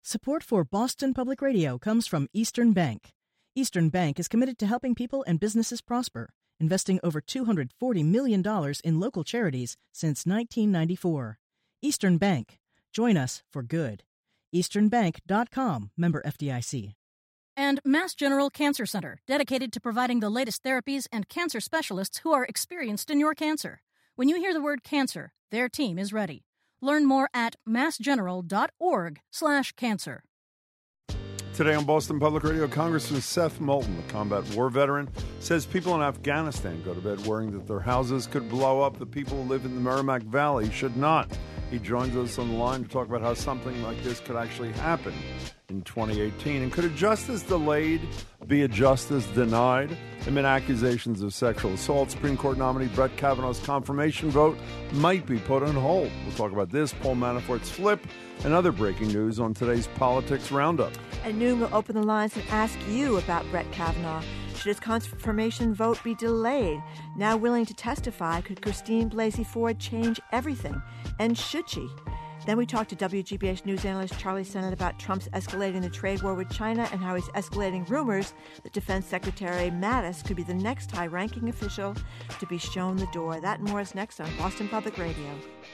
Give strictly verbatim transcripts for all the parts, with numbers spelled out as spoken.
Support for Boston Public Radio comes from Eastern Bank. Eastern Bank is committed to helping people and businesses prosper, investing over two hundred forty million dollars in local charities since nineteen ninety-four. Eastern Bank. Join us for good. eastern bank dot com, member F D I C. And Mass General Cancer Center, dedicated to providing the latest therapies and cancer specialists who are experienced in your cancer. When you hear the word cancer, their team is ready. Learn more at massgeneral.org slash cancer. Today on Boston Public Radio, Congressman Seth Moulton, a combat war veteran, says people in Afghanistan go to bed worrying that their houses could blow up. The people who live in the Merrimack Valley should not. He joins us on the line to talk about how something like this could actually happen in twenty eighteen. And could a justice delayed be a justice denied? Amid accusations of sexual assault, Supreme Court nominee Brett Kavanaugh's confirmation vote might be put on hold. We'll talk about this, Paul Manafort's flip, and other breaking news on today's Politics Roundup. And Noon will open the lines and ask you about Brett Kavanaugh. Should his confirmation vote be delayed? Now willing to testify, could Christine Blasey Ford change everything? And should she? Then we talked to W G B H News analyst Charlie Sennett about Trump's escalating the trade war with China and how he's escalating rumors that Defense Secretary Mattis could be the next high-ranking official to be shown the door. That and more is next on Boston Public Radio.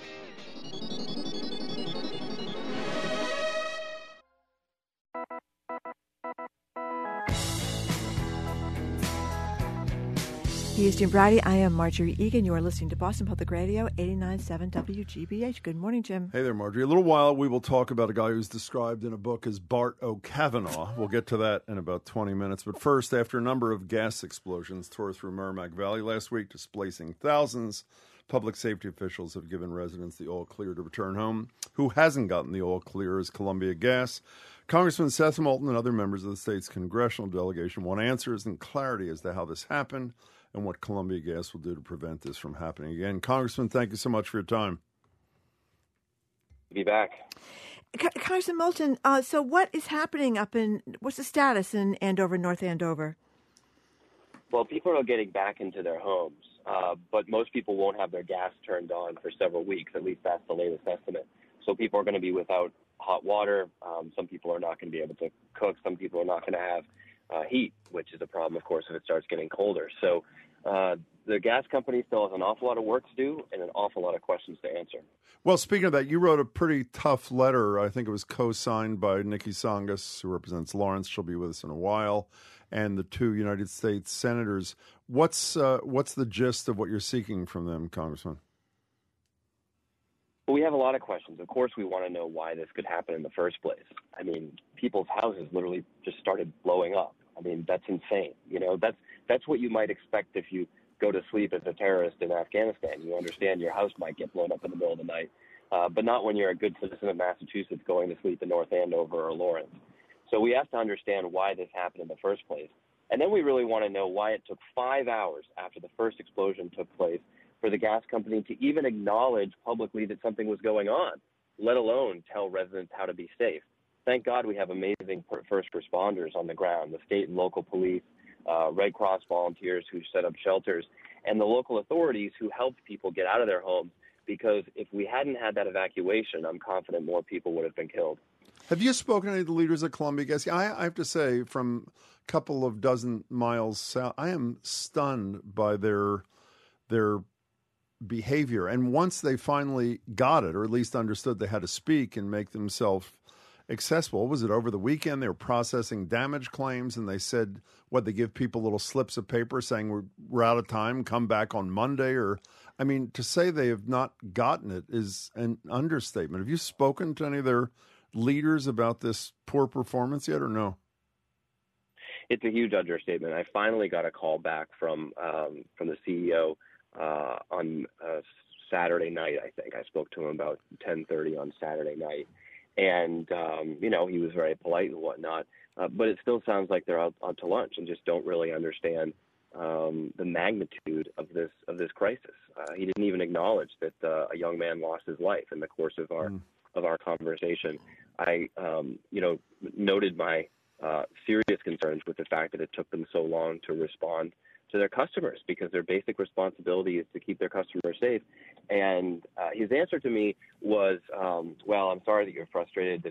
He is Jim Brady. I am Marjorie Egan. You are listening to Boston Public Radio, eighty-nine point seven W G B H. Good morning, Jim. Hey there, Marjorie. A little while, we will talk about a guy who's described in a book as Bart O'Kavanaugh. We'll get to that in about twenty minutes. But first, after a number of gas explosions tore through Merrimack Valley last week, displacing thousands, public safety officials have given residents the all clear to return home. Who hasn't gotten the all clear is Columbia Gas. Congressman Seth Moulton and other members of the state's congressional delegation want answers and clarity as to how this happened and what Columbia Gas will do to prevent this from happening again. Congressman, thank you so much for your time. Be back. C- Congressman Moulton, uh, so what is happening up in, what's the status in Andover, North Andover? Well, people are getting back into their homes, uh, but most people won't have their gas turned on for several weeks. At least that's the latest estimate. So people are going to be without hot water. Um, some people are not going to be able to cook. Some people are not going to have uh, heat, which is a problem, of course, if it starts getting colder. So uh, the gas company still has an awful lot of work to do and an awful lot of questions to answer. Well, speaking of that, you wrote a pretty tough letter. I think it was co-signed by Nikki Tsongas, who represents Lawrence. She'll be with us in a while, and the two United States senators. What's uh, what's the gist of what you're seeking from them, Congressman? Well, we have a lot of questions. Of course, we want to know why this could happen in the first place. I mean, people's houses literally just started blowing up. I mean, that's insane. You know, that's that's what you might expect if you go to sleep as a terrorist in Afghanistan. You understand your house might get blown up in the middle of the night, uh, but not when you're a good citizen of Massachusetts going to sleep in North Andover or Lawrence. So we have to understand why this happened in the first place. And then we really want to know why it took five hours after the first explosion took place for the gas company to even acknowledge publicly that something was going on, let alone tell residents how to be safe. Thank God we have amazing first responders on the ground, the state and local police, uh, Red Cross volunteers who set up shelters, and the local authorities who helped people get out of their homes, because if we hadn't had that evacuation, I'm confident more people would have been killed. Have you spoken to any of the leaders of Columbia Gas? I, I have to say, from a couple of dozen miles south, I am stunned by their their behavior. And once they finally got it, or at least understood they had to speak and make themselves accessible, what was it, over the weekend? They were processing damage claims, and they said, what, they give people little slips of paper saying we're, we're out of time, come back on Monday? Or, I mean, to say they have not gotten it is an understatement. Have you spoken to any of their leaders about this poor performance yet, or no? It's a huge understatement. I finally got a call back from um, from the C E O uh, on uh, Saturday night. I think I spoke to him about ten thirty on Saturday night, and um, you know, he was very polite and whatnot. Uh, but it still sounds like they're out, out to lunch and just don't really understand um, the magnitude of this of this crisis. Uh, he didn't even acknowledge that uh, a young man lost his life in the course of our mm. of our conversation. I, um, you know, noted my uh, serious concerns with the fact that it took them so long to respond to their customers, because their basic responsibility is to keep their customers safe. And uh, his answer to me was, um, well, I'm sorry that you're frustrated that it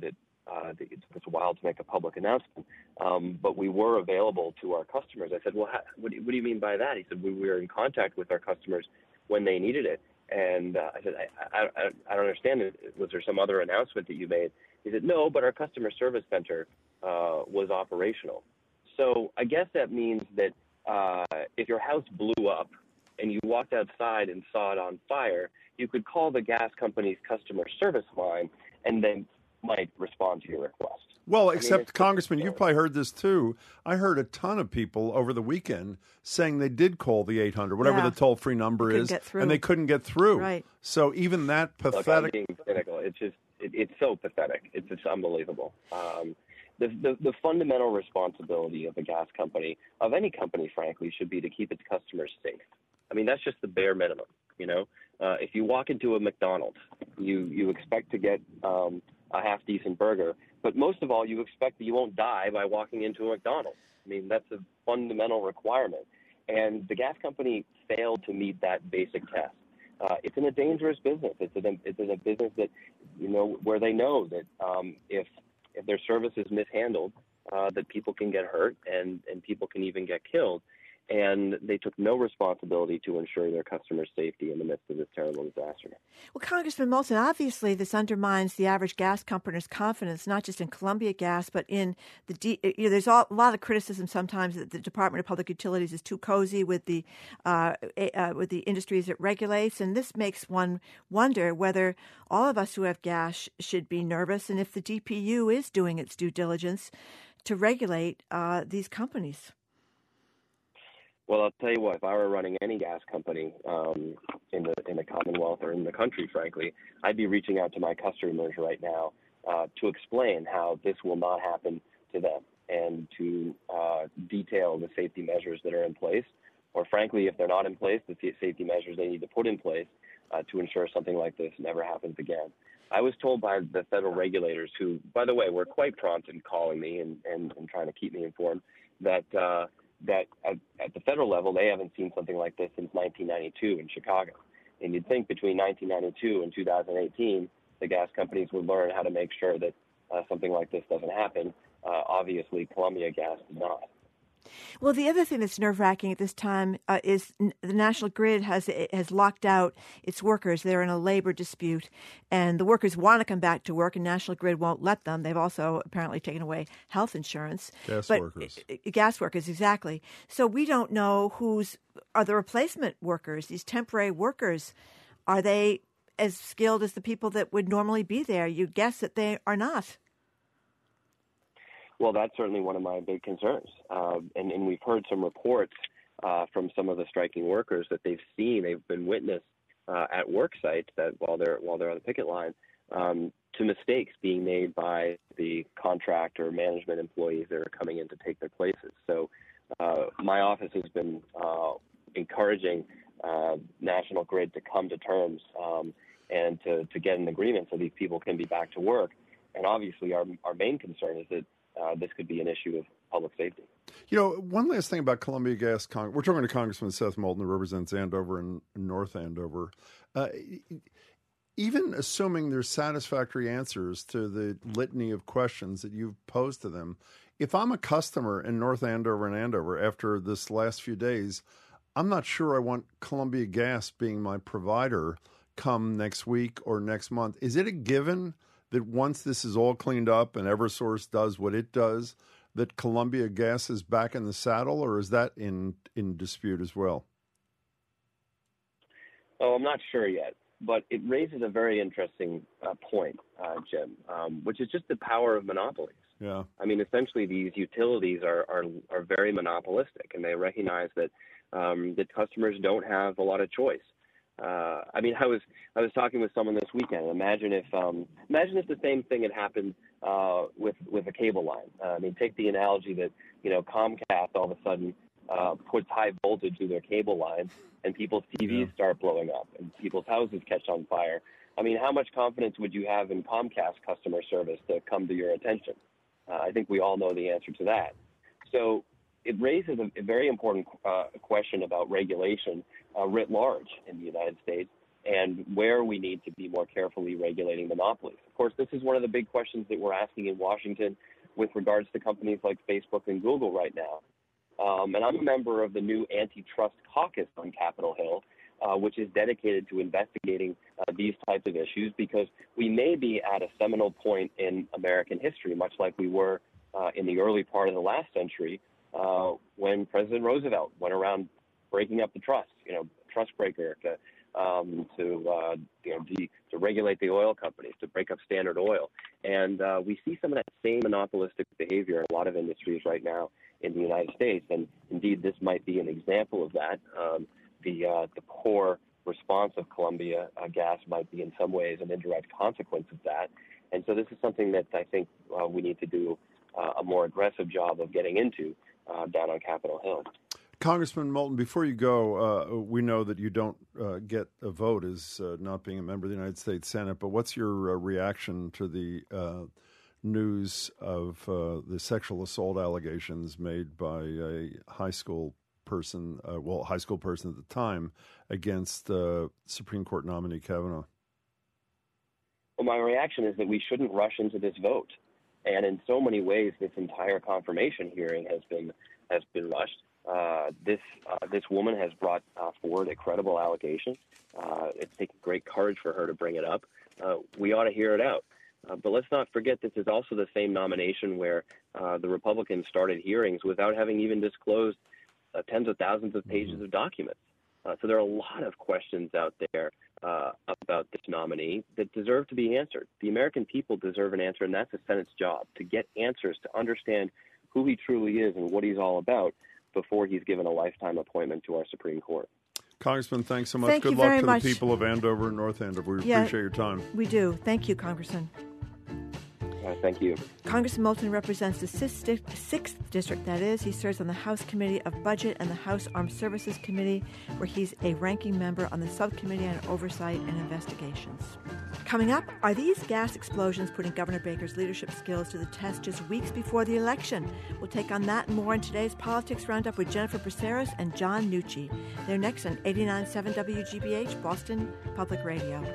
uh, it took us a while to make a public announcement, um, but we were available to our customers. I said, well, how, what, do you, what do you mean by that? He said, we, we were in contact with our customers when they needed it. And uh, I said, I, I, I don't understand. Was there some other announcement that you made? He said, no, but our customer service center uh, was operational. So I guess that means that uh, if your house blew up and you walked outside and saw it on fire, you could call the gas company's customer service line and they might respond to your request. Well, I except, mean, Congressman, you've probably heard this too. I heard a ton of people over the weekend saying they did call the eight hundred, whatever Yeah. the toll-free number They is, couldn't get through. and they couldn't get through. Right. So even that Look, I'm pathetic... being cynical. It's just, it, it's so pathetic. It's just unbelievable. Um, the, the, the fundamental responsibility of a gas company, of any company, frankly, should be to keep its customers safe. I mean, that's just the bare minimum, you know? Uh, if you walk into a McDonald's, you, you expect to get um, a half-decent burger, but most of all, you expect that you won't die by walking into a McDonald's. I mean, that's a fundamental requirement. And the gas company failed to meet that basic test. Uh, it's in a dangerous business. It's in a, it's in a business that, you know, where they know that um, if if their service is mishandled, uh, that people can get hurt and, and people can even get killed. And they took no responsibility to ensure their customers' safety in the midst of this terrible disaster. Well, Congressman Moulton, obviously this undermines the average gas company's confidence, not just in Columbia Gas, but in the D- you know, there's a lot of criticism sometimes that the Department of Public Utilities is too cozy with the uh, uh, with the industries it regulates, and this makes one wonder whether all of us who have gas should be nervous, and if the D P U is doing its due diligence to regulate uh, these companies. Well, I'll tell you what, if I were running any gas company um, in the in the Commonwealth or in the country, frankly, I'd be reaching out to my customers right now uh, to explain how this will not happen to them and to uh, detail the safety measures that are in place, or frankly, if they're not in place, the safety measures they need to put in place uh, to ensure something like this never happens again. I was told by the federal regulators, who, by the way, were quite prompt in calling me and, and, and trying to keep me informed, that uh, that at, at the federal level, they haven't seen something like this since nineteen ninety-two in Chicago. And you'd think between nineteen ninety-two and two thousand eighteen, the gas companies would learn how to make sure that uh, something like this doesn't happen. Uh, obviously, Columbia Gas did not. Well, the other thing that's nerve-wracking at this time uh, is n- the National Grid has has locked out its workers. They're in a labor dispute, and the workers want to come back to work, and National Grid won't let them. They've also apparently taken away health insurance. Gas but, workers. Uh, gas workers, exactly. So we don't know who's are the replacement workers, these temporary workers. Are they as skilled as the people that would normally be there? You'd guess that they are not. Well, that's certainly one of my big concerns. Uh, and, and we've heard some reports uh, from some of the striking workers that they've seen, they've been witness uh, at work sites that while they're while they're on the picket line um, to mistakes being made by the contract or management employees that are coming in to take their places. So uh, my office has been uh, encouraging uh, National Grid to come to terms um, and to, to get an agreement so these people can be back to work. And obviously our, our main concern is that Uh, this could be an issue of public safety. You know, one last thing about Columbia Gas. Con- We're talking to Congressman Seth Moulton, who represents Andover and North Andover. Uh, even assuming there's satisfactory answers to the litany of questions that you've posed to them, if I'm a customer in North Andover and Andover after this last few days, I'm not sure I want Columbia Gas being my provider come next week or next month. Is it a given that once this is all cleaned up and Eversource does what it does, that Columbia Gas is back in the saddle, or is that in, in dispute as well? Oh, I'm not sure yet, but it raises a very interesting uh, point, uh, Jim, um, which is just the power of monopolies. Yeah. I mean, essentially, these utilities are, are, are very monopolistic, and they recognize that um, that customers don't have a lot of choice. Uh, I mean, I was I was talking with someone this weekend. Imagine if um, imagine if the same thing had happened uh, with with a cable line. Uh, I mean, take the analogy that you know Comcast all of a sudden uh, puts high voltage through their cable lines, and people's T Vs yeah. start blowing up, and people's houses catch on fire. I mean, how much confidence would you have in Comcast customer service to come to your attention? Uh, I think we all know the answer to that. So it raises a, a very important uh, question about regulation uh, writ large in the United States. and where we need to be more carefully regulating monopolies. Of course, this is one of the big questions that we're asking in Washington with regards to companies like Facebook and Google right now. Um, and I'm a member of the new Antitrust Caucus on Capitol Hill, uh, which is dedicated to investigating uh, these types of issues, because we may be at a seminal point in American history, much like we were uh, in the early part of the last century uh, when President Roosevelt went around breaking up the trust, you know, trust breaker to, um, to uh, you know, de- to regulate the oil companies, to break up Standard Oil. And uh, we see some of that same monopolistic behavior in a lot of industries right now in the United States. And indeed, this might be an example of that. Um, the, uh, the poor response of Columbia uh, Gas might be in some ways an indirect consequence of that. And so this is something that I think uh, we need to do uh, a more aggressive job of getting into uh, down on Capitol Hill. Congressman Moulton, before you go, uh, we know that you don't uh, get a vote as uh, not being a member of the United States Senate, but what's your uh, reaction to the uh, news of uh, the sexual assault allegations made by a high school person, uh, well, high school person at the time, against uh, Supreme Court nominee Kavanaugh? Well, my reaction is that we shouldn't rush into this vote. And in so many ways, this entire confirmation hearing has been has been rushed. Uh, this uh, this woman has brought uh, forward a credible allegation. Uh, it's taken great courage for her to bring it up. Uh, we ought to hear it out. Uh, but let's not forget this is also the same nomination where uh, the Republicans started hearings without having even disclosed uh, tens of thousands of pages of documents. Uh, so there are a lot of questions out there uh, about this nominee that deserve to be answered. The American people deserve an answer, and that's the Senate's job, to get answers, to understand who he truly is and what he's all about before he's given a lifetime appointment to our Supreme Court. Congressman, thanks so much. Thank Good you luck very to much. the people of Andover and North Andover. We Yeah, appreciate your time. We do. Thank you, Congressman. Uh, thank you. Congressman Moulton represents the sixth District, that is. He serves on the House Committee of Budget and the House Armed Services Committee, where he's a ranking member on the Subcommittee on Oversight and Investigations. Coming up, are these gas explosions putting Governor Baker's leadership skills to the test just weeks before the election? We'll take on that and more in today's Politics Roundup with Jennifer Braceras and John Nucci. They're next on eighty-nine point seven W G B H, Boston Public Radio.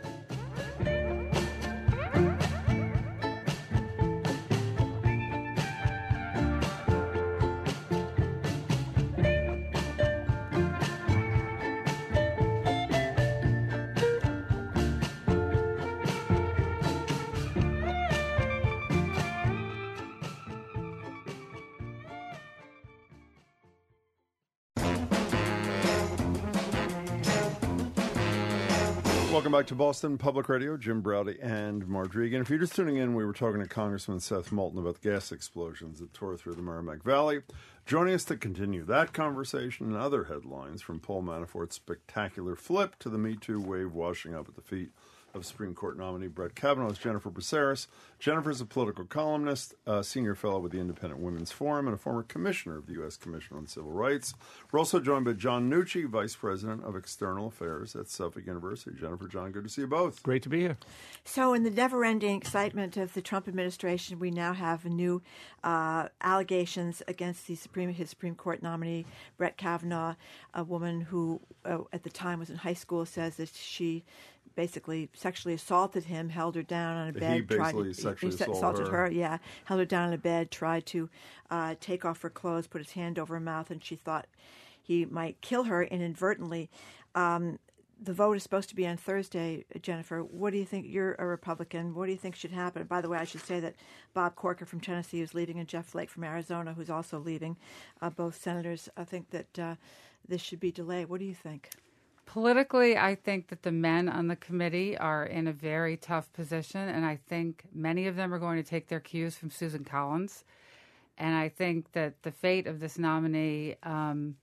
Welcome back to Boston Public Radio. Jim Braude and Marge Regan. If you're just tuning in, we were talking to Congressman Seth Moulton about the gas explosions that tore through the Merrimack Valley. Joining us to continue that conversation and other headlines, from Paul Manafort's spectacular flip to the Me Too wave washing up at the feet of Supreme Court nominee Brett Kavanaugh, is Jennifer Braceras. Jennifer is a political columnist, a senior fellow with the Independent Women's Forum, and a former commissioner of the U S Commission on Civil Rights. We're also joined by John Nucci, Vice President of External Affairs at Suffolk University. Jennifer, John, good to see you both. Great to be here. So in the never-ending excitement of the Trump administration, we now have new uh, allegations against the Supreme, his Supreme Court nominee, Brett Kavanaugh, a woman who uh, at the time was in high school, says that she basically sexually assaulted him, held her down on a bed. He basically tried, sexually he, he assaulted, assaulted her. her. Yeah, held her down on a bed, tried to uh, take off her clothes, put his hand over her mouth, and she thought he might kill her inadvertently. Um, the vote is supposed to be on Thursday, Jennifer. What do you think? You're a Republican. What do you think should happen? By the way, I should say that Bob Corker from Tennessee is leaving, and Jeff Flake from Arizona, who's also leaving. Uh, both senators, I think that uh, this should be delayed. What do you think? Politically, I think that the men on the committee are in a very tough position, and I think many of them are going to take their cues from Susan Collins. And I think that the fate of this nominee, um,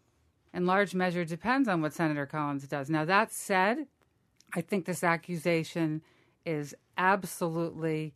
in large measure, depends on what Senator Collins does. Now, that said, I think this accusation is absolutely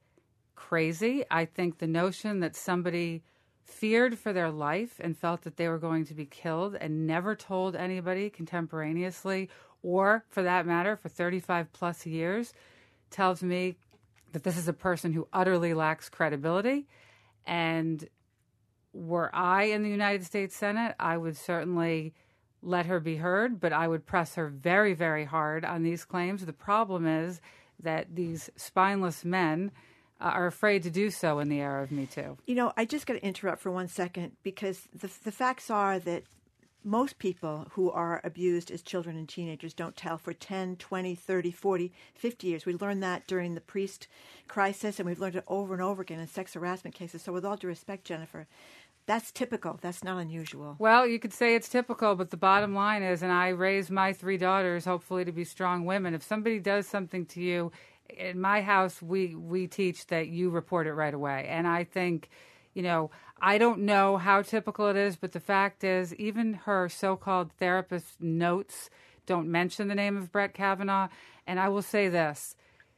crazy. I think the notion that somebody feared for their life and felt that they were going to be killed and never told anybody contemporaneously, or for that matter, for thirty-five plus years, tells me that this is a person who utterly lacks credibility. And were I in the United States Senate, I would certainly let her be heard, but I would press her very, very hard on these claims. The problem is that these spineless men uh, are afraid to do so in the era of Me Too. You know, I just got to interrupt for one second because the the facts are that most people who are abused as children and teenagers don't tell for ten, twenty, thirty, forty, fifty years. We learned that during the Priest crisis, and we've learned it over and over again in sex harassment cases. So with all due respect, Jennifer, that's typical. That's not unusual. Well, you could say it's typical, but the bottom line is, and I raised my three daughters hopefully to be strong women, if somebody does something to you, in my house, we, we teach that you report it right away. And I think, you know, I don't know how typical it is, but the fact is, even her so-called therapist notes don't mention the name of Brett Kavanaugh. And I will say this,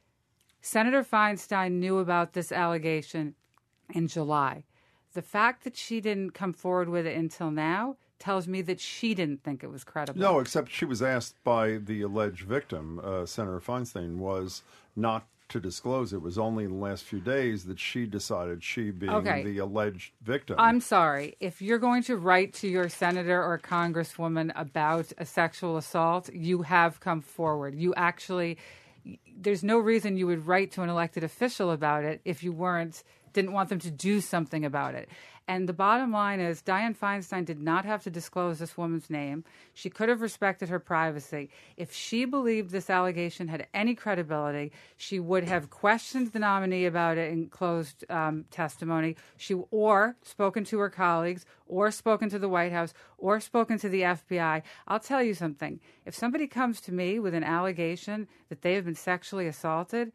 Senator Feinstein knew about this allegation in July. The fact that she didn't come forward with it until now tells me that she didn't think it was credible. No, except she was asked by the alleged victim, uh, Senator Feinstein, was not to disclose. It was only in the last few days that she decided, she being okay. the alleged victim. I'm sorry. If you're going to write to your senator or congresswoman about a sexual assault, you have come forward. You actually, there's no reason you would write to an elected official about it if you weren't didn't want them to do something about it. And the bottom line is Dianne Feinstein did not have to disclose this woman's name. She could have respected her privacy. If she believed this allegation had any credibility, she would have questioned the nominee about it in closed um, testimony, she or spoken to her colleagues, or spoken to the White House, or spoken to the F B I. I'll tell you something. If somebody comes to me with an allegation that they have been sexually assaulted,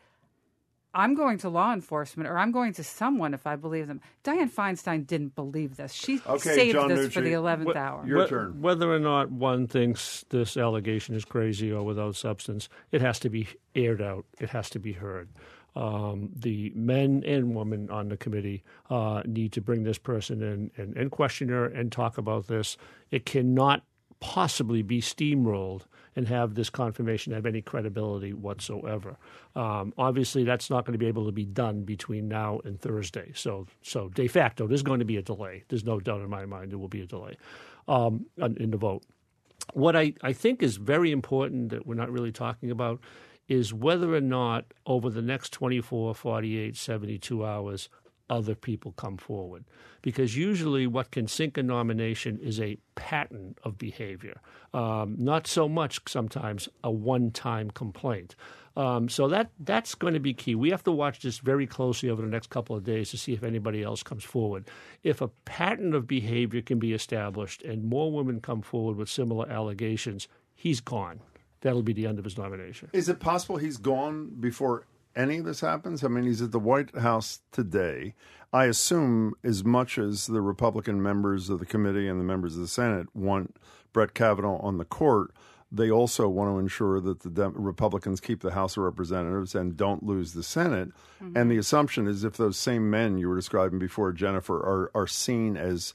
I'm going to law enforcement, or I'm going to someone if I believe them. Dianne Feinstein didn't believe this. She okay, saved John this Nucci, for the eleventh wh- hour. Your Wh- turn. Whether or not one thinks this allegation is crazy or without substance, it has to be aired out. It has to be heard. Um, the men and women on the committee uh, need to bring this person in and, and question her and talk about this. It cannot possibly be steamrolled and have this confirmation have any credibility whatsoever. Um, obviously, that's not going to be able to be done between now and Thursday. So, so de facto, there's going to be a delay. There's no doubt in my mind there will be a delay um, in the vote. What I, I think is very important that we're not really talking about is whether or not over the next twenty-four, forty-eight, seventy-two hours, other people come forward. Because usually what can sink a nomination is a pattern of behavior, um, not so much sometimes a one-time complaint. Um, so that that's going to be key. We have to watch this very closely over the next couple of days to see if anybody else comes forward. If a pattern of behavior can be established and more women come forward with similar allegations, he's gone. That'll be the end of his nomination. Is it possible he's gone before any of this happens? I mean, he's at the White House today. I assume as much as the Republican members of the committee and the members of the Senate want Brett Kavanaugh on the court, they also want to ensure that the Dem- Republicans keep the House of Representatives and don't lose the Senate. Mm-hmm. And the assumption is if those same men you were describing before, Jennifer, are, are seen as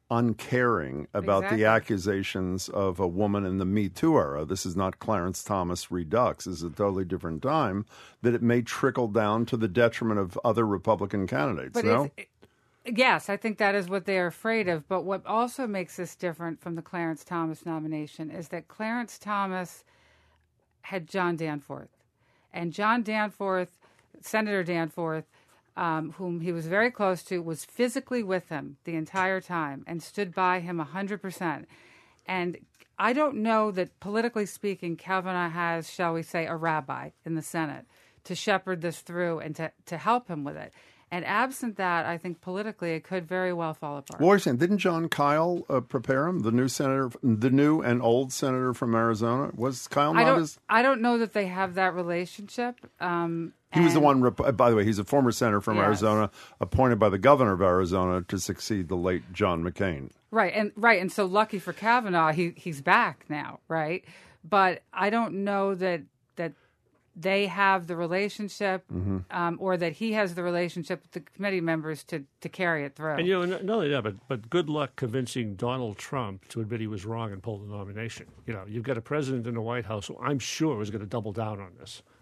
uncaring about exactly. the accusations of a woman in the Me Too era. This is not Clarence Thomas Redux. This is a totally different time, that it may trickle down to the detriment of other Republican candidates. But no? if, yes, I think that is what they are afraid of. But what also makes this different from the Clarence Thomas nomination is that Clarence Thomas had John Danforth. And John Danforth, Senator Danforth, Um, whom he was very close to, was physically with him the entire time and stood by him one hundred percent. And I don't know that, politically speaking, Kavanaugh has, shall we say, a rabbi in the Senate to shepherd this through and to, to help him with it. And absent that, I think politically it could very well fall apart. Well, saying, didn't John Kyle uh, prepare him, the new senator, the new and old senator from Arizona? Was Kyle I not don't, his? I don't know that they have that relationship. Um, He was the and- one, by the way, he's a former senator from Yes. Arizona, appointed by the governor of Arizona to succeed the late John McCain. Right, and right, and so lucky for Kavanaugh, he he's back now, right? But I don't know that that they have the relationship, mm-hmm. um, or that he has the relationship with the committee members to, to carry it through. And, you know, not only that, but, but good luck convincing Donald Trump to admit he was wrong and pull the nomination. You know, you've got a president in the White House who I'm sure is going to double down on this.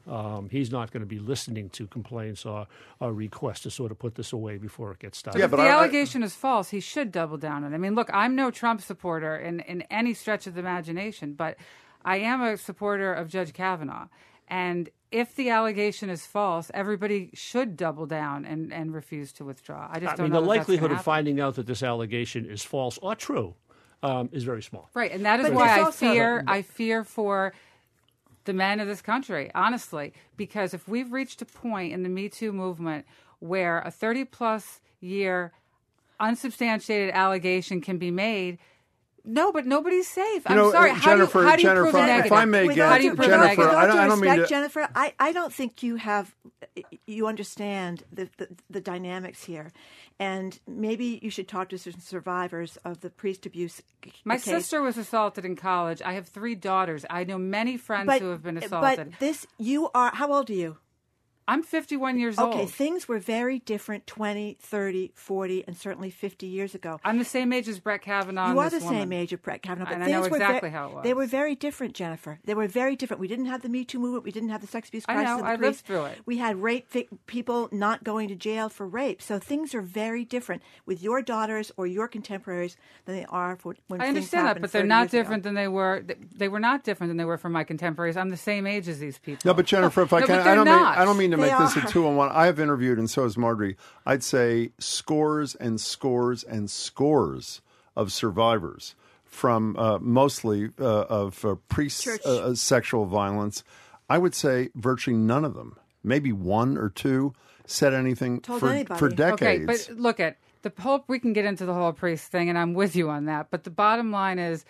Um, he's not going to be listening to complaints or, or requests to sort of put this away before it gets started. Yeah, if but the I, allegation I, is false, he should double down on it. I mean, look, I'm no Trump supporter in, in any stretch of the imagination, but I am a supporter of Judge Kavanaugh. And if the allegation is false, everybody should double down and, and refuse to withdraw. I just I don't mean, know the that that's likelihood gonna of happen. finding out that this allegation is false or true um, is very small. Right, and that is But why there's I also- fear I fear for the men of this country, honestly, because if we've reached a point in the Me Too movement where a thirty-plus year unsubstantiated allegation can be made, no, but nobody's safe. You I'm know, sorry. uh, How do you, Jennifer, how do you Jennifer, prove a if negative? I may With get- all how do you due- prove Jennifer, a negative? with all I don't- due I don't mean respect, to- Jennifer, I, I don't think you have you understand the, the the dynamics here, and maybe you should talk to some survivors of the priest abuse c- My case. sister was assaulted in college. I have three daughters. I know many friends but, who have been assaulted. But this, you are, how old are you? I'm fifty-one years Okay, old. things were very different twenty, thirty, forty, and certainly fifty years ago. I'm the same age as Brett Kavanaugh. You and are this the woman. same age of Brett Kavanaugh, but And I things know were exactly ve- how it was. They were very different, Jennifer. They were very different. We didn't have the Me Too movement. We didn't have the sex abuse I crisis. know. of the I lived police. through it. We had rape vic- people not going to jail for rape. So things are very different with your daughters or your contemporaries than they are for when I things understand that, happened but they're thirty not years ago. different than they were. They were not different than they were from my contemporaries. I'm the same age as these people. No, but Jennifer, if I No, can, but I they're don't mean not. I don't mean to They make this a are. two on one. I have interviewed, and so has Marjorie. I'd say scores and scores and scores of survivors from uh, mostly uh, of uh, priest Church. uh, sexual violence. I would say virtually none of them, maybe one or two, said anything Told for anybody. for Okay, decades. but look at the whole. We can get into the whole priest thing, and I'm with you on that. But the bottom line is,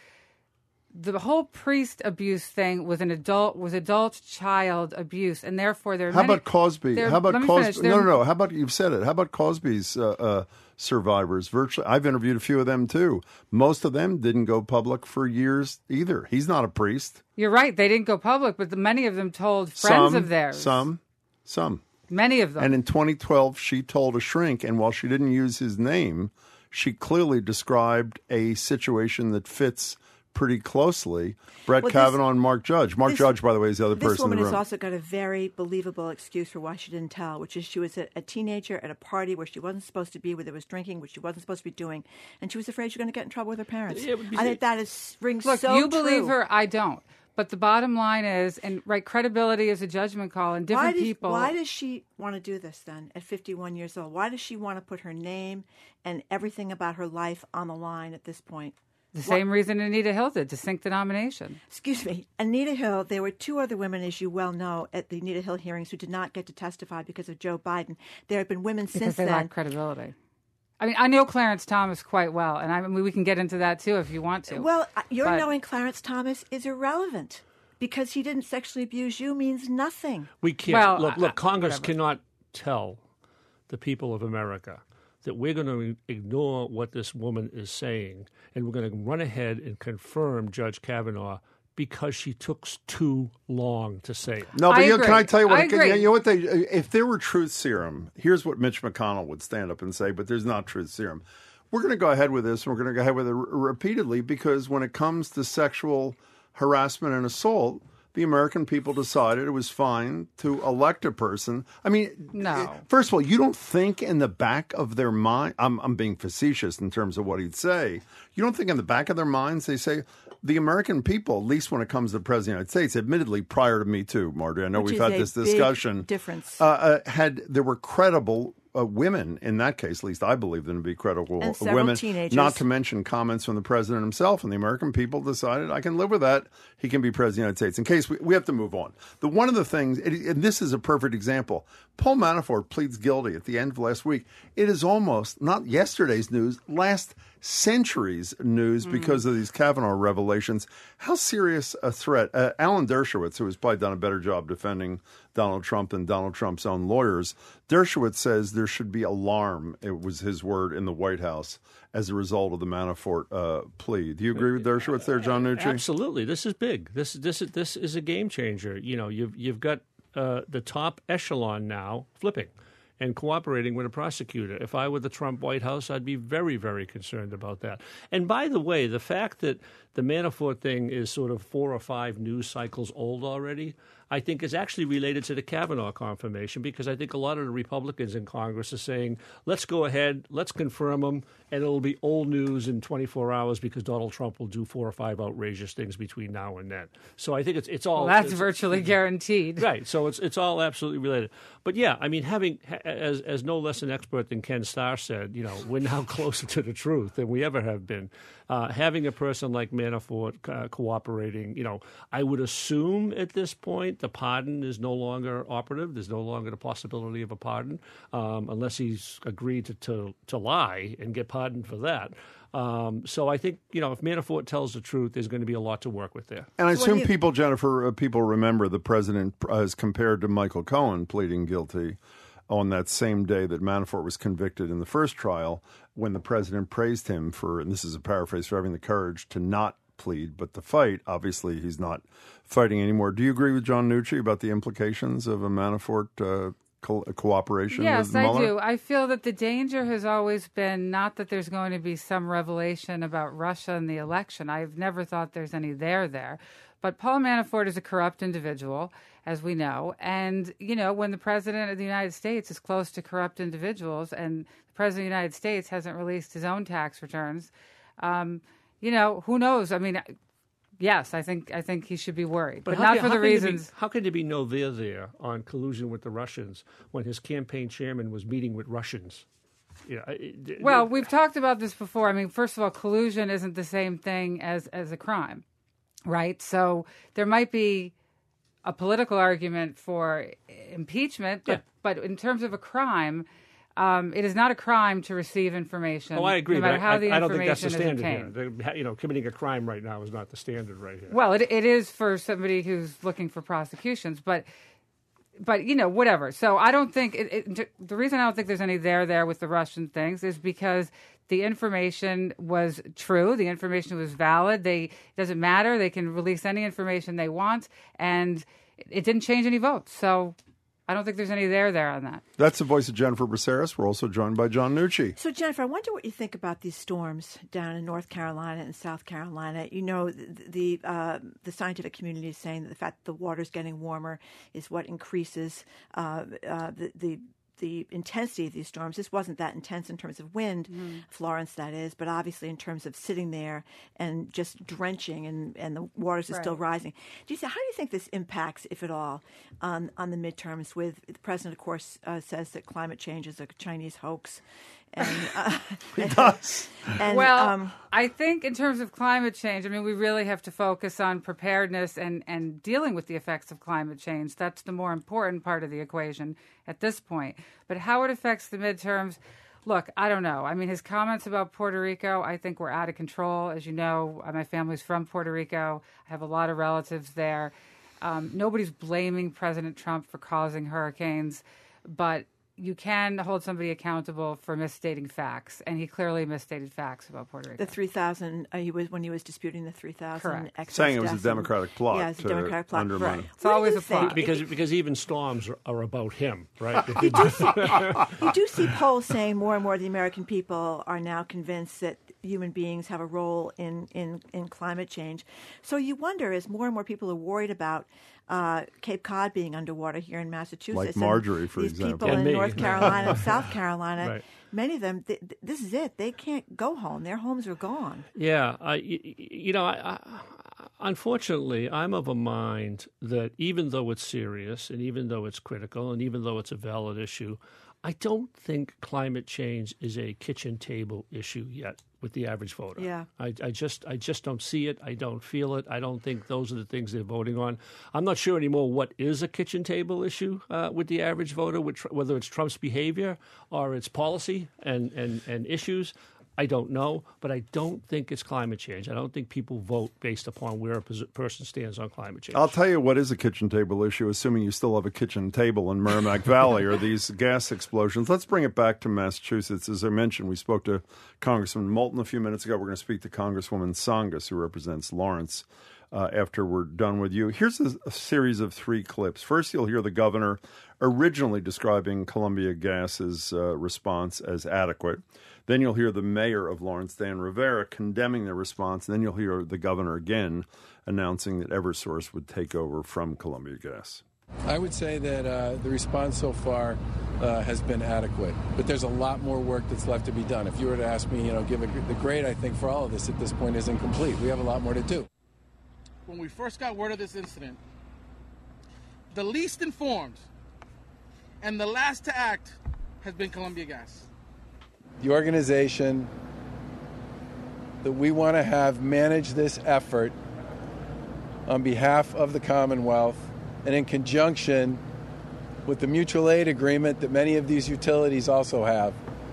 the whole priest abuse thing was an adult was adult child abuse, and therefore there. Are How many, about Cosby? there- How about let me Cosby? finish. No, There- no, no. How about you've said it? How about Cosby's uh, uh, survivors? Virtually, I've interviewed a few of them too. Most of them didn't go public for years either. He's not a priest. You're right. They didn't go public, but the, many of them told friends some, of theirs. Some, some. Many of them. And in twenty twelve, she told a shrink, and while she didn't use his name, she clearly described a situation that fits pretty closely Brett Well, this- Kavanaugh and Mark Judge. Mark this- Judge, by the way, is the other This person woman in the has room. also got a very believable excuse for why she didn't tell, which is she was a, a teenager at a party where she wasn't supposed to be, where there was drinking, which she wasn't supposed to be doing, and she was afraid she was going to get in trouble with her parents. Yeah, it would be- I think that is rings Look, so you believe true. her, I don't. But the bottom line is, and right, credibility is a judgment call, and Why different does, people. why does she want to do this then at fifty-one years old? Why does she want to put her name and everything about her life on the line at this point? the same reason Anita Hill did, to sink the nomination. Excuse me, Anita Hill, there were two other women, as you well know, at the Anita Hill hearings who did not get to testify because of Joe Biden. There have been women Because since they then. lack credibility. I mean, I know Clarence Thomas quite well, and I mean, we can get into that too if you want to. Well, uh, your But- knowing Clarence Thomas is irrelevant because he didn't sexually abuse you means nothing. We can't. Well, look, I- look. I- Congress whatever. cannot tell the people of America that we're going to ignore what this woman is saying, and we're going to run ahead and confirm Judge Kavanaugh because she took too long to say it. No, but I you know, can I agree. tell you what? I agree. You know what? They, if there were truth serum, here's what Mitch McConnell would stand up and say. But there's not truth serum. We're going to go ahead with this, and we're going to go ahead with it r- repeatedly because when it comes to sexual harassment and assault, the American people decided it was fine to elect a person. I mean, No. first of all, you don't think in the back of their mind. I'm, I'm being facetious in terms of what he'd say. You don't think in the back of their minds they say. The American people, at least when it comes to the President of the United States, admittedly prior to Me Too, Marty, I know Which we've is had a this big discussion. difference. Uh, uh, had there were credible uh, women in that case, at least I believe them to be credible And several women. teenagers. Not to mention comments from the president himself, and the American people decided I can live with that. He can be president of the United States. In case we, we have to move on. The one of the things, and this is a perfect example. Paul Manafort pleads guilty at the end of last week. It is almost not yesterday's news, last century's news because of these Kavanaugh revelations. How serious a threat? Uh, Alan Dershowitz, who has probably done a better job defending Donald Trump than Donald Trump's own lawyers, Dershowitz says there should be alarm, it was his word, in the White House as a result of the Manafort uh, plea. Do you agree with Dershowitz there, John Nucci? Absolutely, this is big. This this is this is a game changer. You know, you've you've got uh, the top echelon now flipping and cooperating with a prosecutor. If I were the Trump White House, I'd be very, very concerned about that. And by the way, the fact that the Manafort thing is sort of four or five news cycles old already, I think is actually related to the Kavanaugh confirmation, because I think a lot of the Republicans in Congress are saying, let's go ahead, let's confirm him, and it'll be old news in twenty-four hours because Donald Trump will do four or five outrageous things between now and then. So I think it's it's all... Well, that's it's, virtually guaranteed. Right. So it's it's all absolutely related. But yeah, I mean, having, as as no less an expert than Ken Starr said, you know, we're now closer to the truth than we ever have been. Uh, having a person like Manafort uh, cooperating, you know, I would assume at this point the pardon is no longer operative. There's no longer the possibility of a pardon, um, unless he's agreed to, to, to lie and get pardoned for that. Um, so I think, you know, if Manafort tells the truth, there's going to be a lot to work with there. And I So what assume do you- people, Jennifer, uh, people remember the president as compared to Michael Cohen pleading guilty on that same day that Manafort was convicted in the first trial, when the president praised him for, and this is a paraphrase, for having the courage to not plead but to fight. Obviously, he's not fighting anymore. Do you agree with John Nucci about the implications of a Manafort uh, co- cooperation Yes, with I Mueller? do. I feel that the danger has always been not that there's going to be some revelation about Russia and the election. I've never thought there's any there there. But Paul Manafort is a corrupt individual, as we know. And, you know, when the president of the United States is close to corrupt individuals and the president of the United States hasn't released his own tax returns, um, you know, who knows? I mean, yes, I think I think he should be worried, but, how not can- for how the can there be- reasons. how can there be no there there on collusion with the Russians when his campaign chairman was meeting with Russians? Yeah. it- Well, we've talked about this before. I mean, first of all, collusion isn't the same thing as, as a crime, right? So there might be a political argument for impeachment, but, Yeah. but in terms of a crime, um, it is not a crime to receive information. Oh, I agree. No matter but how I, the I don't think that's the information is standard obtained. here. The- you know, committing a crime right now is not the standard right here. Well, it, it is for somebody who's looking for prosecutions, but but you know, whatever. So I don't think it, it, the reason I don't think there's any there there with the Russian things is because the information was true, the information was valid. They it doesn't matter. They can release any information they want, and it didn't change any votes. So I don't think there's any there there on that. That's the voice of Jennifer Braceras. We're also joined by John Nucci. So, Jennifer, I wonder what you think about these storms down in North Carolina and South Carolina. You know, the the, uh, the scientific community is saying that the fact that the water's getting warmer is what increases uh, uh, the, the the intensity of these storms. This wasn't that intense in terms of wind, mm. Florence, that is, but obviously in terms of sitting there and just drenching and, and the waters are Right. still rising. Do you say, how do you think this impacts, if at all, on, on the midterms? With the president, of course, uh, says that climate change is a Chinese hoax. And, uh, He does. and, well, um, I think in terms of climate change, I mean, we really have to focus on preparedness and, and dealing with the effects of climate change. That's the more important part of the equation at this point. But how it affects the midterms, look, I don't know. I mean, his comments about Puerto Rico, I think were out of control. As you know, my family's from Puerto Rico. I have a lot of relatives there. Um, nobody's blaming President Trump for causing hurricanes, but you can hold somebody accountable for misstating facts, and he clearly misstated facts about Puerto Rico. the three thousand, uh, he was when he was disputing the three thousand Correct. excess Saying it was a deaths Democratic and, plot Yeah, it's a to Democratic plot. undermine Right. it. It's What do always you a plot. think? because because even storms are, are about him, right? You do see polls saying more and more of the American people are now convinced that human beings have a role in, in, in climate change. So you wonder, as more and more people are worried about uh, Cape Cod being underwater here in Massachusetts, Like and Marjorie, for these example. people And in me. North Carolina and South Carolina, Right. many of them, th- th- this is it. They can't go home. Their homes are gone. Yeah, I, y- y- you know, I, I, unfortunately, I'm of a mind that even though it's serious and even though it's critical and even though it's a valid issue, I don't think climate change is a kitchen table issue yet with the average voter. Yeah. I, I just I just don't see it. I don't feel it. I don't think those are the things they're voting on. I'm not sure anymore what is a kitchen table issue uh, with the average voter, with tr- whether it's Trump's behavior or it's policy and, and, and issues. I don't know, but I don't think it's climate change. I don't think people vote based upon where a pos- person stands on climate change. I'll tell you what is a kitchen table issue, assuming you still have a kitchen table in Merrimack Valley, or these gas explosions. Let's bring it back to Massachusetts. As I mentioned, we spoke to Congressman Moulton a few minutes ago. We're going to speak to Congresswoman Tsongas, who represents Lawrence. uh, after we're done with you. Here's a, a series of three clips. First, you'll hear the governor originally describing Columbia Gas's uh, response as adequate. Then you'll hear the mayor of Lawrence, Dan Rivera, condemning the response. And then you'll hear the governor again announcing that Eversource would take over from Columbia Gas. I would say that uh, the response so far uh, has been adequate, but there's a lot more work that's left to be done. If you were to ask me, you know, give a, the grade, I think, for all of this at this point is incomplete. We have a lot more to do. When we first got word of this incident, the least informed and the last to act has been Columbia Gas. The organization that we want to have manage this effort on behalf of the Commonwealth and in conjunction with the mutual aid agreement that many of these utilities also have.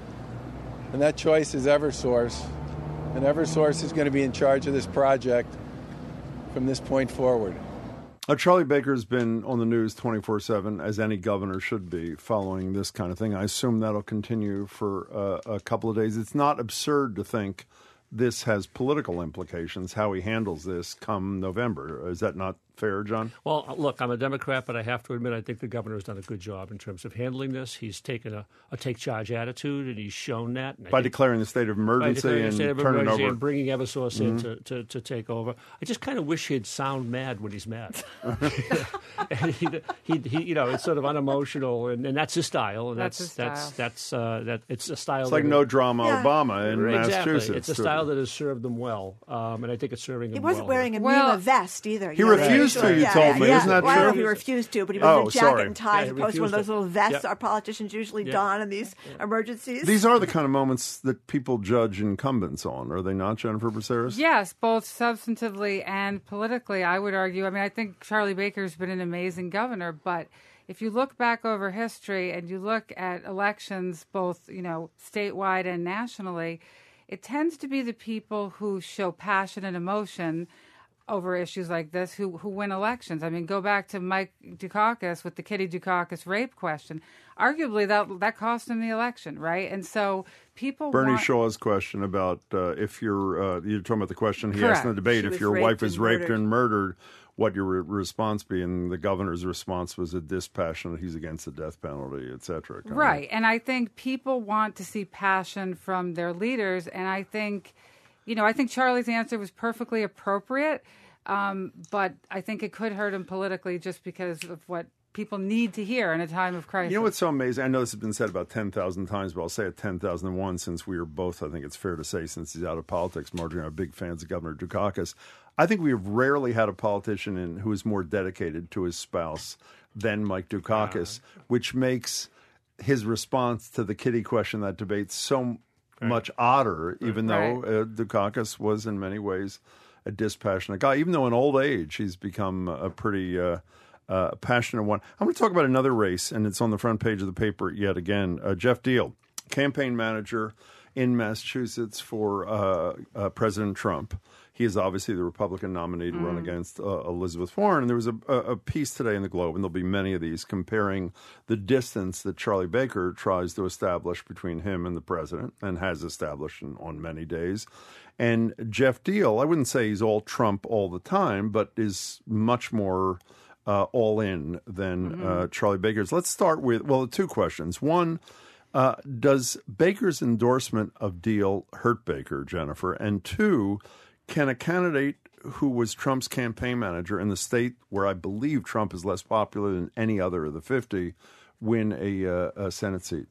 And that choice is Eversource. And Eversource is going to be in charge of this project from this point forward. Uh, Charlie Baker's been on the news twenty-four seven, as any governor should be, following this kind of thing. I assume that'll continue for uh, a couple of days. It's not absurd to think this has political implications, how he handles this come November. Is that not fair, John? Well, look, I'm a Democrat, but I have to admit I think the governor has done a good job in terms of handling this. He's taken a, a take-charge attitude, and he's shown that. And by declaring the state of emergency and state of turning emergency over. And bringing Eversource mm-hmm. in to, to, to take over. I just kind of wish he'd sound mad when he's mad. and he, he, he, you know, it's sort of unemotional, and, and that's his style. And that's that's his style. that's that's uh, that. It's a style. It's like that no it, drama yeah. Obama in exactly. Massachusetts. It's a style that has served them well, um, and I think it's serving He him wasn't well. wearing a Well, Mima vest either. He you know, refused right. to, you yeah, told yeah, me. Yeah. Isn't that well, I don't know true? if he refused to, but he was Oh, in a jacket sorry. and tie Yeah, as opposed to one of refused those to. little vests Yep. our politicians usually Yep. don in these emergencies. These are the kind of moments that people judge incumbents on, are they not, Jennifer Braceras? Yes, both substantively and politically, I would argue. I mean, I think Charlie Baker's been an amazing governor, but if you look back over history and you look at elections, both, you know, statewide and nationally, it tends to be the people who show passion and emotion over issues like this who who win elections. I mean, go back to Mike Dukakis with the Kitty Dukakis rape question. Arguably, that that cost him the election, right? And so people Bernie want... Shaw's question about uh, if you're uh, you're talking about the question he Correct. asked in the debate, She if was your raped wife is and raped murdered. and murdered, what your re- response be? And the governor's response was a dispassionate, he's against the death penalty, et cetera. Right. And I think people want to see passion from their leaders. And I think, you know, I think Charlie's answer was perfectly appropriate. Um, but I think it could hurt him politically just because of what people need to hear in a time of crisis. You know what's so amazing? I know this has been said about ten thousand times, but I'll say it ten thousand one since we are both, I think it's fair to say, since he's out of politics, Marjorie and I are big fans of Governor Dukakis. I think we have rarely had a politician in, who is more dedicated to his spouse than Mike Dukakis, uh, which makes his response to the Kitty question, that debate, so right. much odder, even right. though uh, Dukakis was in many ways a dispassionate guy. Even though in old age he's become a pretty uh, uh, passionate one. I'm going to talk about another race, and it's on the front page of the paper yet again. Uh, Jeff Deal, campaign manager in Massachusetts for uh, uh, President Trump. He is obviously the Republican nominee to mm. run against uh, Elizabeth Warren. And there was a, a piece today in the Globe, and there'll be many of these, comparing the distance that Charlie Baker tries to establish between him and the president, and has established in, on many days. And Jeff Deal, I wouldn't say he's all Trump all the time, but is much more uh, all in than mm-hmm. uh, Charlie Baker's. Let's start with, well, two questions. One, uh, does Baker's endorsement of Deal hurt Baker, Jennifer? And two, can a candidate who was Trump's campaign manager in the state where I believe Trump is less popular than any other of the fifty win a, uh, a Senate seat?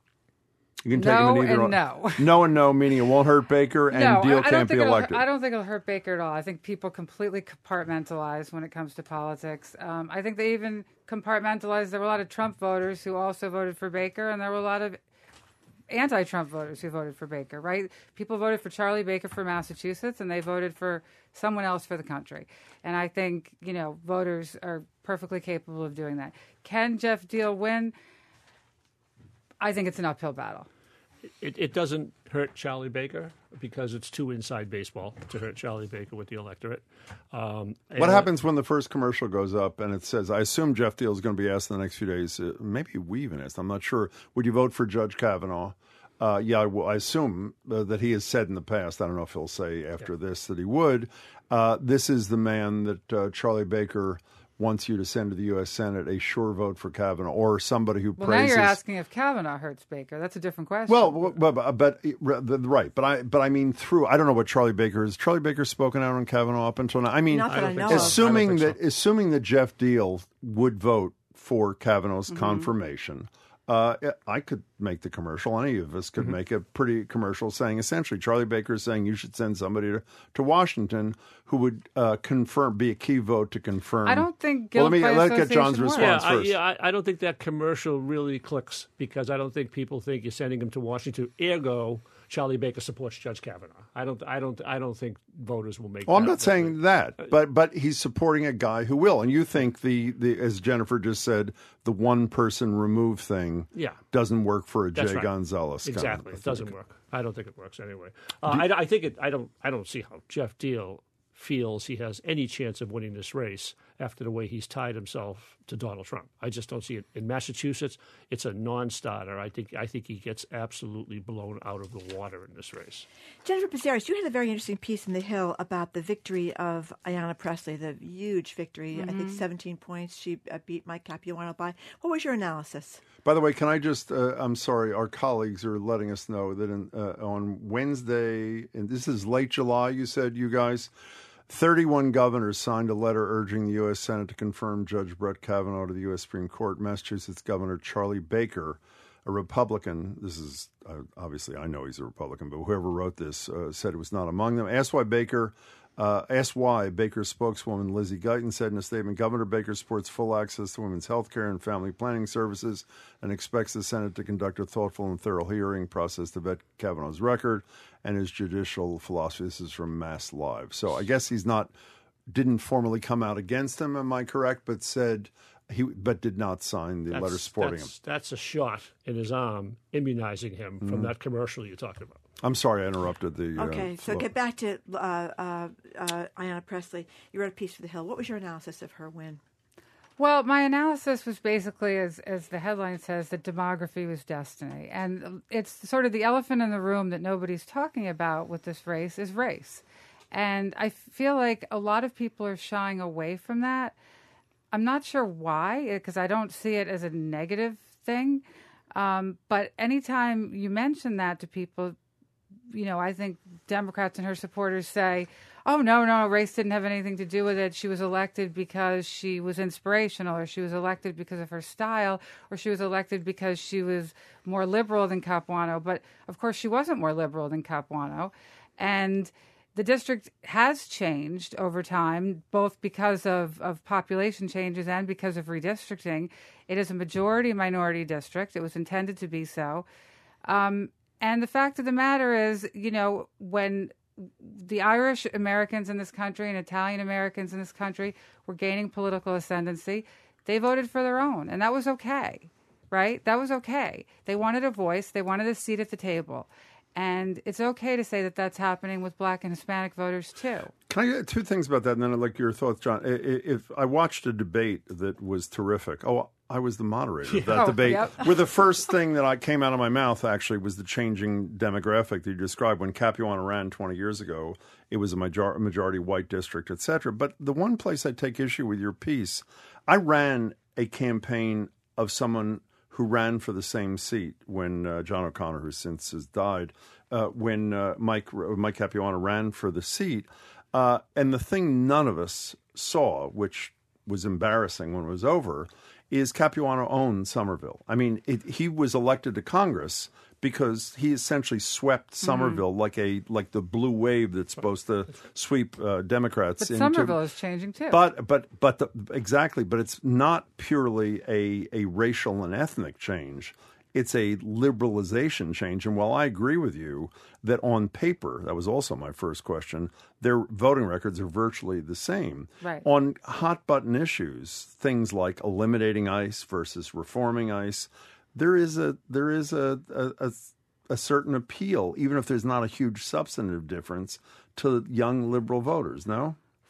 You can take no him in either and no. No and no, meaning it won't hurt Baker and no, Deal I, I can't be elected. I don't think it'll hurt Baker at all. I think people completely compartmentalize when it comes to politics. Um, I think they even compartmentalized. There were a lot of Trump voters who also voted for Baker, and there were a lot of anti-Trump voters who voted for Baker, right? People voted for Charlie Baker for Massachusetts, and they voted for someone else for the country. And I think, you know, voters are perfectly capable of doing that. Can Jeff Deal win? I think it's an uphill battle. It, it doesn't hurt Charlie Baker because it's too inside baseball to hurt Charlie Baker with the electorate. Um, what happens when the first commercial goes up and it says, I assume Jeff Deal is going to be asked in the next few days, uh, maybe we even asked, I'm not sure, would you vote for Judge Kavanaugh? Uh, yeah, I, will, I assume uh, that he has said in the past, I don't know if he'll say after yeah. this that he would, uh, this is the man that uh, Charlie Baker wants you to send to the U S Senate, a sure vote for Kavanaugh, or somebody who well, praises... Well, now you're asking if Kavanaugh hurts Baker. That's a different question. Well, but, but, but right, but I but I mean through, I don't know what Charlie Baker is. Charlie Baker spoken out on Kavanaugh up until now. I mean, Not that I I know assuming so. that so. assuming that Jeff Deal would vote for Kavanaugh's mm-hmm. confirmation, uh, I could make the commercial. Any of us could mm-hmm. make a pretty commercial saying essentially Charlie Baker is saying you should send somebody to, to Washington who would uh, confirm, be a key vote to confirm. I don't think guilt well, let me by let get John's works. response yeah, first. I, yeah, I, I don't think that commercial really clicks because I don't think people think you're sending him to Washington. Ergo, Charlie Baker supports Judge Kavanaugh. I don't. I don't. I don't think voters will make. Well, that I'm not saying vote. that, but but he's supporting a guy who will. And you think the, the as Jennifer just said, the one person remove thing yeah. doesn't work for a That's Jay right. Gonzalez. Exactly, kind of it doesn't work. I don't think it works anyway. Uh, I, I think it. I don't. I don't see how Jeff Deal feels he has any chance of winning this race after the way he's tied himself to Donald Trump. I just don't see it. In Massachusetts, it's a non-starter. I think I think he gets absolutely blown out of the water in this race. Jennifer Pizarris, you had a very interesting piece in The Hill about the victory of Ayanna Pressley, the huge victory. Mm-hmm. I think seventeen points she uh, beat Mike Capuano by. What was your analysis? By the way, can I just, uh, I'm sorry, our colleagues are letting us know that in, uh, on Wednesday, and this is late July, you said, you guys, thirty-one governors signed a letter urging the U S Senate to confirm Judge Brett Kavanaugh to the U S Supreme Court. Massachusetts Governor Charlie Baker, a Republican, this is, uh, obviously I know he's a Republican, but whoever wrote this uh, said it was not among them. Asked why Baker, uh, asked why Baker's spokeswoman Lizzie Guyton said in a statement, Governor Baker supports full access to women's health care and family planning services and expects the Senate to conduct a thoughtful and thorough hearing process to vet Kavanaugh's record and his judicial philosophy. This is from Mass Live. So I guess he's not, didn't formally come out against him, am I correct, but said he, but did not sign the that's, letter supporting that's, him. That's a shot in his arm immunizing him mm-hmm. from that commercial you're talking about. I'm sorry I interrupted the... Okay, uh, so get back to uh, uh, uh, Ayanna Pressley. You wrote a piece for The Hill. What was your analysis of her win? Well, my analysis was basically, as as the headline says, that demography was destiny. And it's sort of the elephant in the room that nobody's talking about with this race is race. And I feel like a lot of people are shying away from that. I'm not sure why, because I don't see it as a negative thing. Um, but anytime you mention that to people, you know, I think Democrats and her supporters say, oh, no, no, race didn't have anything to do with it. She was elected because she was inspirational, or she was elected because of her style, or she was elected because she was more liberal than Capuano. But, of course, she wasn't more liberal than Capuano. And the district has changed over time, both because of, of population changes and because of redistricting. It is a majority-minority district. It was intended to be so. Um, and the fact of the matter is, you know, when the Irish Americans in this country and Italian Americans in this country were gaining political ascendancy, they voted for their own. And that was okay, right? That was okay. They wanted a voice. They wanted a seat at the table. And it's okay to say that that's happening with Black and Hispanic voters, too. Can I get two things about that, and then I'd like your thoughts, John. If I watched a debate that was terrific. Oh, I was the moderator of that oh, debate. Yep. Where the first thing that I came out of my mouth, actually, was the changing demographic that you described. When Capuano ran twenty years ago, it was a major- majority white district, et cetera. But the one place I take issue with your piece, I ran a campaign of someone who ran for the same seat when uh, John O'Connor, who since has died, uh, when uh, Mike Mike Capuano ran for the seat. Uh, and the thing none of us saw, which was embarrassing when it was over, is Capuano owned Somerville. I mean, it, he was elected to Congress because he essentially swept Somerville mm-hmm. like a like the blue wave that's supposed to sweep uh, Democrats. But into, Somerville is changing too. But but but the, exactly. But it's not purely a a racial and ethnic change. It's a liberalization change. And while I agree with you that on paper, that was also my first question, their voting records are virtually the same. Right. On hot button issues, things like eliminating ICE versus reforming ICE, there is a there is a a, a, a certain appeal, even if there's not a huge substantive difference, to young liberal voters, no?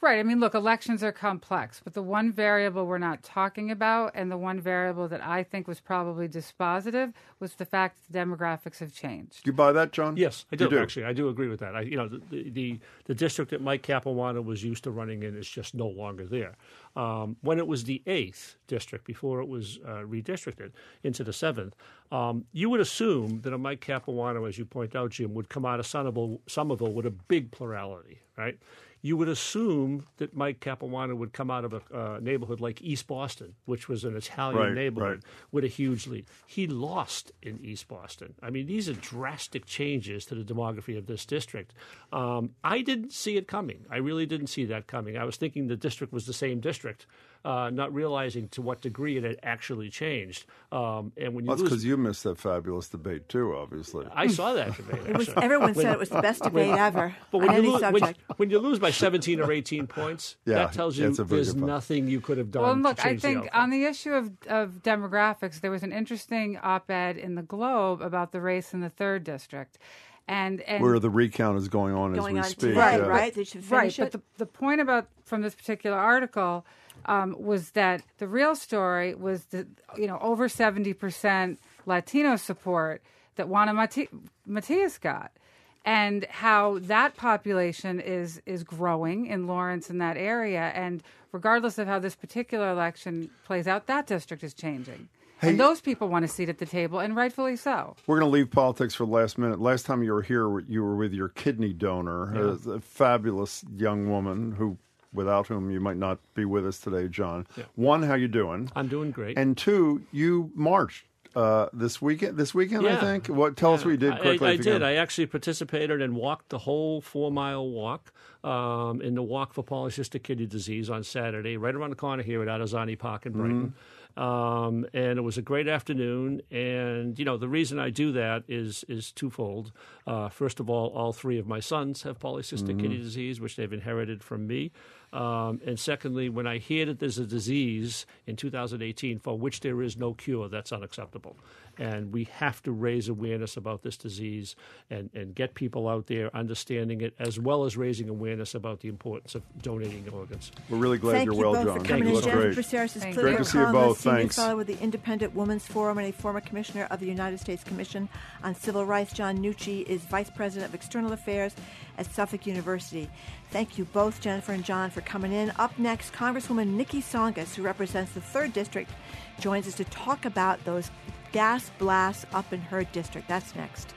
Right. I mean, look, elections are complex, but the one variable we're not talking about and the one variable that I think was probably dispositive was the fact that the demographics have changed. Do you buy that, John? Yes, I do, You do. actually. I do agree with that. I, you know, the, the, the, the district that Mike Capuano was used to running in is just no longer there. Um, when it was the eighth district, before it was uh, redistricted into the seventh, um, you would assume that a Mike Capuano, as you point out, Jim, would come out of Somerville, Somerville with a big plurality, right? You would assume that Mike Capuano would come out of a uh, neighborhood like East Boston, which was an Italian Right, neighborhood, right. with a huge lead. He lost in East Boston. I mean, these are drastic changes to the demography of this district. Um, I didn't see it coming. I really didn't see that coming. I was thinking the district was the same district, uh, not realizing to what degree it had actually changed. Um, and when you Well, that's lose, because you missed that fabulous debate, too, obviously. I saw that debate. It was, actually. everyone said it was the best debate ever But on when you, any lose, when, subject. when you lose by seventeen or eighteen points, Yeah, that tells you it's a very there's good point. nothing you could have done. Well, look, to I change the think outcome. on the issue of, of demographics, there was an interesting op-ed in the Globe about the race in the third district. And, and Where the recount is going on Going as we on speak. today, yeah. right? They should Right, finish but it. the, the point about from this particular article um, was that the real story was that, you know, over seventy percent Latino support that Juana Mati- Matias got, and how that population is is growing in Lawrence in that area. And regardless of how this particular election plays out, that district is changing. Hey- and those people want a seat at the table, and rightfully so. We're going to leave politics for the last minute. Last time you were here, you were with your kidney donor, a, a fabulous young woman who, without whom you might not be with us today, John. Yeah. One, how you doing? I'm doing great. And two, you marched uh, this weekend. This weekend, I Yeah. think. What? Tell us what you did quickly. I, I if you did. can. I actually participated and walked the whole four-mile walk um, in the Walk for Polycystic Kidney Disease on Saturday, right around the corner here at Adesanya Park in Brighton. Mm-hmm. Um, and it was a great afternoon. And, you know, the reason I do that is is twofold. Uh, first of all, all three of my sons have polycystic kidney disease, which they've inherited from me. Um, and secondly, when I hear that there's a disease in two thousand eighteen for which there is no cure, that's unacceptable. And we have to raise awareness about this disease and, and get people out there understanding it, as well as raising awareness about the importance of donating organs. We're really glad Thank you're you well, both John. for coming you in. look Jennifer great. Braceras is Thank political you. Great to see you columnist, both. senior Thanks. fellow with the Independent Women's Forum and a former commissioner of the United States Commission on Civil Rights. John Nucci is vice president of external affairs at Suffolk University. Thank you both, Jennifer and John, for coming in. Up next, Congresswoman Nikki Tsongas, who represents the third District, joins us to talk about those gas blasts up in her district. That's next.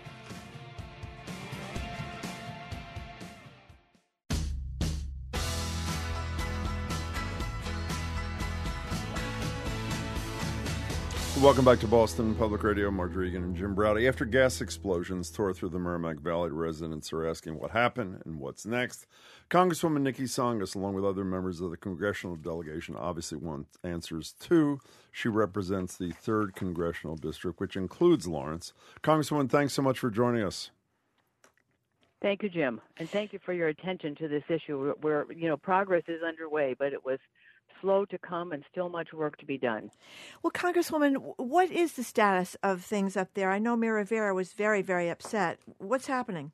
Welcome back to Boston Public Radio. Mark Regan and Jim Browdy. After gas explosions tore through the Merrimack Valley, residents are asking what happened and what's next. Congresswoman Nikki Tsongas, along with other members of the congressional delegation, obviously want answers too. She represents the third congressional district, which includes Lawrence. Congresswoman, thanks so much for joining us. Thank you, Jim, and thank you for your attention to this issue. Where you know progress is underway, but it was slow to come and still much work to be done. Well, Congresswoman, what is the status of things up there? I know Mayor Rivera was very, very upset. What's happening?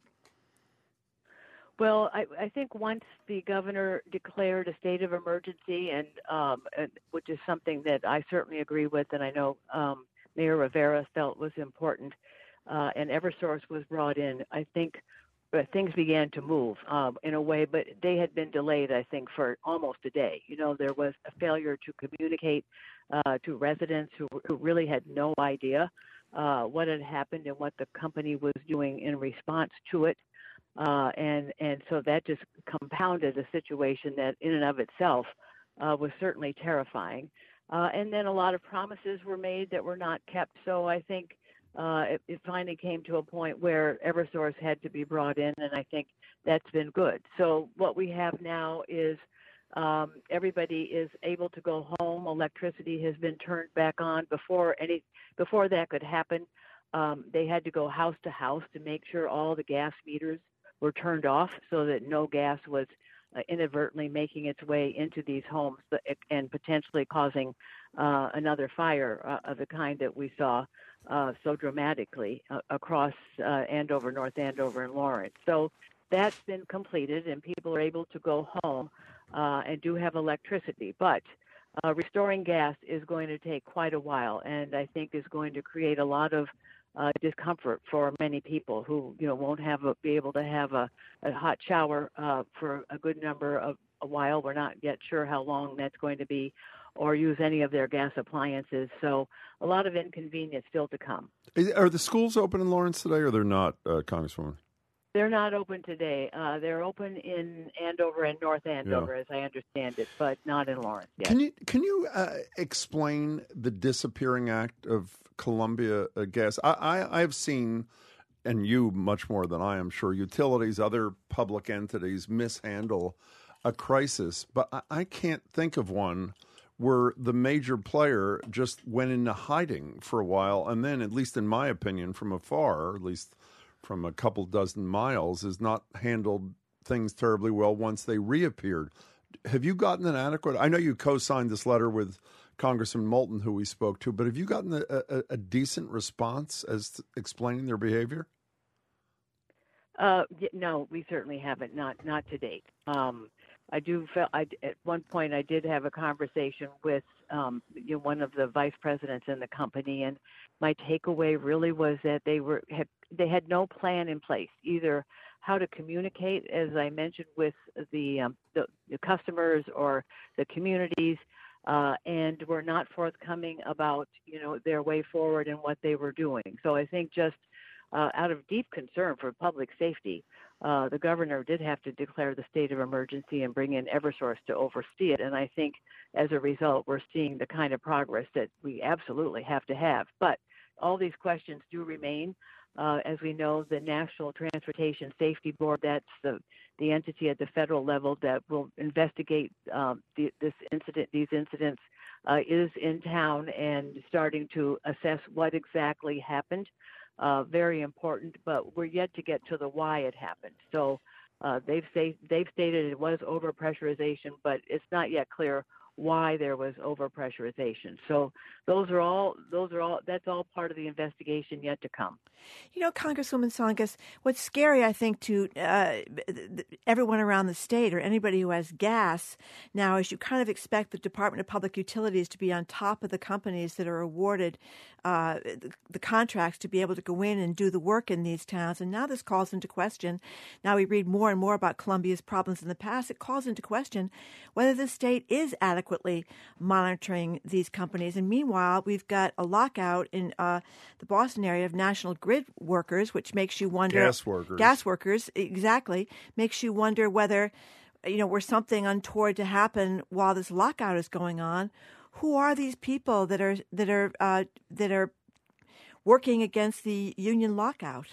Well, I, I think once the governor declared a state of emergency, and, um, and which is something that I certainly agree with, and I know um, Mayor Rivera felt was important, uh, and Eversource was brought in, I think uh, things began to move um, in a way, but they had been delayed, I think, for almost a day. You know, there was a failure to communicate uh, to residents who, who really had no idea uh, what had happened and what the company was doing in response to it. Uh, and, and so that just compounded a situation that in and of itself uh, was certainly terrifying. Uh, and then a lot of promises were made that were not kept. So I think uh, it, it finally came to a point where Eversource had to be brought in, and I think that's been good. So what we have now is um, everybody is able to go home. Electricity has been turned back on. Before any before that could happen, um, they had to go house to house to make sure all the gas meters were turned off so that no gas was uh, inadvertently making its way into these homes and potentially causing uh, another fire uh, of the kind that we saw uh, so dramatically uh, across uh, Andover, North Andover, and Lawrence. So that's been completed, and people are able to go home. uh, and do have electricity. But uh, restoring gas is going to take quite a while, and I think is going to create a lot of uh, discomfort for many people who, you know, won't have a, be able to have a, a hot shower uh, for a good number of a while. We're not yet sure how long that's going to be, or use any of their gas appliances. So a lot of inconvenience still to come. Are the schools open in Lawrence today, or they're not, uh, Congresswoman? They're not open today. Uh, they're open in Andover and North Andover, yeah. as I understand it, but not in Lawrence yet. Can you can you uh, explain the disappearing act of Columbia uh, Gas? I, I, I've seen, and you much more than I am sure, utilities, other public entities mishandle a crisis, but I, I can't think of one where the major player just went into hiding for a while, and then, at least in my opinion, from afar, or at least from a couple dozen miles, has not handled things terribly well once they reappeared. Have you gotten an adequate... I know you co-signed this letter with Congressman Moulton, who we spoke to, but have you gotten a, a, a decent response as to explaining their behavior? Uh, no, we certainly haven't, not not to date. Um, I do feel, I, at one point I did have a conversation with um, you know, one of the vice presidents in the company, and my takeaway really was that they were had, they had no plan in place, either how to communicate, as I mentioned, with the um, the, the customers or the communities, uh, and were not forthcoming about, you know, their way forward and what they were doing. So I think just uh, out of deep concern for public safety, Uh, the governor did have to declare the state of emergency and bring in Eversource to oversee it. And I think as a result, we're seeing the kind of progress that we absolutely have to have. But all these questions do remain. Uh, as we know, the National Transportation Safety Board, that's the, the entity at the federal level that will investigate um, the, this incident, these incidents, uh, is in town and starting to assess what exactly happened. Uh, very important, but we're yet to get to the why it happened. So uh, they've say, they've stated it was overpressurization, but it's not yet clear why there was overpressurization. So those are all those are all that's all part of the investigation yet to come. You know, Congresswoman Tsongas, what's scary, I think, to uh, everyone around the state or anybody who has gas now is you kind of expect the Department of Public Utilities to be on top of the companies that are awarded uh, the, the contracts to be able to go in and do the work in these towns. And now this calls into question. Now we read more and more about Columbia's problems in the past. It calls into question whether the state is adequately monitoring these companies. And meanwhile, we've got a lockout in uh, the Boston area of National Grid workers, which makes you wonder. Gas workers. Gas workers, exactly. Makes you wonder whether, you know, were something untoward to happen while this lockout is going on. Who are these people that are that are uh, that are working against the union lockout?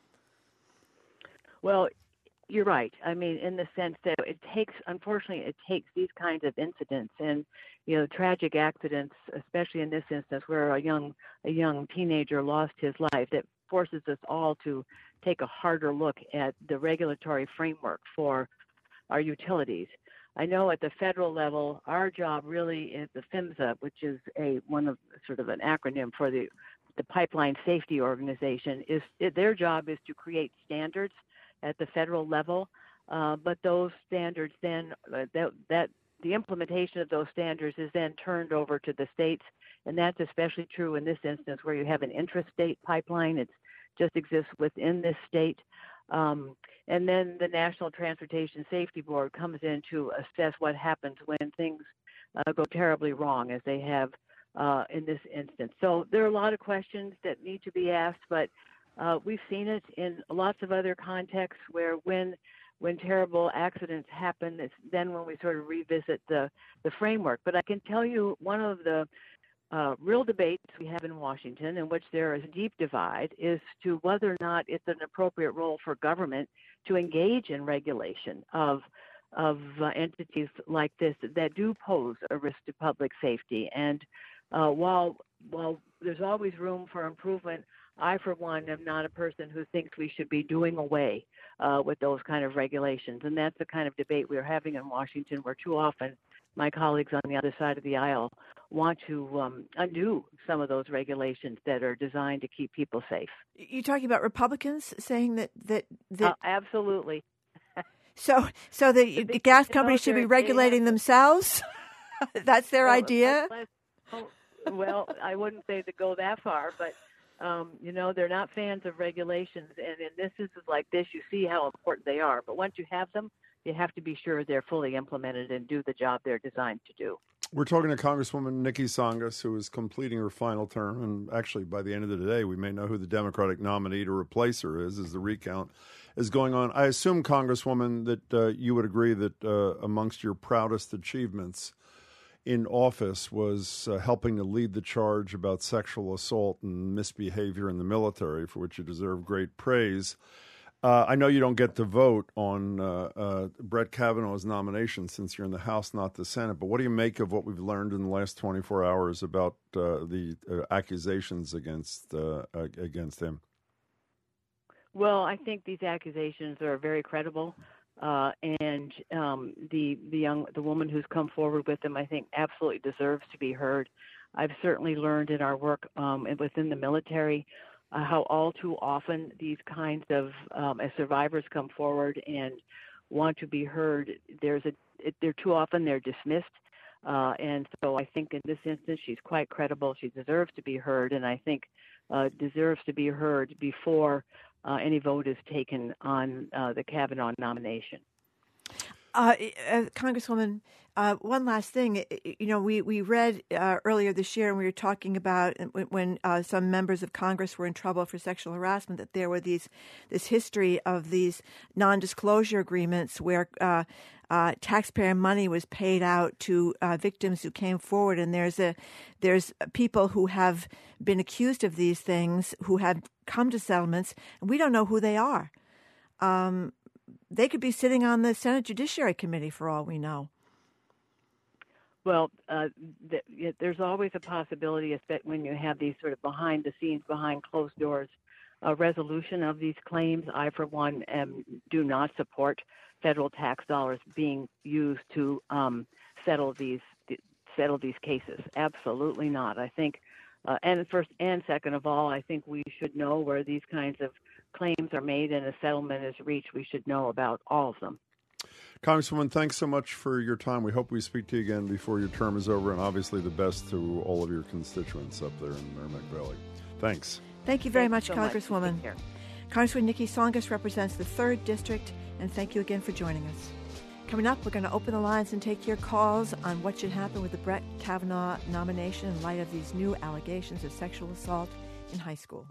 Well, you're right. I mean, in the sense that it takes, unfortunately, it takes these kinds of incidents and, you know, tragic accidents, especially in this instance where a young a young teenager lost his life, that forces us all to take a harder look at the regulatory framework for our utilities. I know at the federal level, our job really is the PHMSA, which is a one of sort of an acronym for the the Pipeline Safety Organization. Is it, their job is to create standards at the federal level, uh, but those standards then uh, that that the implementation of those standards is then turned over to the states, and that's especially true in this instance where you have an intrastate pipeline. It just exists within this state. Um, and then the National Transportation Safety Board comes in to assess what happens when things uh, go terribly wrong, as they have uh, in this instance. So there are a lot of questions that need to be asked, but uh, we've seen it in lots of other contexts where when when terrible accidents happen, it's then when we sort of revisit the, the framework. But I can tell you one of the Uh, real debates we have in Washington, in which there is a deep divide, is to whether or not it's an appropriate role for government to engage in regulation of of uh, entities like this that do pose a risk to public safety. And uh, while while there's always room for improvement, I, for one, am not a person who thinks we should be doing away uh, with those kind of regulations. And that's the kind of debate we're having in Washington, where too often my colleagues on the other side of the aisle want to um, undo some of those regulations that are designed to keep people safe. You're talking about Republicans saying that that, that uh, absolutely. So, so the, the gas companies should be regulating themselves? That's their well, idea? Oh, well, I wouldn't say to go that far, but, um, you know, they're not fans of regulations. And in this instance like this, you see how important they are. But once you have them, you have to be sure they're fully implemented and do the job they're designed to do. We're talking to Congresswoman Nikki Tsongas, who is completing her final term. And actually, by the end of the day, we may know who the Democratic nominee to replace her is as the recount is going on. I assume, Congresswoman, that uh, you would agree that uh, amongst your proudest achievements in office was uh, helping to lead the charge about sexual assault and misbehavior in the military, for which you deserve great praise. Uh, I know you don't get to vote on uh, uh, Brett Kavanaugh's nomination since you're in the House, not the Senate, but what do you make of what we've learned in the last twenty-four hours about uh, the uh, accusations against uh, against him? Well, I think these accusations are very credible. Uh, and um, the the young the woman who's come forward with them, I think, absolutely deserves to be heard. I've certainly learned in our work um, within the military uh, how all too often these kinds of um, as survivors come forward and want to be heard, there's a it, they're too often they're dismissed. Uh, and so I think in this instance she's quite credible. She deserves to be heard, and I think uh, deserves to be heard before Uh, any vote is taken on uh, the Kavanaugh nomination. Uh, uh, Congresswoman, uh, one last thing. You know, we, we read uh, earlier this year, and we were talking about when uh, some members of Congress were in trouble for sexual harassment, that there were these this history of these non-disclosure agreements where uh, uh, taxpayer money was paid out to uh, victims who came forward. And there's a there's people who have been accused of these things who have come to settlements, and we don't know who they are. Um, They could be sitting on the Senate Judiciary Committee for all we know. Well, uh, th- there's always a possibility, especially when you have these sort of behind the scenes, behind closed doors, uh, resolution of these claims. I, for one, am, do not support federal tax dollars being used to um, settle these settle these cases. Absolutely not. I think, uh, and first and second of all, I think we should know where these kinds of claims are made and a settlement is reached. We should know about all of them. Congresswoman, thanks so much for your time. We hope we speak to you again before your term is over, and obviously the best to all of your constituents up there in Merrimack Valley. Thanks. Thank you very Thanks much, so Congresswoman. Much. Congresswoman Nikki Tsongas represents the third District, and thank you again for joining us. Coming up, we're going to open the lines and take your calls on what should happen with the Brett Kavanaugh nomination in light of these new allegations of sexual assault in high school.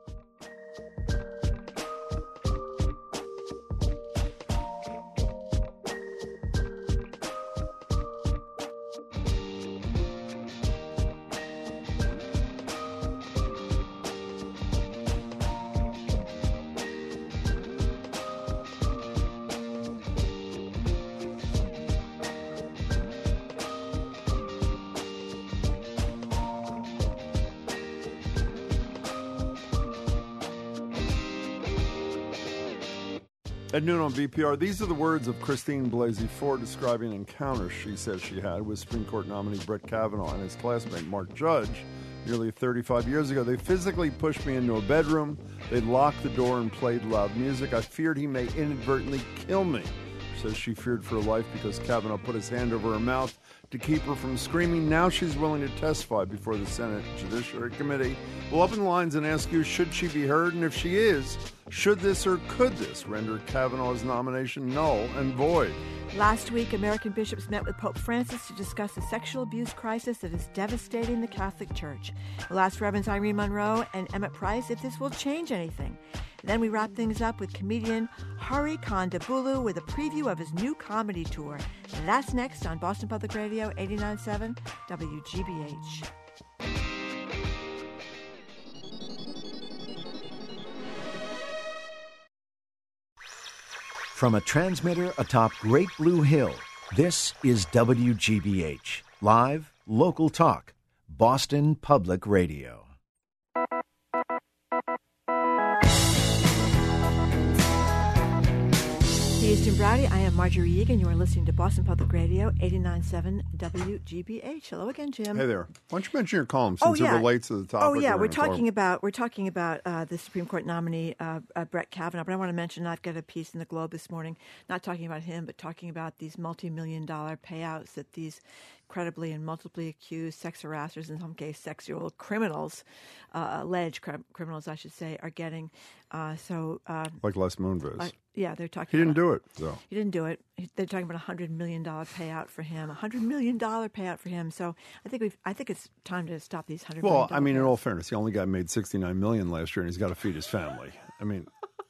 At noon on B P R, these are the words of Christine Blasey Ford describing an encounter she says she had with Supreme Court nominee Brett Kavanaugh and his classmate Mark Judge nearly thirty-five years ago. They physically pushed me into a bedroom. They locked the door and played loud music. I feared he may inadvertently kill me. She says she feared for her life because Kavanaugh put his hand over her mouth to keep her from screaming. Now she's willing to testify before the Senate Judiciary Committee. We'll open the lines and ask you, should she be heard? And if she is, should this or could this render Kavanaugh's nomination null and void? Last week, American bishops met with Pope Francis to discuss the sexual abuse crisis that is devastating the Catholic Church. We'll ask Reverends Irene Monroe and Emmett Price if this will change anything. Then we wrap things up with comedian Hari Kondabolu with a preview of his new comedy tour. And that's next on Boston Public Radio eighty-nine point seven W G B H. From a transmitter atop Great Blue Hill, this is W G B H, live, local talk, Boston Public Radio. The Easton Browdy. I am Marjorie Egan. You are listening to Boston Public Radio, eighty-nine point seven W G B H. Hello again, Jim. Hey there. Why don't you mention your column since oh, yeah. it relates to the topic? Oh yeah, we're, we're talk talking about we're talking about uh, the Supreme Court nominee uh, uh, Brett Kavanaugh. But I want to mention I've got a piece in the Globe this morning, not talking about him, but talking about these multi-million dollar payouts that these credibly and multiply accused sex harassers, in some case sexual criminals, uh, alleged cr- criminals, I should say, are getting. Uh, so, uh, like Les Moonves. Uh, yeah, they're talking. He didn't about, do it, though. He didn't do it. They're talking about a hundred million dollar payout for him. A hundred million dollar payout for him. So I think we've. I think it's time to stop these hundred. Well, I mean, payouts. In all fairness, the only guy made sixty nine million last year, and he's got to feed his family. I mean,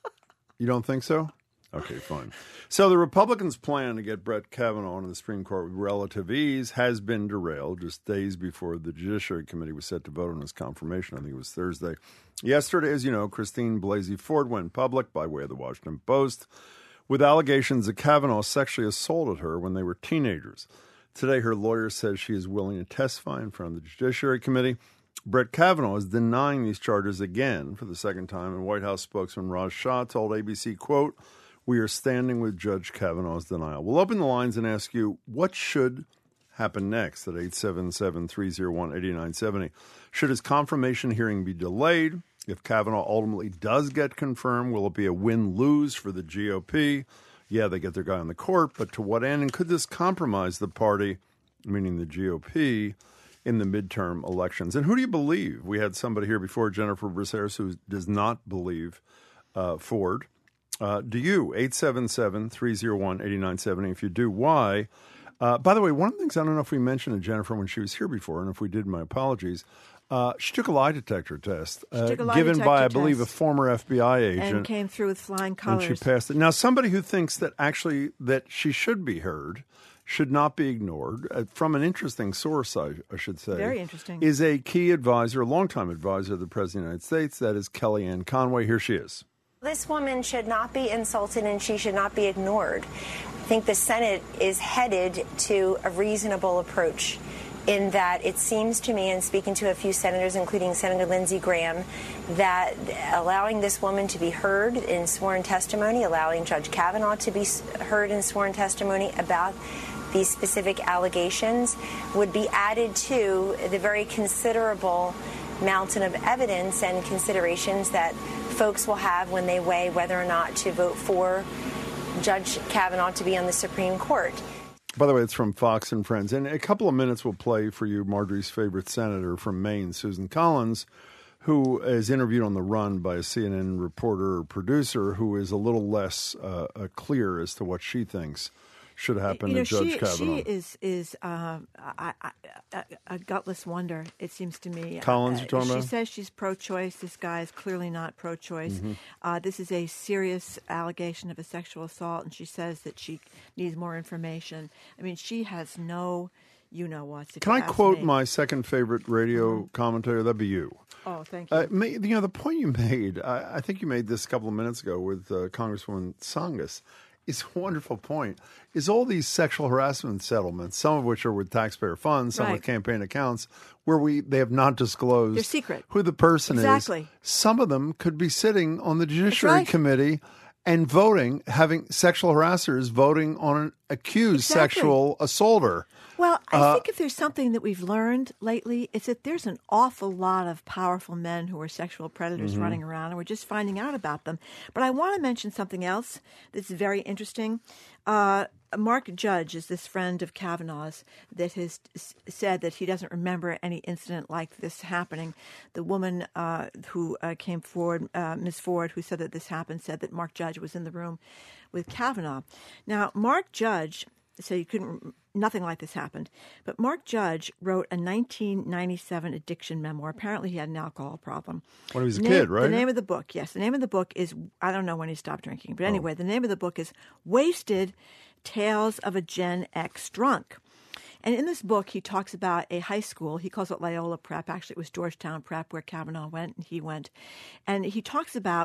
you don't think so? Okay, fine. So the Republicans' plan to get Brett Kavanaugh into the Supreme Court with relative ease has been derailed just days before the Judiciary Committee was set to vote on his confirmation. I think it was Thursday. Yesterday, as you know, Christine Blasey Ford went public by way of the Washington Post with allegations that Kavanaugh sexually assaulted her when they were teenagers. Today, her lawyer says she is willing to testify in front of the Judiciary Committee. Brett Kavanaugh is denying these charges again for the second time, and White House spokesman Raj Shah told A B C, quote, "We are standing with Judge Kavanaugh's denial." We'll open the lines and ask you, what should happen next at eight seven seven, three oh one, eight nine seven zero? Should his confirmation hearing be delayed? If Kavanaugh ultimately does get confirmed, will it be a win-lose for the G O P? Yeah, they get their guy on the court, but to what end? And could this compromise the party, meaning the G O P, in the midterm elections? And who do you believe? We had somebody here before, Jennifer Braceras, who does not believe uh, Ford. Uh, do you? eight seven seven, three oh one, eight nine seven zero. If you do, why? Uh, by the way, one of the things, I don't know if we mentioned to Jennifer when she was here before, and if we did, my apologies. Uh, she took a lie detector test uh, took a lie given detector by, I test believe, a former F B I agent. And came through with flying colors. And she passed it. Now, somebody who thinks that actually that she should be heard, should not be ignored, uh, from an interesting source, I, I should say. Very interesting. Is a key advisor, a longtime advisor of the President of the United States. That is Kellyanne Conway. Here she is. This woman should not be insulted and she should not be ignored. I think the Senate is headed to a reasonable approach in that it seems to me, and speaking to a few senators, including Senator Lindsey Graham, that allowing this woman to be heard in sworn testimony, allowing Judge Kavanaugh to be heard in sworn testimony about these specific allegations would be added to the very considerable mountain of evidence and considerations that folks will have when they weigh whether or not to vote for Judge Kavanaugh to be on the Supreme Court. By the way, it's from Fox and Friends. In a couple of minutes, we'll play for you Marjorie's favorite senator from Maine, Susan Collins, who is interviewed on the run by a C N N reporter or producer who is a little less uh, uh, clear as to what she thinks should happen you know, to Judge she, Kavanaugh. She is is uh, I, I, a, a gutless wonder, it seems to me. Collins, uh, you're talking she about? She says she's pro-choice. This guy is clearly not pro-choice. Mm-hmm. Uh, this is a serious allegation of a sexual assault, and she says that she needs more information. I mean, she has no, you know what. Can I quote me. my second favorite radio mm-hmm. commentator? That'd be you. Oh, thank you. Uh, you know, the point you made, I, I think you made this a couple of minutes ago with uh, Congresswoman Tsongas, is a wonderful point, is all these sexual harassment settlements, some of which are with taxpayer funds, some right. with campaign accounts, where we they have not disclosed They're secret. who the person exactly. is. Some of them could be sitting on the Judiciary right. Committee and voting, having sexual harassers voting on an accused exactly. sexual assaulter. Well, I uh, think if there's something that we've learned lately, it's that there's an awful lot of powerful men who are sexual predators mm-hmm. running around, and we're just finding out about them. But I want to mention something else that's very interesting. Uh, Mark Judge is this friend of Kavanaugh's that has said that he doesn't remember any incident like this happening. The woman uh, who uh, came forward, uh, Miz Ford, who said that this happened, said that Mark Judge was in the room with Kavanaugh. Now, Mark Judge said he couldn't, nothing like this happened. But Mark Judge wrote a nineteen ninety-seven addiction memoir. Apparently he had an alcohol problem. When he was a name, kid, right? The name of the book, yes. The name of the book is, I don't know when he stopped drinking. But anyway, oh. the name of the book is Wasted, Tales of a Gen X Drunk. And in this book, he talks about a high school. He calls it Loyola Prep. Actually, it was Georgetown Prep where Kavanaugh went and he went. And he talks about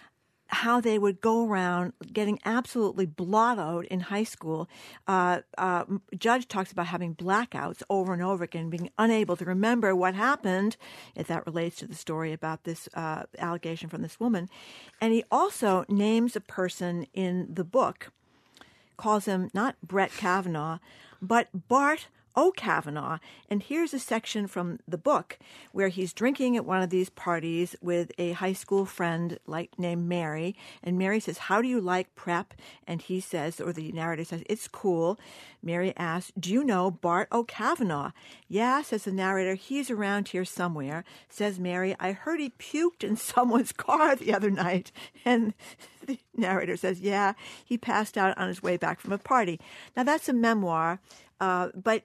how they would go around getting absolutely blottoed in high school. Uh, uh, Judge talks about having blackouts over and over again, being unable to remember what happened, if that relates to the story about this uh, allegation from this woman. And he also names a person in the book calls him not Brett Kavanaugh, but Bart O'Kavanaugh. And here's a section from the book where he's drinking at one of these parties with a high school friend like named Mary. And Mary says, "How do you like prep?" And he says, or the narrator says, "It's cool." Mary asks, "Do you know Bart O'Kavanaugh?" "Yeah," says the narrator, "he's around here somewhere." Says Mary, "I heard he puked in someone's car the other night." And the narrator says, "Yeah, he passed out on his way back from a party." Now, that's a memoir, uh, but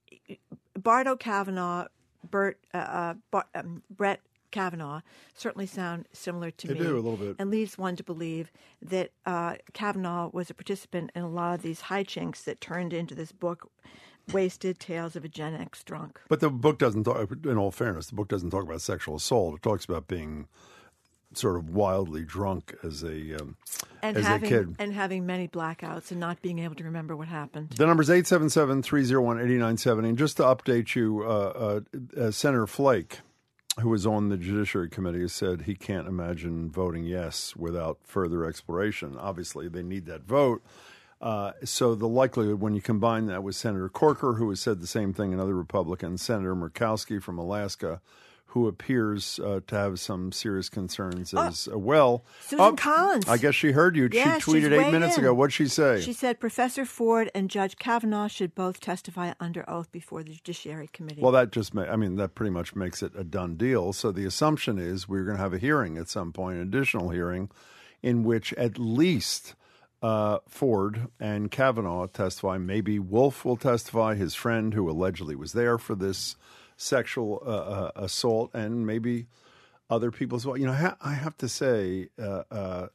Bart O'Kavanaugh, Bert, uh, uh, Bart, um, Brett Kavanaugh certainly sound similar to they me. They do, a little bit. And leads one to believe that uh, Kavanaugh was a participant in a lot of these hijinks that turned into this book, Wasted Tales of a Gen X Drunk. But the book doesn't talk, in all fairness, the book doesn't talk about sexual assault. It talks about being sort of wildly drunk as a um, and as having, a kid. And having many blackouts and not being able to remember what happened. The number's eight seven seven, three oh one, eight nine seven zero. And just to update you, uh, uh, uh, Senator Flake, who was on the Judiciary Committee, has said he can't imagine voting yes without further exploration. Obviously, they need that vote. Uh, so the likelihood, when you combine that with Senator Corker, who has said the same thing, and other Republicans, Senator Murkowski from Alaska, who appears uh, to have some serious concerns oh, as uh, well. Susan oh, Collins. I guess she heard you. Yeah, she tweeted eight minutes in. ago. What'd she say? She said Professor Ford and Judge Kavanaugh should both testify under oath before the Judiciary Committee. Well, that just, ma- I mean, that pretty much makes it a done deal. So the assumption is we're going to have a hearing at some point, an additional hearing, in which at least uh, Ford and Kavanaugh testify. Maybe Wolf will testify, his friend who allegedly was there for this sexual uh, uh, assault, and maybe other people as well. You know, ha- I have to say, uh, uh,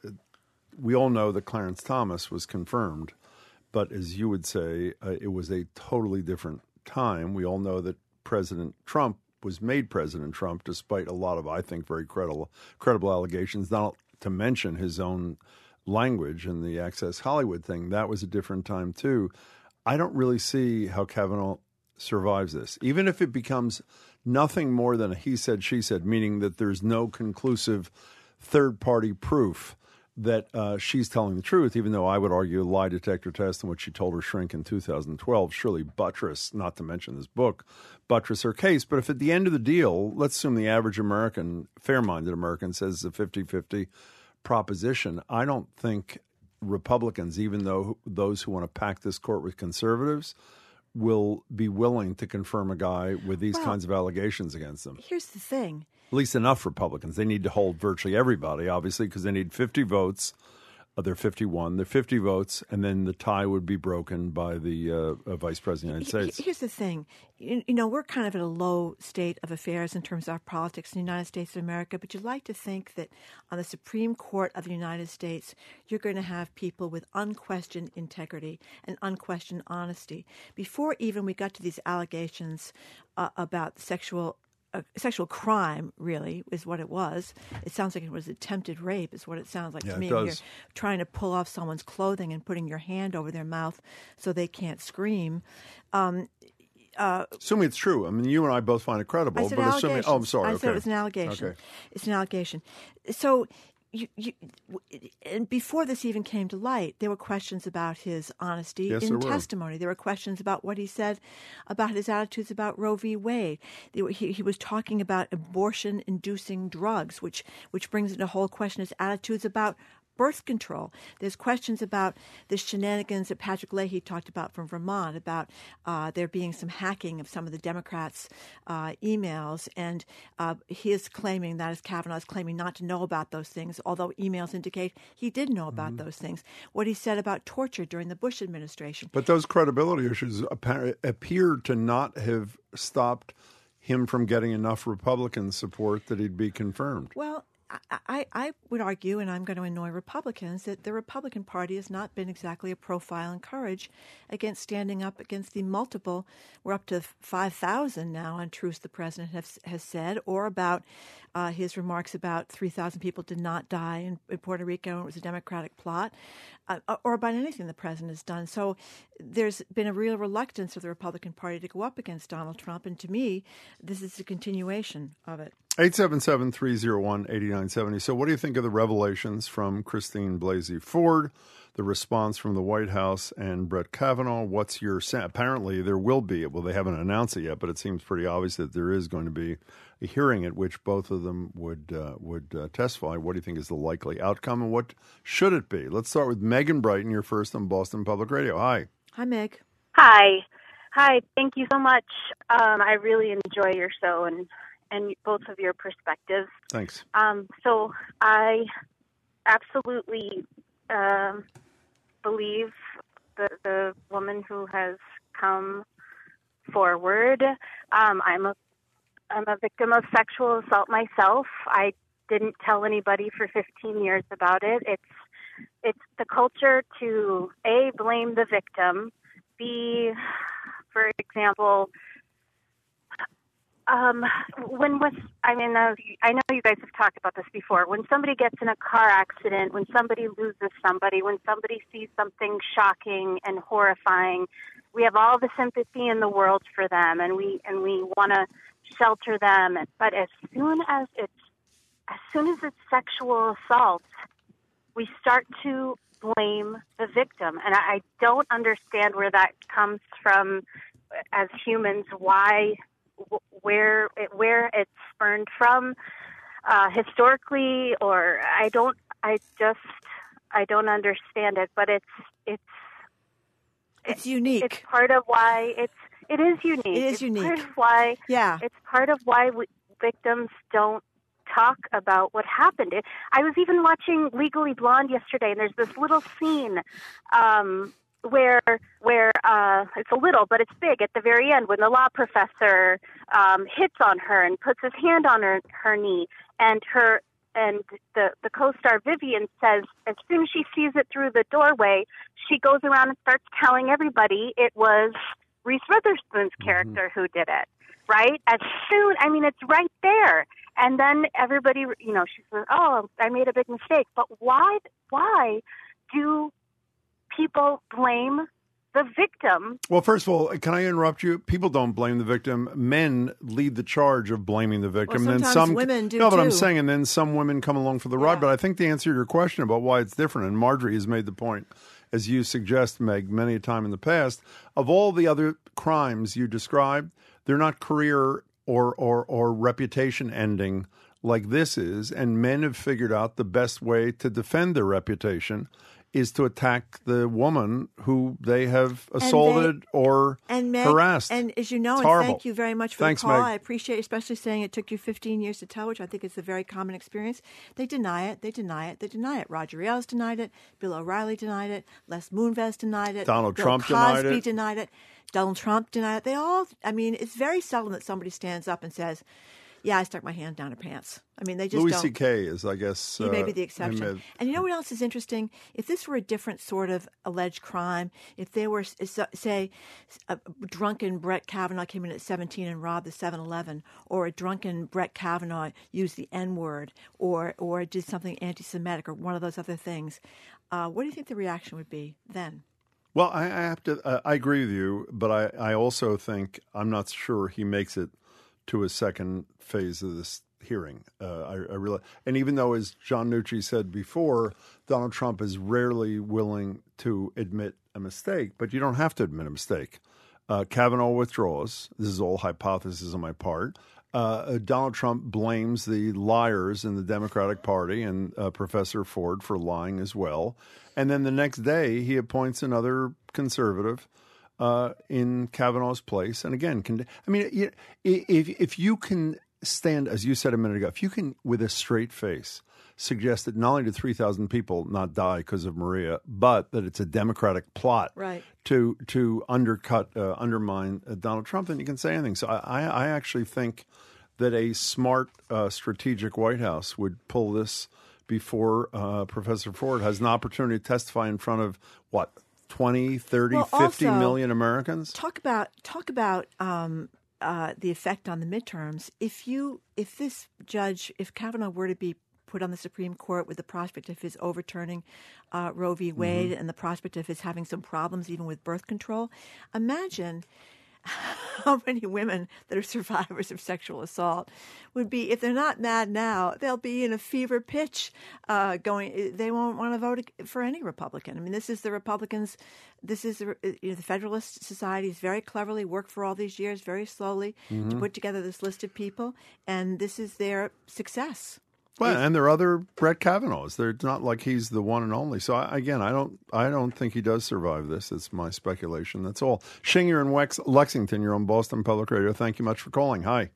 we all know that Clarence Thomas was confirmed, but as you would say, uh, it was a totally different time. We all know that President Trump was made President Trump despite a lot of, I think, very credible credible allegations, not to mention his own language and the Access Hollywood thing. That was a different time, too. I don't really see how Kavanaugh survives this, even if it becomes nothing more than a he said, she said, meaning that there's no conclusive third-party proof that uh, she's telling the truth, even though I would argue a lie detector test and what she told her shrink in two thousand twelve surely buttress, not to mention this book, buttress her case. But if at the end of the deal, let's assume the average American, fair-minded American, says it's a fifty-fifty proposition, I don't think Republicans, even though those who want to pack this court with conservatives, will be willing to confirm a guy with these well, kinds of allegations against them. Here's the thing. At least enough Republicans. They need to hold virtually everybody, obviously, because they need fifty votes. Uh, they're fifty-one. They're fifty votes, and then the tie would be broken by the uh, uh, Vice President of the United States. Here's the thing. You, you know, we're kind of at a low state of affairs in terms of our politics in the United States of America, but you'd like to think that on the Supreme Court of the United States, you're going to have people with unquestioned integrity and unquestioned honesty. Before even we got to these allegations uh, about sexual A sexual crime, really, is what it was. It sounds like it was attempted rape, is what it sounds like yeah, to me. It does. You're trying to pull off someone's clothing and putting your hand over their mouth so they can't scream. Um, uh, assuming it's true. I mean, you and I both find it credible. I said but assuming, oh, I'm sorry. I okay. said it was an allegation. Okay. It's an allegation. So. You, you, and before this even came to light, there were questions about his honesty yes, in there testimony. Were. There were questions about what he said about his attitudes about Roe v. Wade. Were, he, he was talking about abortion-inducing drugs, which which brings into the whole question his attitudes about birth control. There's questions about the shenanigans that Patrick Leahy talked about from Vermont, about uh, there being some hacking of some of the Democrats' uh, emails, and uh, he is claiming, that is Kavanaugh is claiming not to know about those things, although emails indicate he did know about mm-hmm. those things. What he said about torture during the Bush administration. But those credibility issues appear, appear to not have stopped him from getting enough Republican support that he'd be confirmed. Well, I, I would argue, and I'm going to annoy Republicans, that the Republican Party has not been exactly a profile in courage against standing up against the multiple, we're up to five thousand now on truths the president has, has said, or about uh, his remarks about three thousand people did not die in, in Puerto Rico and it was a Democratic plot, uh, or about anything the president has done. So there's been a real reluctance of the Republican Party to go up against Donald Trump, and to me, this is a continuation of it. eight seven seven, three oh one, eight nine nine seventy. So what do you think of the revelations from Christine Blasey Ford, the response from the White House, and Brett Kavanaugh? What's your sense? Apparently there will be, well, they haven't announced it yet, but it seems pretty obvious that there is going to be a hearing at which both of them would uh, would uh, testify. What do you think is the likely outcome, and what should it be? Let's start with Megan Brighton. You're first on Boston Public Radio. Hi. Hi, Meg. Hi. Hi. Thank you so much. Um, I really enjoy your show and, and both of your perspectives. Thanks. Um, so I absolutely um, believe the, the woman who has come forward. Um, I'm a I'm a victim of sexual assault myself. I didn't tell anybody for fifteen years about it. It's it's the culture to A, blame the victim, B, for example, um, when was I mean uh, I know you guys have talked about this before. When somebody gets in a car accident, when somebody loses somebody, when somebody sees something shocking and horrifying, we have all the sympathy in the world for them, and we and we want to shelter them. But as soon as it's as soon as it's sexual assault, we start to blame the victim, and I, I don't understand where that comes from. As humans, why, where, it, where it's spurned from, uh, historically, or I don't, I just, I don't understand it. But it's, it's, it's unique. It's part of why it's, it is unique. It is it's unique. Part of why, yeah. It's part of why we, victims don't talk about what happened. It, I was even watching Legally Blonde yesterday, and there's this little scene, um, where where uh, it's a little, but it's big at the very end when the law professor um, hits on her and puts his hand on her, her knee, and her and the, the co-star Vivian says as soon as she sees it through the doorway, she goes around and starts telling everybody it was Reese Witherspoon's character mm-hmm. who did it, right? As soon, I mean, it's right there. And then everybody, you know, she says, oh, I made a big mistake. But why, why do people blame the victim? Well, first of all, can I interrupt you? People don't blame the victim. Men lead the charge of blaming the victim. Well, sometimes then some women do No, but too. I'm saying, and then some women come along for the Yeah. ride. But I think the answer to your question about why it's different, and Marjorie has made the point, as you suggest, Meg, many a time in the past, of all the other crimes you described, they're not career or or or reputation ending like this is, and men have figured out the best way to defend their reputation is to attack the woman who they have assaulted they, or and Meg, harassed. And as you know, it's and horrible. Thank you very much for Thanks, the call. Meg. I appreciate, especially saying it took you fifteen years to tell, which I think is a very common experience. They deny it. They deny it. They deny it. Roger Ailes denied it. Bill O'Reilly denied it. Les Moonves denied it. Donald Bill Trump Cosby denied it. denied it. Donald Trump denied it. They all, I mean, it's very seldom that somebody stands up and says, yeah, I stuck my hand down her pants. I mean, they just Louis don't. C K is, I guess. He may be uh, the exception. made- And you know what else is interesting? If this were a different sort of alleged crime, if there were, say, a drunken Brett Kavanaugh came in at seventeen and robbed the seven eleven, or a drunken Brett Kavanaugh used the N-word, or or did something anti-Semitic, or one of those other things, uh, what do you think the reaction would be then? Well, I, I have to. Uh, I agree with you, but I, I also think I'm not sure he makes it to a second phase of this hearing. Uh, I, I really, and even though, as John Nucci said before, Donald Trump is rarely willing to admit a mistake, but you don't have to admit a mistake. Uh, Kavanaugh withdraws. This is all hypothesis on my part. Uh, Donald Trump blames the liars in the Democratic Party and uh, Professor Ford for lying as well. And then the next day, he appoints another conservative uh, in Kavanaugh's place. And again, can, I mean, you, if if you can stand, as you said a minute ago, if you can, with a straight face, suggest that not only did three thousand people not die because of Maria, but that it's a Democratic plot Right. to to undercut, uh, undermine uh, Donald Trump, then you can say anything. So I, I actually think that a smart, uh, strategic White House would pull this before uh, Professor Ford has an opportunity to testify in front of, what, twenty, thirty, Well, fifty also, million Americans? Talk about talk about um, uh, the effect on the midterms. If you if this judge, if Kavanaugh were to be put on the Supreme Court with the prospect of his overturning uh, Roe v. Wade mm-hmm. and the prospect of his having some problems even with birth control, imagine how many women that are survivors of sexual assault would be, if they're not mad now, they'll be in a fever pitch uh, going, they won't want to vote for any Republican. I mean, this is the Republicans, this is the, you know, the Federalist Society has very cleverly worked for all these years, very slowly, mm-hmm. to put together this list of people, and this is their success. Well, and there are other Brett Kavanaughs. They're not like he's the one and only. So I, again, I don't, I don't think he does survive this. It's my speculation. That's all. Shing, you're in Wex- Lexington. You're on Boston Public Radio. Thank you much for calling. Hi.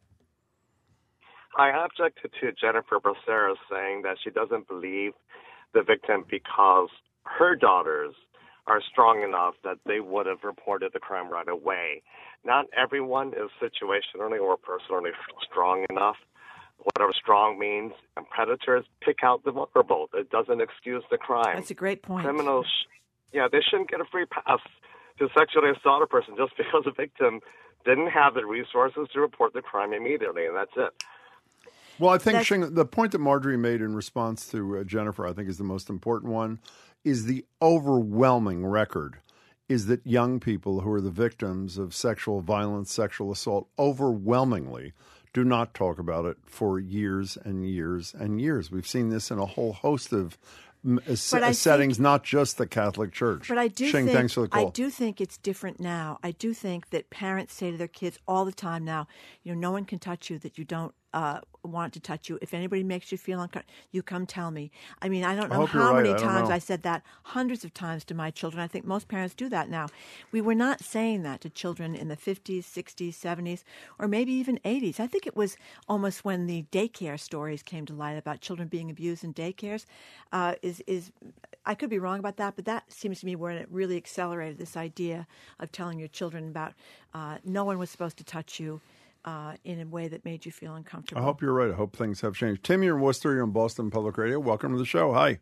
I objected to Jennifer Braceras saying that she doesn't believe the victim because her daughters are strong enough that they would have reported the crime right away. Not everyone is situationally or personally strong enough. Whatever strong means, and predators pick out the vulnerable. It doesn't excuse the crime. That's a great point. Criminals, yeah, they shouldn't get a free pass to sexually assault a person just because the victim didn't have the resources to report the crime immediately, and that's it. Well, I think, Shing, the point that Marjorie made in response to uh, Jennifer, I think is the most important one, is the overwhelming record is that young people who are the victims of sexual violence, sexual assault, overwhelmingly do not talk about it for years and years and years. We've seen this in a whole host of uh, settings, think, not just the Catholic Church. But I do Shing, think, thanks for the call. I do think it's different now. I do think that parents say to their kids all the time now, you know, no one can touch you that you don't uh, want to touch you. If anybody makes you feel uncomfortable, you come tell me. I mean, I don't know I how right. many I times know. I said that, hundreds of times to my children. I think most parents do that now. We were not saying that to children in the fifties, sixties, seventies, or maybe even eighties. I think it was almost when the daycare stories came to light about children being abused in daycares. Uh, is is I could be wrong about that, but that seems to me where it really accelerated this idea of telling your children about uh, no one was supposed to touch you uh, in a way that made you feel uncomfortable. I hope you're right. I hope things have changed. Tim, you're in Worcester. You're on Boston Public Radio. Welcome to the show. Hi.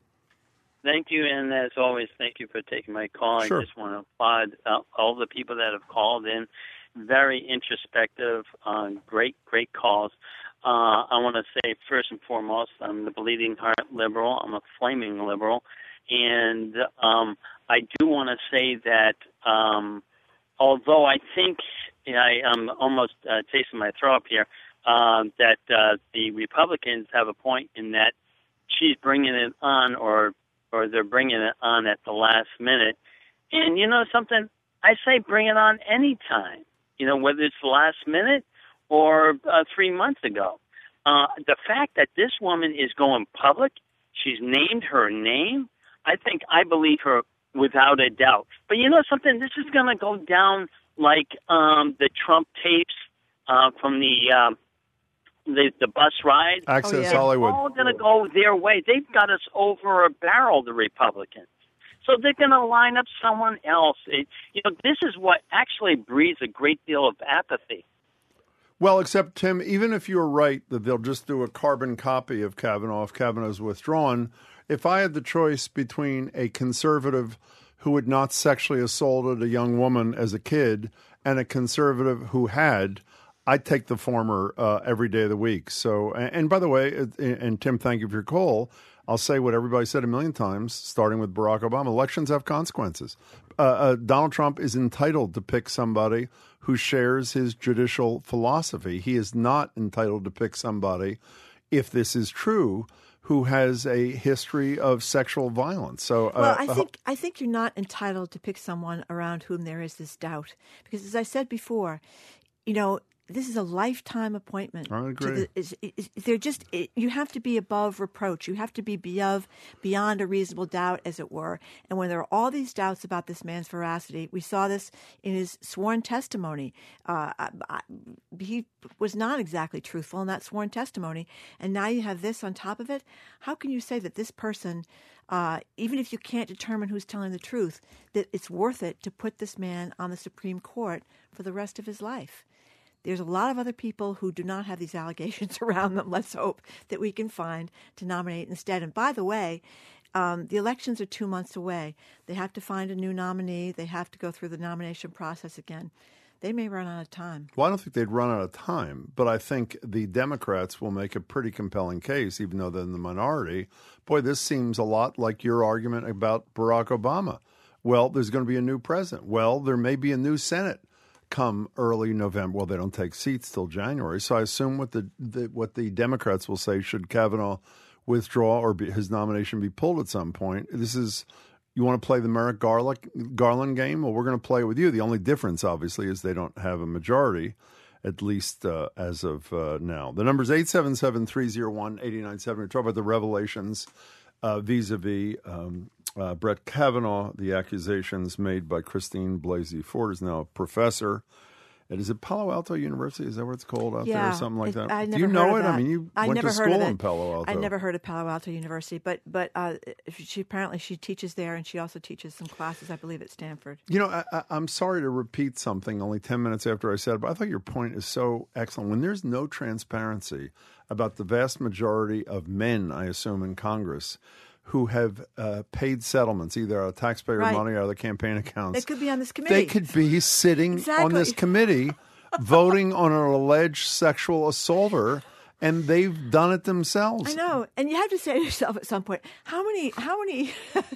Thank you, and as always, thank you for taking my call. Sure. I just want to applaud uh, all the people that have called in. Very introspective, uh, great, great calls. Uh, I want to say, first and foremost, I'm the bleeding heart liberal. I'm a flaming liberal. And um, I do want to say that um, although I think I, I'm almost uh, tasting my throat up here, uh, that uh, the Republicans have a point in that she's bringing it on or or they're bringing it on at the last minute. And you know something? I say bring it on any time, you know, whether it's the last minute or uh, three months ago. Uh, the fact that this woman is going public, she's named her name, I think I believe her without a doubt. But you know something? This is going to go down like um, the Trump tapes uh, from the, um, the the bus ride. Access oh, yeah. Hollywood. They're all going to go their way. They've got us over a barrel, the Republicans. So they're going to line up someone else. It, you know, this is what actually breeds a great deal of apathy. Well, except, Tim, even if you're right that they'll just do a carbon copy of Kavanaugh if Kavanaugh's withdrawn, if I had the choice between a conservative who had not sexually assaulted a young woman as a kid and a conservative who had, I'd take the former uh, every day of the week. So, and, and by the way, and, and Tim, thank you for your call. I'll say what everybody said a million times, starting with Barack Obama. Elections have consequences. Uh, uh, Donald Trump is entitled to pick somebody who shares his judicial philosophy. He is not entitled to pick somebody, if this is true, who has a history of sexual violence. So, uh, well, I think I think you're not entitled to pick someone around whom there is this doubt, because as I said before, you know, this is a lifetime appointment. I agree. To the, is, is, they're just it, you have to be above reproach. You have to be beyond beyond a reasonable doubt, as it were. And when there are all these doubts about this man's veracity, we saw this in his sworn testimony. Uh, I, I, he was not exactly truthful in that sworn testimony, and now you have this on top of it. How can you say that this person, uh, even if you can't determine who's telling the truth, that it's worth it to put this man on the Supreme Court for the rest of his life? There's a lot of other people who do not have these allegations around them. Let's hope that we can find to nominate instead. And by the way, um, the elections are two months away. They have to find a new nominee. They have to go through the nomination process again. They may run out of time. Well, I don't think they'd run out of time, but I think the Democrats will make a pretty compelling case, even though they're in the minority. Boy, this seems a lot like your argument about Barack Obama. Well, there's going to be a new president. Well, there may be a new Senate. come early November. Well, they don't take seats till January. So I assume what the, the what the Democrats will say, should Kavanaugh withdraw or be, his nomination be pulled at some point, this is, you want to play the Merrick Garland, Garland game? Well, we're going to play it with you. The only difference, obviously, is they don't have a majority, at least uh, as of uh, now. The number is eight seven seven, three oh one, eight nine seven. We're talking about the revelations uh, vis-a-vis um, uh, Brett Kavanaugh, the accusations made by Christine Blasey Ford, is now a professor. And is it Palo Alto University? Is that what it's called out yeah, there or something like it, that? I Do never you know heard it? Of that. I mean, you I went never to heard school of it. in Palo Alto. I never heard of Palo Alto University, but but uh, she apparently she teaches there, and she also teaches some classes, I believe, at Stanford. You know, I, I, I'm sorry to repeat something only ten minutes after I said it, but I thought your point is so excellent. When there's no transparency about the vast majority of men, I assume, in Congress who have uh, paid settlements, either out of taxpayer Right. money or out of the campaign accounts. They could be on this committee. They could be sitting Exactly. on this committee voting on an alleged sexual assaulter, and they've done it themselves. I know, and you have to say to yourself at some point, how many how many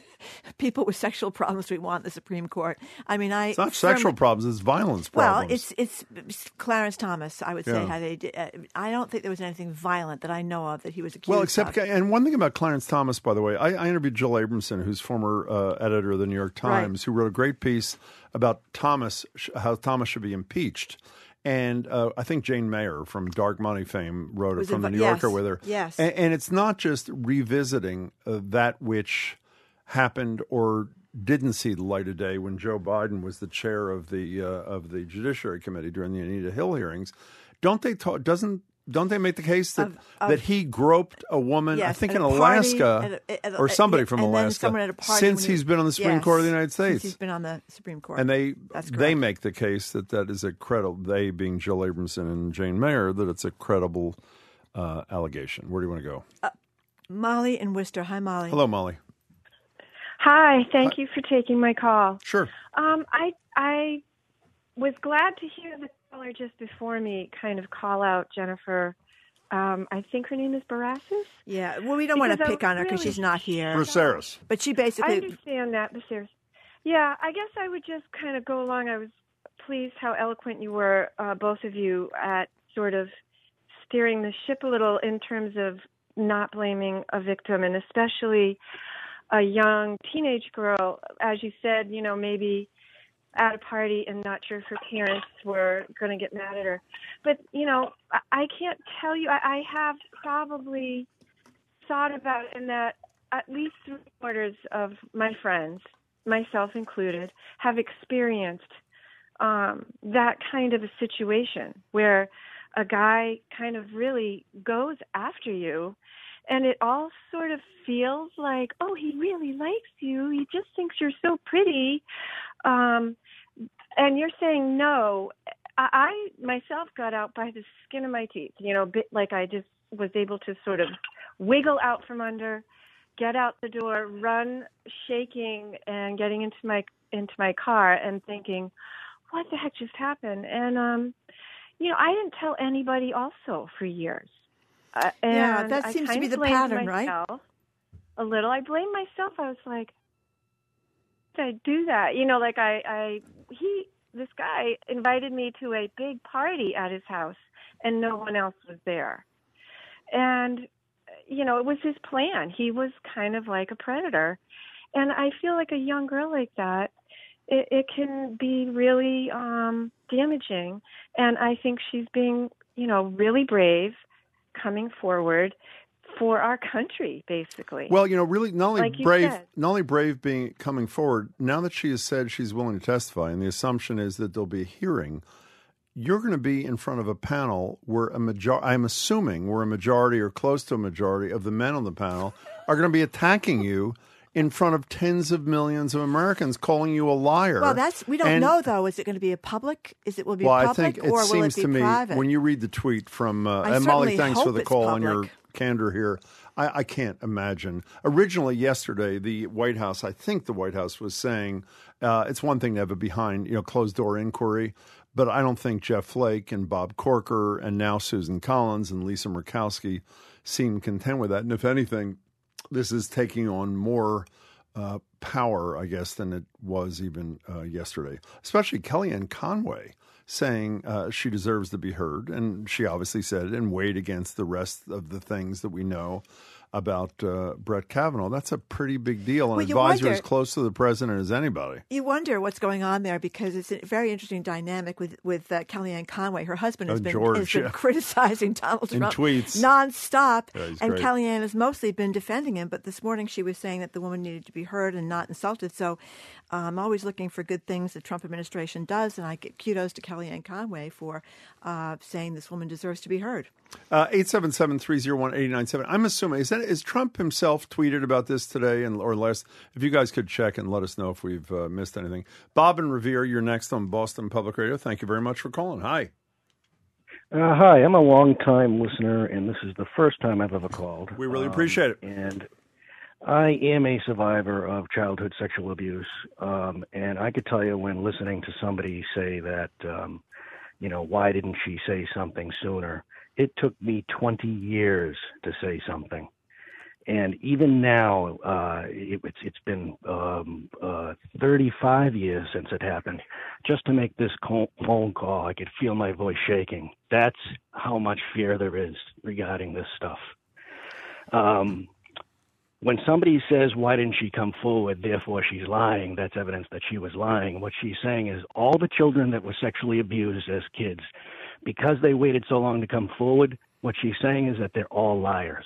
people with sexual problems do we want in the Supreme Court? I mean, I It's not sexual problems, it's violence Well, problems. it's it's Clarence Thomas, I would say. Yeah. How they did, uh, I don't think there was anything violent that I know of that he was accused Well, except, of. and one thing about Clarence Thomas, by the way, I, I interviewed Jill Abramson, who's former uh, editor of the New York Times, Right. who wrote a great piece about Thomas, how Thomas should be impeached. And uh, I think Jane Mayer from Dark Money fame wrote it Was from it- the New Yorker yes, with her. yes. And, and it's not just revisiting uh, that which happened or didn't see the light of day when Joe Biden was the chair of the uh, of the Judiciary Committee during the Anita Hill hearings. Don't they talk? Doesn't don't they make the case that Of- of- that he groped a woman? I Yes, think at in a party, Alaska at a- at a- or somebody yeah, from and then Alaska someone at a party since when he- he's been on the Supreme yes, Court of the United since States. he's been on the Supreme Court. And they That's they correct. make the case that that is a credible, they being Jill Abramson and Jane Mayer, that it's a credible uh, allegation. Where do you want to go? Uh, Molly in Worcester. Hi, Molly. Hello, Molly. Hi, thank you for taking my call. Sure. Um, I I was glad to hear the caller just before me kind of call out Jennifer. Um, I think her name is Barassus. Yeah, well, we don't want to Because I pick on her because really- she's not here. Braceras. But she I basically, understand that, but seriously. Yeah, I guess I would just kind of go along. I was pleased how eloquent you were, uh, both of you, at sort of steering the ship a little in terms of not blaming a victim, and especially a young teenage girl, as you said, you know, maybe at a party and not sure if her parents were going to get mad at her. But, you know, I, I can't tell you, I, I have probably thought about it in that at least three quarters of my friends, myself included, have experienced um, that kind of a situation where a guy kind of really goes after you, and it all sort of feels like, oh, he really likes you. He just thinks you're so pretty. Um, and you're saying no. I, I myself got out by the skin of my teeth, you know, bit like I just was able to sort of wiggle out from under, get out the door, run shaking and getting into my into my car and thinking, what the heck just happened? And, um, you know, I didn't tell anybody also for years. Uh, and Yeah, that I seems to kind be of the blamed pattern, right? myself A little. I blamed myself. I was like, did I do that? You know, like I, I, he, this guy invited me to a big party at his house and no one else was there. And, you know, it was his plan. He was kind of like a predator. And I feel like a young girl like that, it, it can be really um, damaging. And I think she's being, you know, really brave coming forward for our country, basically. Well, you know, really, not only Like you brave, said. not only brave being coming forward. Now that she has said she's willing to testify, and the assumption is that there'll be a hearing, you're going to be in front of a panel where a major. I'm assuming where a majority or close to a majority of the men on the panel are going to be attacking you in front of tens of millions of Americans, calling you a liar. well, that's we don't And- know though. Is it going to be a public? Is it will be well, public I think it or will seems it be to me private? when you read the tweet from uh, I and Molly, certainly thanks for hope the it's call on your public. candor here. I, I can't imagine. Originally, yesterday, the White House, I think the White House was saying uh, it's one thing to have a behind, you know, closed door inquiry, but I don't think Jeff Flake and Bob Corker and now Susan Collins and Lisa Murkowski seem content with that. And if anything, this is taking on more uh, power, I guess, than it was even uh, yesterday, especially Kellyanne Conway saying uh, she deserves to be heard. And she obviously said it and weighed against the rest of the things that we know about uh, Brett Kavanaugh. That's a pretty big deal. An well, advisor wonder, as close to the president as anybody. You wonder what's going on there because it's a very interesting dynamic with, with uh, Kellyanne Conway. Her husband has, oh, been, George, has been yeah. criticizing Donald In Trump tweets. nonstop. Yeah, and great. Kellyanne has mostly been defending him. But this morning she was saying that the woman needed to be heard and not insulted. So uh, I'm always looking for good things the Trump administration does. And I get kudos to Kellyanne Conway for uh, saying this woman deserves to be heard. Uh, eight seven seven, three oh one, eight nine seven. I'm assuming, is that is Trump himself tweeted about this today and or last? If you guys could check and let us know if we've uh, missed anything. Bob and Revere, you're next on Boston Public Radio. Thank you very much for calling. Hi. Uh, hi, I'm a long-time listener, and this is the first time I've ever called. We really um, appreciate it. And I am a survivor of childhood sexual abuse, um, and I could tell you when listening to somebody say that, um, you know, why didn't she say something sooner? It took me twenty years to say something. And even now, uh, it, it's, it's been um, uh, thirty-five years since it happened. Just to make this call, phone call, I could feel my voice shaking. That's how much fear there is regarding this stuff. Um, when somebody says, why didn't she come forward, therefore she's lying, that's evidence that she was lying. What she's saying is all the children that were sexually abused as kids, because they waited so long to come forward, what she's saying is that they're all liars.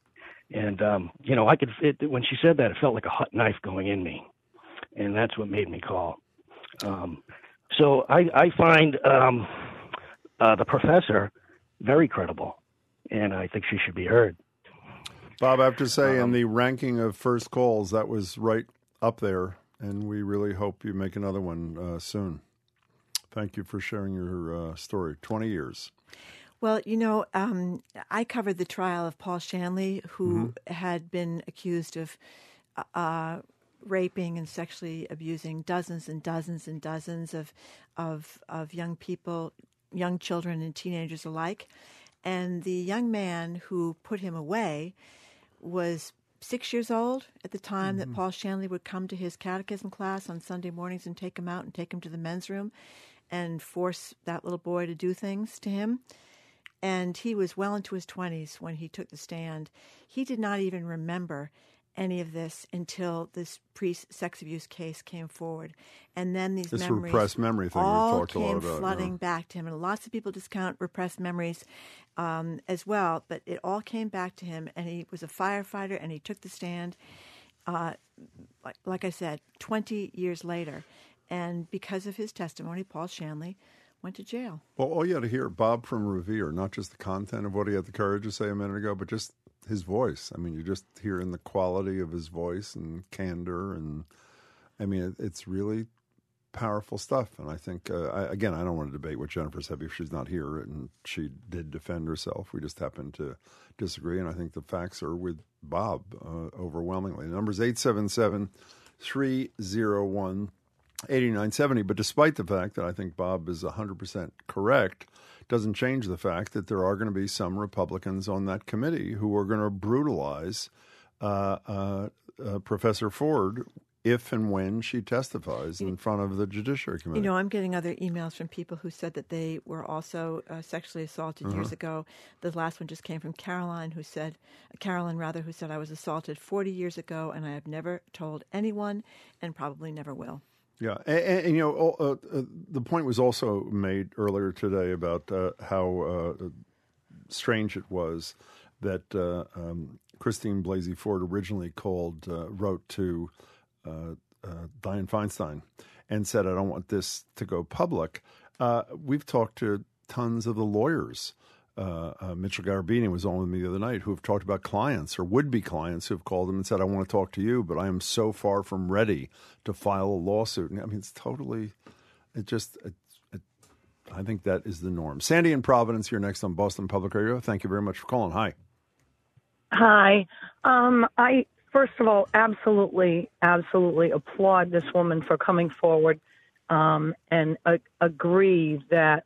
And, um, you know, I could, it, when she said that, it felt like a hot knife going in me. And that's what made me call. Um, so I, I find um, uh, the professor very credible, and I think she should be heard. Bob, I have to say, Um, in the ranking of first calls, that was right up there. And we really hope you make another one uh, soon. Thank you for sharing your uh, story. twenty years. Well, you know, um, I covered the trial of Paul Shanley, who mm-hmm. had been accused of uh, raping and sexually abusing dozens and dozens and dozens of, of of young people, young children and teenagers alike. And the young man who put him away was six years old at the time mm-hmm. that Paul Shanley would come to his catechism class on Sunday mornings and take him out and take him to the men's room and force that little boy to do things to him. And he was well into his twenties when he took the stand. He did not even remember any of this until this pre-sex abuse case came forward. And then these this memories repressed memory thing all we've talked came a lot about, flooding yeah. back to him. And lots of people discount repressed memories um, as well, but it all came back to him. And he was a firefighter, and he took the stand, uh, like, like I said, twenty years later. And because of his testimony, Paul Shanley went to jail. Well, all you had to hear, Bob from Revere, not just the content of what he had the courage to say a minute ago, but just his voice. I mean, you just hear in the quality of his voice and candor. And, I mean, it, it's really powerful stuff. And I think, uh, I, again, I don't want to debate what Jennifer said because she's not here, and she did defend herself. We just happen to disagree. And I think the facts are with Bob uh, overwhelmingly. The number is eight seven seven, three oh one, eight nine seven oh. But despite the fact that I think Bob is one hundred percent correct, doesn't change the fact that there are going to be some Republicans on that committee who are going to brutalize uh, uh, uh, Professor Ford if and when she testifies in front of the Judiciary Committee. You know, I'm getting other emails from people who said that they were also uh, sexually assaulted Uh-huh. years ago. The last one just came from Caroline, who said, Carolyn rather, who said, I was assaulted forty years ago, and I have never told anyone, and probably never will. Yeah, and, and, and you know, uh, uh, the point was also made earlier today about uh, how uh, strange it was that uh, um, Christine Blasey Ford originally called, uh, wrote to uh, uh, Dianne Feinstein and said, I don't want this to go public. Uh, we've talked to tons of the lawyers. Uh, uh, Mitchell Garabini was on with me the other night, who have talked about clients or would-be clients who have called them and said, I want to talk to you, but I am so far from ready to file a lawsuit. And, I mean, it's totally, it just, it, it, I think that is the norm. Sandy in Providence, you're next on Boston Public Radio. Thank you very much for calling. Hi. Hi. Um, I, first of all, absolutely, absolutely applaud this woman for coming forward um, and uh, agree that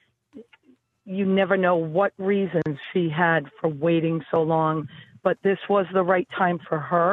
you never know what reasons she had for waiting so long, but this was the right time for her.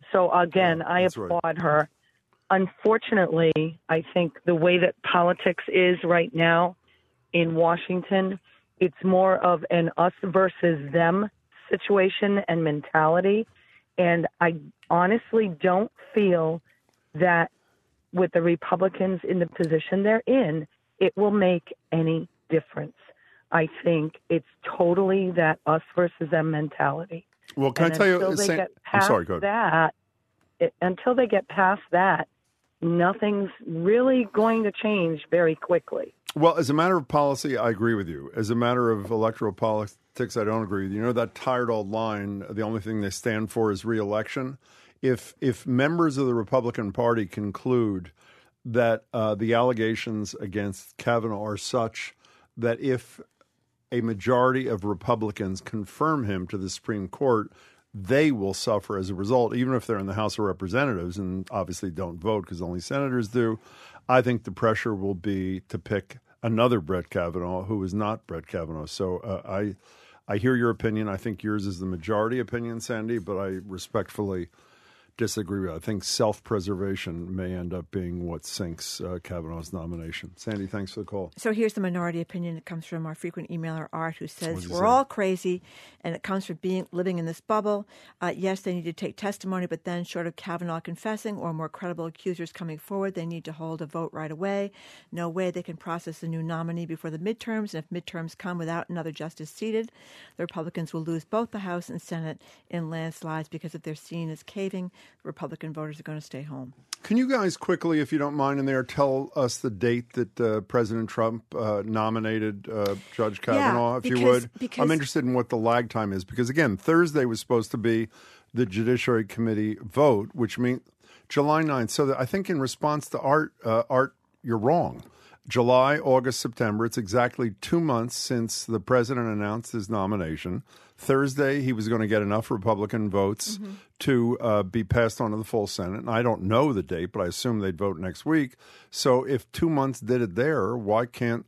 So again, Yeah, I that's right. applaud her. Unfortunately, I think the way that politics is right now in Washington, it's more of an us versus them situation and mentality. And I honestly don't feel that with the Republicans in the position they're in, it will make any difference. I think it's totally that us versus them mentality. Well, can And I tell you? until they Sa- get I'm past sorry. Go ahead. that, it, until they get past that, nothing's really going to change very quickly. Well, as a matter of policy, I agree with you. As a matter of electoral politics, I don't agree with you. You know that tired old line, the only thing they stand for is re-election? If, if members of the Republican Party conclude that uh, the allegations against Kavanaugh are such that if a majority of Republicans confirm him to the Supreme Court, they will suffer as a result, even if they're in the House of Representatives and obviously don't vote because only senators do. I think the pressure will be to pick another Brett Kavanaugh who is not Brett Kavanaugh. So uh, I, I hear your opinion. I think yours is the majority opinion, Sandy, but I respectfully disagree with you. I think self-preservation may end up being what sinks uh, Kavanaugh's nomination. Sandy, thanks for the call. So here's the minority opinion. It comes from our frequent emailer, Art, who says, we're say? all crazy, and it comes from being living in this bubble. Uh, yes, they need to take testimony, but then short of Kavanaugh confessing or more credible accusers coming forward, they need to hold a vote right away. No way they can process a new nominee before the midterms, and if midterms come without another justice seated, the Republicans will lose both the House and Senate in landslides because if they're seen as caving, Republican voters are going to stay home. Can you guys quickly, if you don't mind, in there, tell us the date that uh, President Trump uh, nominated uh, Judge Kavanaugh, yeah, if because, you would? Because, I'm interested in what the lag time is because, again, Thursday was supposed to be the Judiciary Committee vote, which means July ninth. So that I think in response to Art, uh, Art, you're wrong. July, August, September. It's exactly two months since the president announced his nomination. Thursday, he was going to get enough Republican votes mm-hmm. to uh, be passed on to the full Senate. And I don't know the date, but I assume they'd vote next week. So if two months did it there, why can't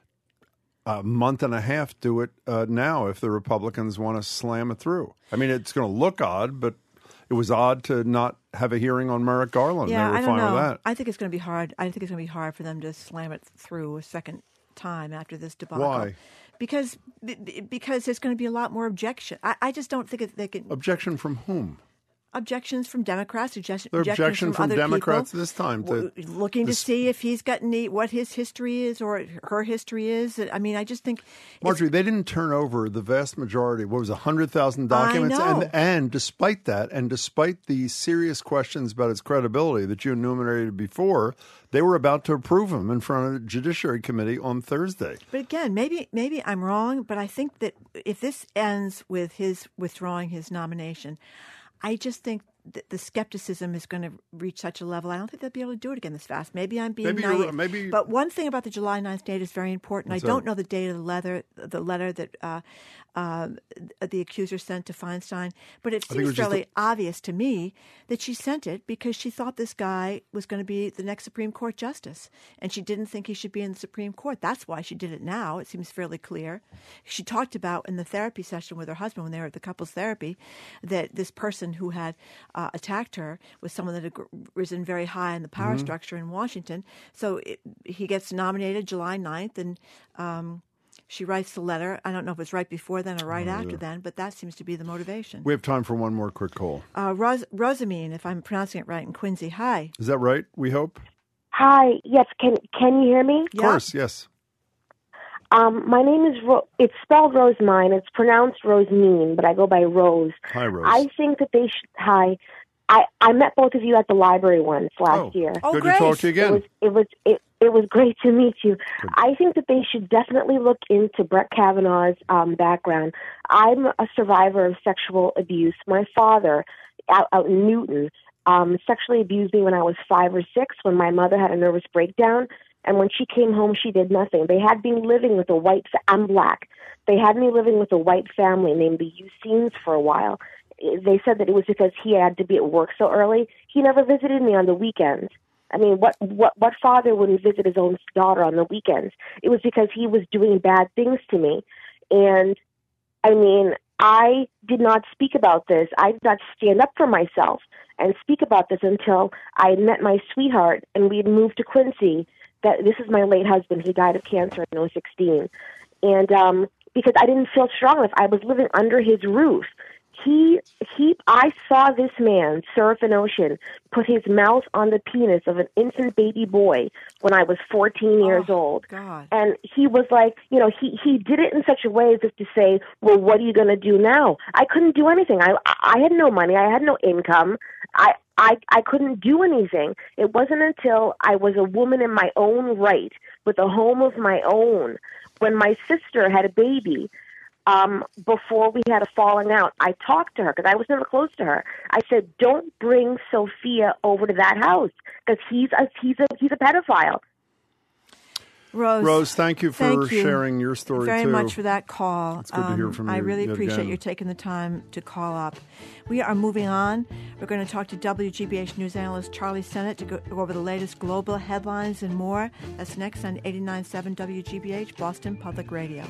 a month and a half do it uh, now if the Republicans want to slam it through? I mean, it's going to look odd, but it was odd to not have a hearing on Merrick Garland. Yeah, they were I don't fine know. with that. I think it's going to be hard. I think it's going to be hard for them to slam it through a second time after this debacle. Why? Because because there's going to be a lot more objection. I, I just don't think it, they can. Objection from whom? Objections from Democrats. Objection, There are objections objection from, from other Democrats people, this time. To looking this, to see if he's got any, what his history is or her history is. I mean, I just think Marjorie, they didn't turn over the vast majority. What was a hundred thousand documents? I know. And and despite that, and despite the serious questions about its credibility that you enumerated before, they were about to approve him in front of the Judiciary Committee on Thursday. But again, maybe maybe I'm wrong, but I think that if this ends with his withdrawing his nomination, I just think that the skepticism is going to reach such a level. I don't think they'll be able to do it again this fast. Maybe I'm being maybe naive. Maybe, but one thing about the July ninth date is very important. What's I don't that? know the date of the letter, the letter that uh, uh, the accuser sent to Feinstein, but it I think it seems was just fairly a- obvious to me that she sent it because she thought this guy was going to be the next Supreme Court justice, and she didn't think he should be in the Supreme Court. That's why she did it now. It seems fairly clear. She talked about in the therapy session with her husband when they were at the couples therapy that this person who had uh, attacked her was someone that had risen very high in the power Mm-hmm. structure in Washington. So it, he gets nominated July ninth, and um, she writes the letter. I don't know if it's right before then or right Oh, after yeah. then, but that seems to be the motivation. We have time for one more quick call. Uh, Ros- Rosamine, if I'm pronouncing it right, in Quincy. Hi. Is that right? We hope. Hi. Yes. Can Can you hear me? Of course. Yes. Um, my name is. Ro- it's spelled Rosemine. It's pronounced Rosemine, but I go by Rose. Hi, Rose. I think that they should. Hi. I, I met both of you at the library once last Oh, year. good to talk to you again. It was it was it, it was great to meet you. I think that they should definitely look into Brett Kavanaugh's um, background. I'm a survivor of sexual abuse. My father, out, out in Newton, um, sexually abused me when I was five or six. When my mother had a nervous breakdown, and when she came home, she did nothing. They had me living with a white. Fa- I'm black. They had me living with a white family named the Useens for a while. They said that it was because he had to be at work so early. He never visited me on the weekends. I mean, what what what father wouldn't visit his own daughter on the weekends? It was because he was doing bad things to me. And, I mean, I did not speak about this. I did not stand up for myself. and speak about this until I had met my sweetheart and we had moved to Quincy. That this is my late husband. He died of cancer when I was sixteen. And um, because I didn't feel strong enough, I was living under his roof. He, he, I saw this man, Serafin Ocean, put his mouth on the penis of an infant baby boy when I was fourteen oh, years old. God. And he was like, you know, he, he did it in such a way as if to say, well, what are you going to do now? I couldn't do anything. I, I had no money. I had no income. I, I, I couldn't do anything. It wasn't until I was a woman in my own right with a home of my own when my sister had a baby. Um, before we had a falling out, I talked to her because I was never close to her. I said, "Don't bring Sophia over to that house because he's a he's a he's a pedophile." Rose, Rose, thank you for thank you sharing your story very too. much for that call. It's good um, to hear from you. I really appreciate again. you taking the time to call up. We are moving on. We're going to talk to W G B H news analyst Charlie Sennett to go over the latest global headlines and more. That's next on eighty-nine point seven W G B H, Boston Public Radio.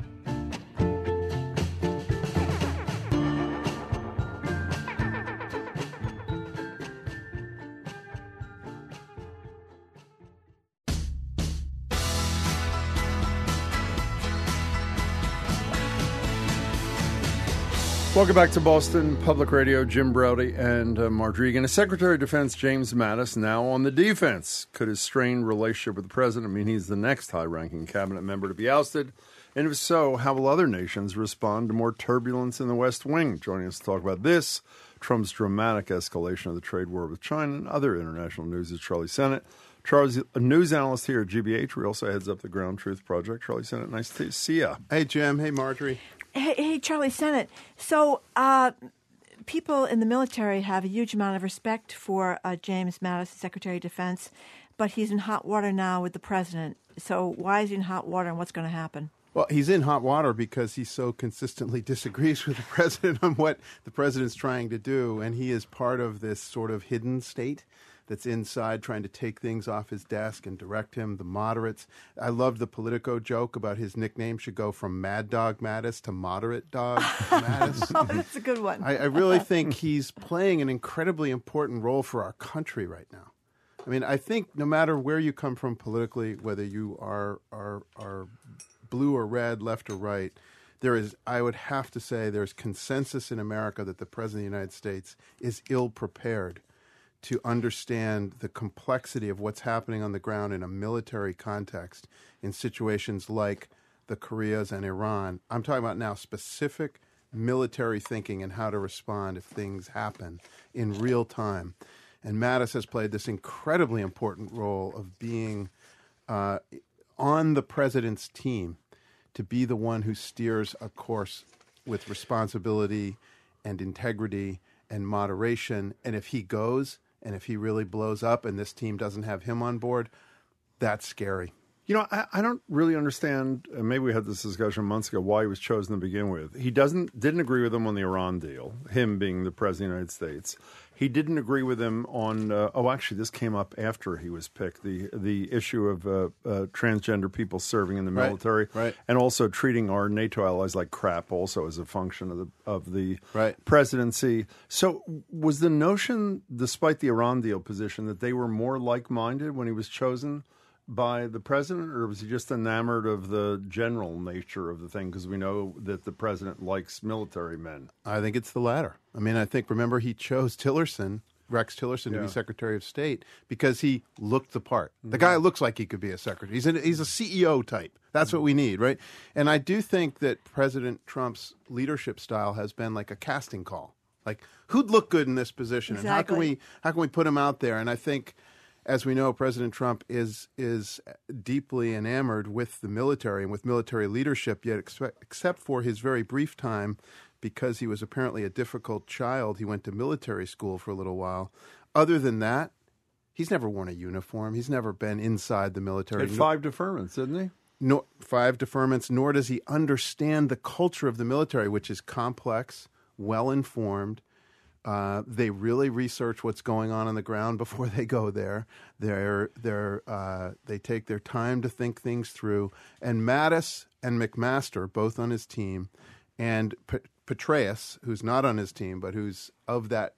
Welcome back to Boston Public Radio. Jim Braude and uh, Margery Eagan. Secretary of Defense James Mattis now on the defense. Could his strained relationship with the president mean he's the next high-ranking cabinet member to be ousted? And if so, how will other nations respond to more turbulence in the West Wing? Joining us to talk about this, Trump's dramatic escalation of the trade war with China, and other international news is Charlie Sennett. Charlie's a news analyst here at G B H. We also heads up the Ground Truth Project. Charlie Sennett, nice to see you. Hey, Jim. Hey, Margery. Hey, hey, Charlie Sennett. So uh, people in the military have a huge amount of respect for uh, James Mattis, Secretary of Defense, but he's in hot water now with the president. So why is he in hot water, and what's going to happen? Well, he's in hot water because he so consistently disagrees with the president on what the president's trying to do, and he is part of this sort of hidden state that's inside trying to take things off his desk and direct him, the moderates. I loved the Politico joke about his nickname should go from Mad Dog Mattis to Moderate Dog Mattis. Oh, that's a good one. I, I really think he's playing an incredibly important role for our country right now. I mean, I think no matter where you come from politically, whether you are, are, are blue or red, left or right, there is, I would have to say, there's consensus in America that the President of the United States is ill-prepared to understand the complexity of what's happening on the ground in a military context in situations like the Koreas and Iran. I'm talking about now specific military thinking and how to respond if things happen in real time. And Mattis has played this incredibly important role of being uh, on the president's team to be the one who steers a course with responsibility and integrity and moderation. And if he goes, and if he really blows up and this team doesn't have him on board, that's scary. You know, I, I don't really understand, and maybe we had this discussion months ago, why he was chosen to begin with. He doesn't didn't agree with him on the Iran deal, him being the president of the United States. He didn't agree with him on, uh, oh, actually, this came up after he was picked, the the issue of uh, uh, transgender people serving in the military, right, right. and also treating our NATO allies like crap also as a function of the, of the right. presidency. So was the notion, despite the Iran deal position, that they were more like-minded when he was chosen by the president, or was he just enamored of the general nature of the thing? Because we know that the president likes military men. I think it's the latter. I mean, I think, remember, he chose Tillerson, Rex Tillerson, Yeah. to be Secretary of State because he looked the part. The guy looks like he could be a secretary. He's a, he's a C E O type. That's what we need, right? And I do think that President Trump's leadership style has been like a casting call. Like, who'd look good in this position? Exactly. And how can we how can we put him out there? And I think, as we know, President Trump is is deeply enamored with the military and with military leadership, yet except, except for his very brief time, because he was apparently a difficult child, he went to military school for a little while. Other than that, he's never worn a uniform. He's never been inside the military. He had five deferments, didn't he? No, five deferments, nor does he understand the culture of the military, which is complex, well-informed. Uh, they really research what's going on on the ground before they go there. They're, they're, uh, they take their time to think things through. And Mattis and McMaster, both on his team, and P- Petraeus, who's not on his team, but who's of that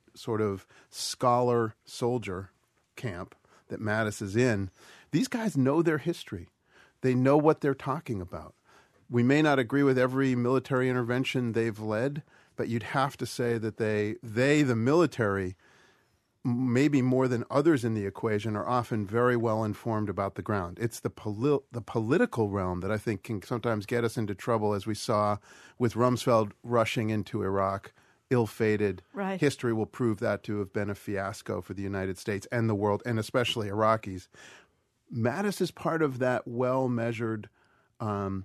sort of scholar soldier camp that Mattis is in, these guys know their history. They know what they're talking about. We may not agree with every military intervention they've led, but you'd have to say that they, they the military, maybe more than others in the equation, are often very well informed about the ground. It's the poli- the political realm that I think can sometimes get us into trouble, as we saw with Rumsfeld rushing into Iraq, ill-fated. Right. History will prove that to have been a fiasco for the United States and the world, and especially Iraqis. Mattis is part of that well-measured um,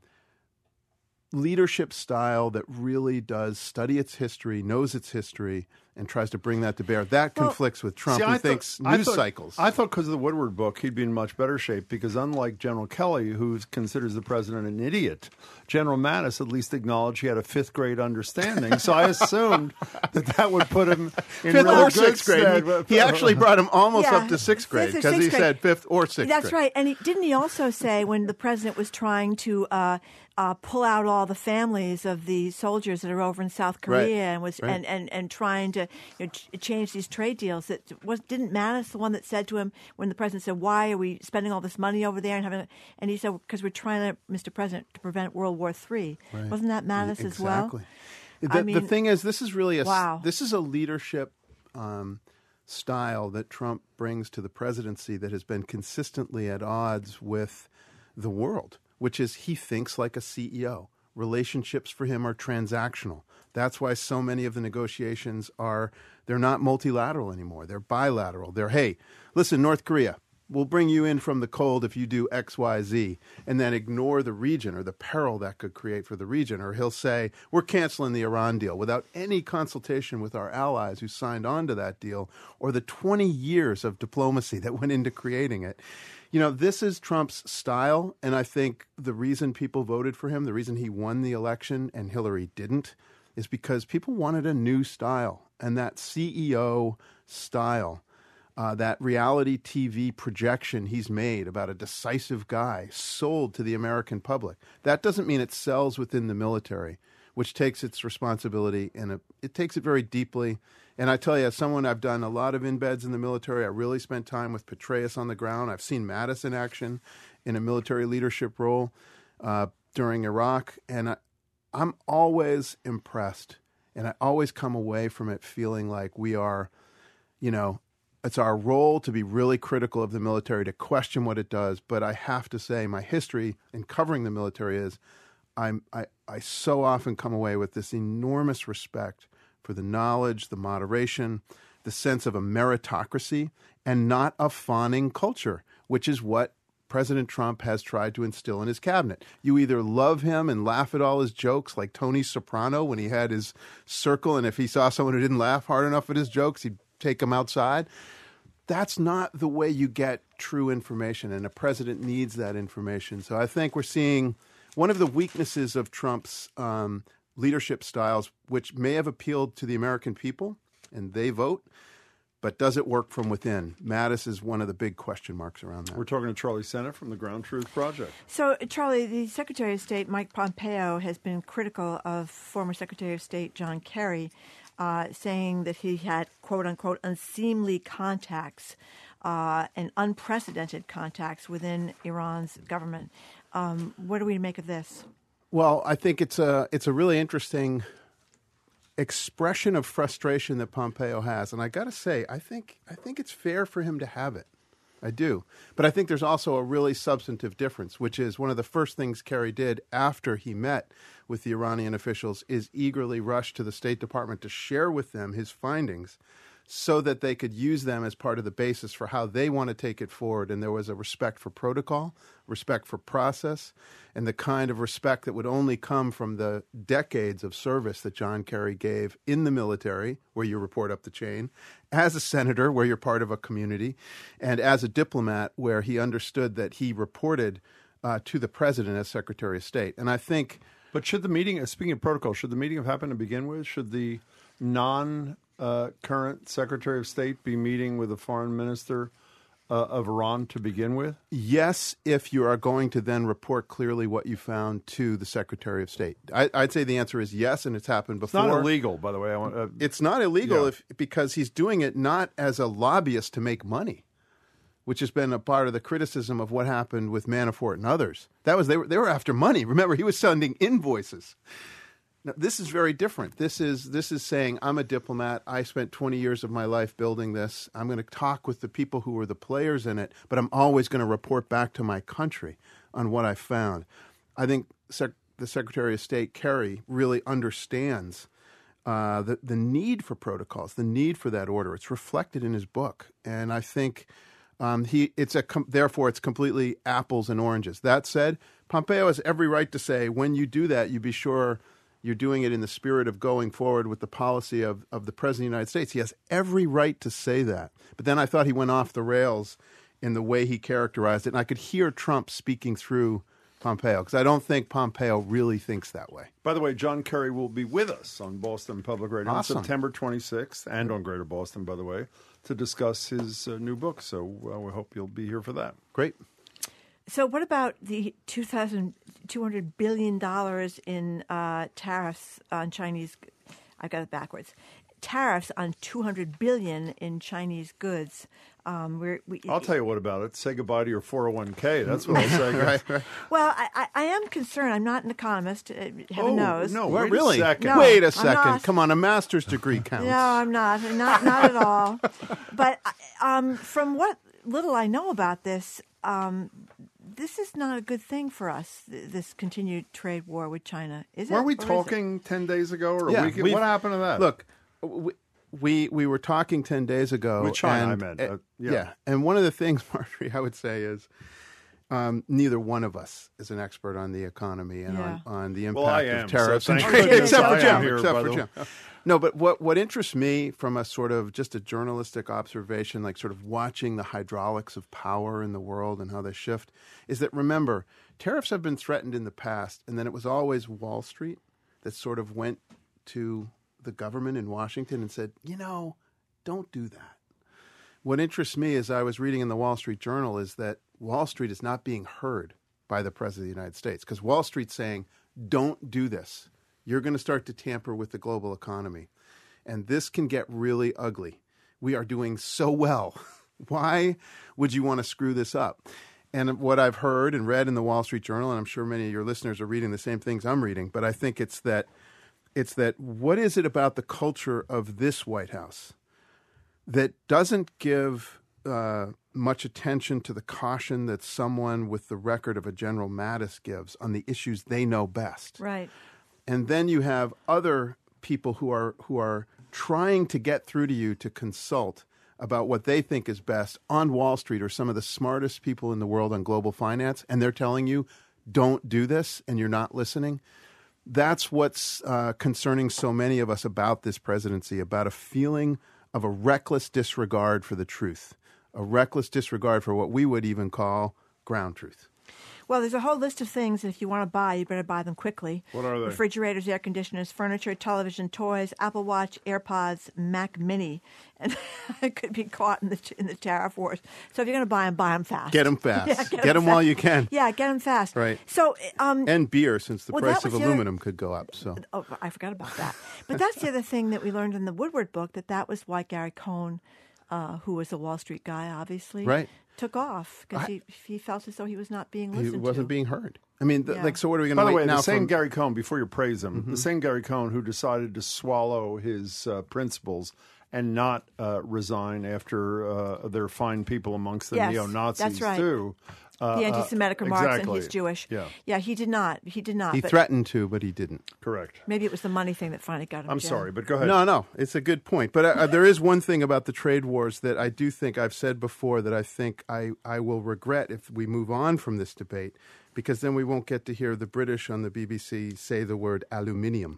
leadership style that really does study its history, knows its history, and tries to bring that to bear. That Well, conflicts with Trump, see, who I thinks thought- I news thought- cycles. I thought because of the Woodward book, he'd be in much better shape because unlike General Kelly, who considers the president an idiot, General Mattis at least acknowledged he had a fifth grade understanding. So I assumed that that would put him in Fifth really or good sixth grade. stead. He, he actually brought him almost Yeah, up to sixth grade fifth or because he sixth grade. said fifth or sixth That's grade. right. And he, didn't he also say when the president was trying to uh, uh, pull out all the families of the soldiers that are over in South Korea Right. and was Right. and, and, and trying to you know, ch- change these trade deals, that was didn't Mattis the one that said to him when the president said, "Why are we spending all this money over there?" and having, a, and he said, "Because we're trying to, Mister President, to prevent World War Three." Right. Wasn't that Mattis as well? Exactly. The, I the mean, thing is, this is really a wow. this is a leadership um, style that Trump brings to the presidency that has been consistently at odds with the world, which is he thinks like a C E O. Relationships for him are transactional. That's why so many of the negotiations are, they're not multilateral anymore. They're bilateral. They're, hey, listen, North Korea, we'll bring you in from the cold if you do X, Y, Z, and then ignore the region or the peril that could create for the region. Or he'll say, we're canceling the Iran deal without any consultation with our allies who signed on to that deal or the twenty years of diplomacy that went into creating it. You know, this is Trump's style, and I think the reason people voted for him, the reason he won the election and Hillary didn't, is because people wanted a new style. And that C E O style, uh, that reality T V projection he's made about a decisive guy sold to the American public, that doesn't mean it sells within the military, which takes its responsibility and a, it takes it very deeply. And I tell you, as someone, I've done a lot of embeds in the military. I really spent time with Petraeus on the ground. I've seen Mattis in action in a military leadership role uh, during Iraq. And I, I'm always impressed. And I always come away from it feeling like we are, you know, it's our role to be really critical of the military, to question what it does. But I have to say, my history in covering the military is I'm, I, I so often come away with this enormous respect for the knowledge, the moderation, the sense of a meritocracy, and not a fawning culture, which is what President Trump has tried to instill in his cabinet. You either love him and laugh at all his jokes, like Tony Soprano when he had his circle, and if he saw someone who didn't laugh hard enough at his jokes, he'd take them outside. That's not the way you get true information, and a president needs that information. So I think we're seeing one of the weaknesses of Trump's um, leadership styles, which may have appealed to the American people, and they vote, but does it work from within? Mattis is one of the big question marks around that. We're talking to Charlie Sennett from the Ground Truth Project. So, Charlie, the Secretary of State, Mike Pompeo, has been critical of former Secretary of State John Kerry, uh, saying that he had, quote unquote, unseemly contacts uh, and unprecedented contacts within Iran's government. Um, what do we make of this? Well, I think it's a it's a really interesting expression of frustration that Pompeo has, and I got to say, I think I think it's fair for him to have it. I do, but I think there's also a really substantive difference, which is one of the first things Kerry did after he met with the Iranian officials is eagerly rush to the State Department to share with them his findings, so that they could use them as part of the basis for how they want to take it forward. And there was a respect for protocol, respect for process, and the kind of respect that would only come from the decades of service that John Kerry gave in the military, where you report up the chain, as a senator, where you're part of a community, and as a diplomat, where he understood that he reported uh, to the president as Secretary of State. And I think... But should the meeting, speaking of protocol, should the meeting have happened to begin with? Should the non... Uh, current Secretary of State be meeting with the foreign minister uh, of Iran to begin with? Yes, if you are going to then report clearly what you found to the Secretary of State. I, I'd say the answer is yes, and it's happened before. It's not illegal, by the way. I want, uh, it's not illegal yeah. if, because he's doing it not as a lobbyist to make money, which has been a part of the criticism of what happened with Manafort and others. That was they were they were after money. Remember, he was sending invoices. Now, this is very different. This is this is saying, I'm a diplomat. I spent twenty years of my life building this. I'm going to talk with the people who were the players in it, but I'm always going to report back to my country on what I found. I think Sec- the Secretary of State, Kerry, really understands uh, the, the need for protocols, the need for that order. It's reflected in his book. And I think um, he it's a com- therefore it's completely apples and oranges. That said, Pompeo has every right to say, when you do that, you be sure you're doing it in the spirit of going forward with the policy of, of the President of the United States. He has every right to say that. But then I thought he went off the rails in the way he characterized it. And I could hear Trump speaking through Pompeo, because I don't think Pompeo really thinks that way. By the way, John Kerry will be with us on Boston Public Radio Awesome. on September twenty-sixth and on Greater Boston, by the way, to discuss his uh, new book. So uh, we hope you'll be here for that. Great. So what about the two thousand two hundred billion dollars in uh, tariffs on Chinese – I got it backwards. Tariffs on two hundred billion dollars in Chinese goods. Um, we're, we, I'll tell you what about it. Say goodbye to your four oh one k. That's what I'll say. right, right. Well, I, I, I am concerned. I'm not an economist, uh, heaven Oh, knows. no, Well, wait really? a second. No, Wait a I'm second. not. Come on, a master's degree counts. No, I'm not. Not, not at all. But um, from what little I know about this, um, this is not a good thing for us, th- this continued trade war with China. Is it? Weren't we Or is it? talking ten days ago or Yeah, a week ago? we've- What happened to that? Look, we, we we were talking ten days ago. With China, and, I meant, uh, uh, yeah. yeah. And one of the things, Marjorie, I would say is um, neither one of us is an expert on the economy and Yeah. on, on the impact Well, I am, of tariffs. so and thank trade, goodness except I for am Jim. here, except by for the Jim. way. No, but what, what interests me from a sort of just a journalistic observation, like sort of watching the hydraulics of power in the world and how they shift, is that, remember, tariffs have been threatened in the past, and then it was always Wall Street that sort of went to the government in Washington and said, you know, don't do that. What interests me, as I was reading in the Wall Street Journal, is that Wall Street is not being heard by the President of the United States, because Wall Street's saying, don't do this. You're going to start to tamper with the global economy. And this can get really ugly. We are doing so well. Why would you want to screw this up? And what I've heard and read in the Wall Street Journal, and I'm sure many of your listeners are reading the same things I'm reading, but I think it's that it's that what is it about the culture of this White House that doesn't give uh, much attention to the caution that someone with the record of a General Mattis gives on the issues they know best? Right. And then you have other people who are who are trying to get through to you to consult about what they think is best on Wall Street, or some of the smartest people in the world on global finance, and they're telling you, don't do this, and you're not listening. That's what's uh, concerning so many of us about this presidency, about a feeling of a reckless disregard for the truth, a reckless disregard for what we would even call ground truth. Well, there's a whole list of things that if you want to buy, you better buy them quickly. What are they? Refrigerators, air conditioners, furniture, television, toys, Apple Watch, AirPods, Mac Mini. And it could be caught in the in the tariff wars. So if you're going to buy them, buy them fast. Get them fast. Yeah, get get them fast. while you can. Yeah, get them fast. Right. So, um, And beer, since the well, price that of was the other- aluminum could go up. So Oh, I forgot about that. But that's the other thing that we learned in the Woodward book, that that was why Gary Cohn, uh, who was a Wall Street guy, obviously, Right. took off, because he, he felt as though he was not being listened he to. wasn't being heard. I mean, th- Yeah. like, so what are we going By to the wait way, now the same from- Gary Cohn, before you praise him, Mhm. the same Gary Cohn who decided to swallow his uh, principles and not uh, resign after uh, there are fine people amongst the Yes, neo-Nazis, that's right. too. Uh, the anti-Semitic uh, remarks, exactly. and he's Jewish. Yeah. Yeah, he did not. He did not. He but threatened to, but he didn't. Correct. Maybe it was the money thing that finally got him. I'm Jen. sorry, but go ahead. No, no, it's a good point. But uh, there is one thing about the trade wars that I do think I've said before that I think I, I will regret if we move on from this debate, because then we won't get to hear the British on the B B C say the word aluminium.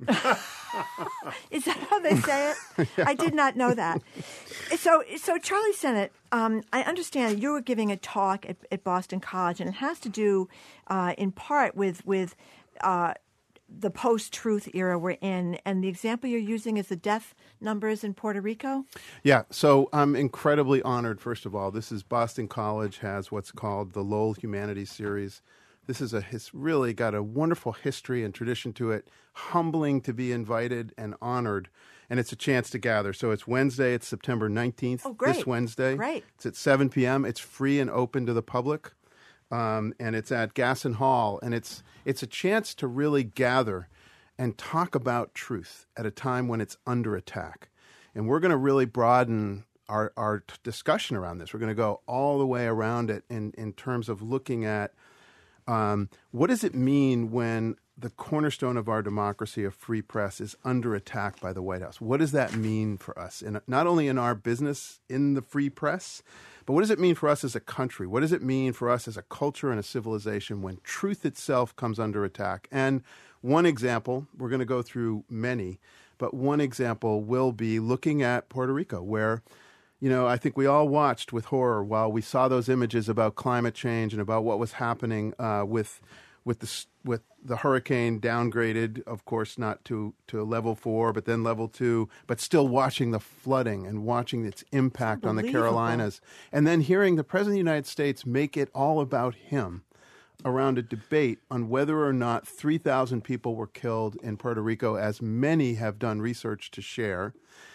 Is that how they say it? I did not know that. So, so Charlie Sennett, um, I understand you were giving a talk at, at Boston College, and it has to do, uh, in part, with with uh, the post-truth era we're in. And the example you're using is the death numbers in Puerto Rico? Yeah, so I'm incredibly honored, first of all. This is Boston College has what's called the Lowell Humanities Series. This is a it's really got a wonderful history and tradition to it, humbling to be invited and honored. And it's a chance to gather. So it's Wednesday, it's September nineteenth, oh, great. this Wednesday. Great. It's at seven p.m. It's free and open to the public. Um, and it's at Gasson Hall. And it's it's a chance to really gather and talk about truth at a time when it's under attack. And we're going to really broaden our, our t- discussion around this. We're going to go all the way around it in, in terms of looking at um, what does it mean when the cornerstone of our democracy, a free press, is under attack by the White House. What does that mean for us? In, not only in our business in the free press, but what does it mean for us as a country? What does it mean for us as a culture and a civilization when truth itself comes under attack? And one example, we're going to go through many, but one example will be looking at Puerto Rico, where, you know, I think we all watched with horror while we saw those images about climate change and about what was happening uh, with with the with the hurricane downgraded, of course, not to, to level four, but then level two, but still watching the flooding and watching its impact on the Carolinas. And then hearing the President of the United States make it all about him around a debate on whether or not three thousand people were killed in Puerto Rico, as many have done research to share,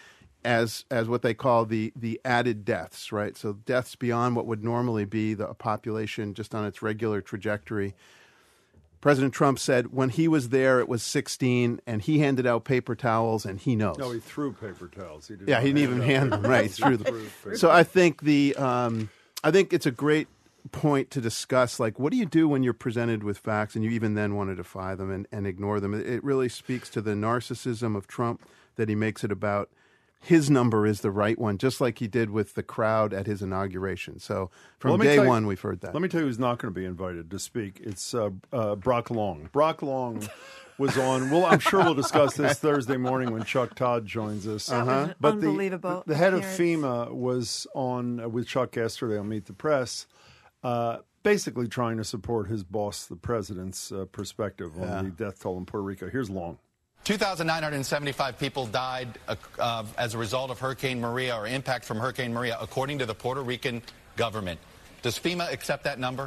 as as what they call the, the added deaths, right? So deaths beyond what would normally be the population just on its regular trajectory. President Trump said when he was there, it was sixteen, and he handed out paper towels, and he knows. No, he threw paper towels. He did yeah, he didn't even hand them. Right, threw them. So I think the um, I think it's a great point to discuss. Like, what do you do when you're presented with facts, and you even then want to defy them and, and ignore them? It, it really speaks to the narcissism of Trump that he makes it about his number is the right one, just like he did with the crowd at his inauguration. So from well, day you, one, we've heard that. Let me tell you who's not going to be invited to speak. It's uh, uh, Brock Long. Brock Long was on. Well, I'm sure we'll discuss this Thursday morning when Chuck Todd joins us. Uh-huh. But unbelievable. The, the head appearance. of FEMA was on uh, with Chuck yesterday on Meet the Press, uh, basically trying to support his boss, the president's uh, perspective on Yeah. the death toll in Puerto Rico. Here's Long. two thousand nine hundred seventy-five people died uh, uh, as a result of Hurricane Maria or impact from Hurricane Maria, according to the Puerto Rican government. Does FEMA accept that number?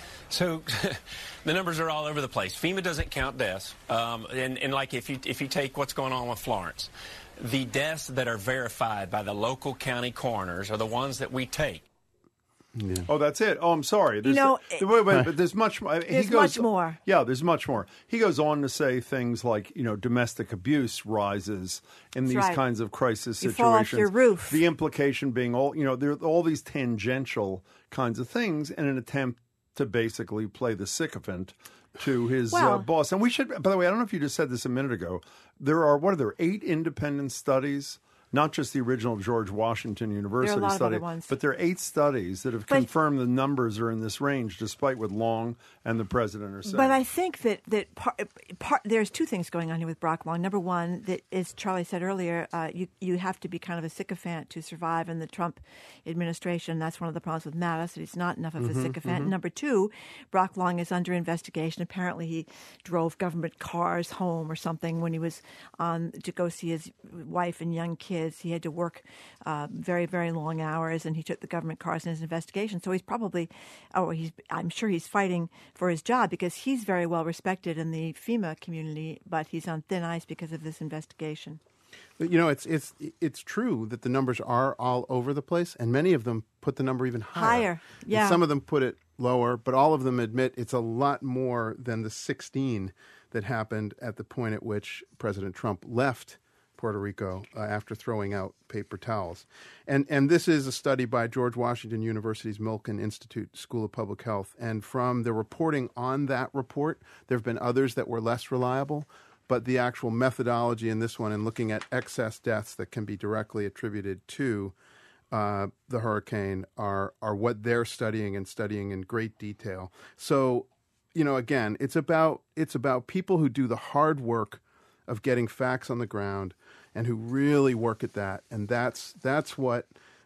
So the numbers are all over the place. FEMA doesn't count deaths. Um, and, and like if you, if you take what's going on with Florence, the deaths that are verified by the local county coroners are the ones that we take. Yeah. Oh, that's it. Oh, I'm sorry. There's You know, the, wait, wait, but there's much more. There's he goes, much more. Yeah, there's much more. He goes on to say things like, you know, domestic abuse rises in That's these right. kinds of crisis You situations. fall off your roof. The implication being all, you know, there are all these tangential kinds of things in an attempt to basically play the sycophant to his Well- uh, boss. And we should, by the way, I don't know if you just said this a minute ago. There are, what are there, eight independent studies? Not just the original George Washington University lot of study, other ones. but there are eight studies that have But- confirmed the numbers are in this range, despite what Long and the president are saying. But I think that that part, part, there's two things going on here with Brock Long. Number one, that as Charlie said earlier, uh, you you have to be kind of a sycophant to survive in the Trump administration. That's one of the problems with Mattis, that he's not enough of a Mhm, sycophant. mhm. Number two, Brock Long is under investigation. Apparently, he drove government cars home or something when he was on to go see his wife and young kids. He had to work uh, very, very long hours, and he took the government cars in his investigation. So he's probably, oh, he's. I'm sure he's fighting for his job because he's very well respected in the FEMA community, but he's on thin ice because of this investigation. You know, it's it's it's true that the numbers are all over the place, and many of them put the number even higher. Higher, And yeah. some of them put it lower, but all of them admit it's a lot more than the sixteen that happened at the point at which President Trump left Puerto Rico uh, after throwing out paper towels. And and this is a study by George Washington University's Milken Institute School of Public Health. And from the reporting on that report, there have been others that were less reliable, but the actual methodology in this one and looking at excess deaths that can be directly attributed to uh, the hurricane are are what they're studying and studying in great detail. So, you know, again, it's about it's about people who do the hard work of getting facts on the ground and who really work at that. And that's that's what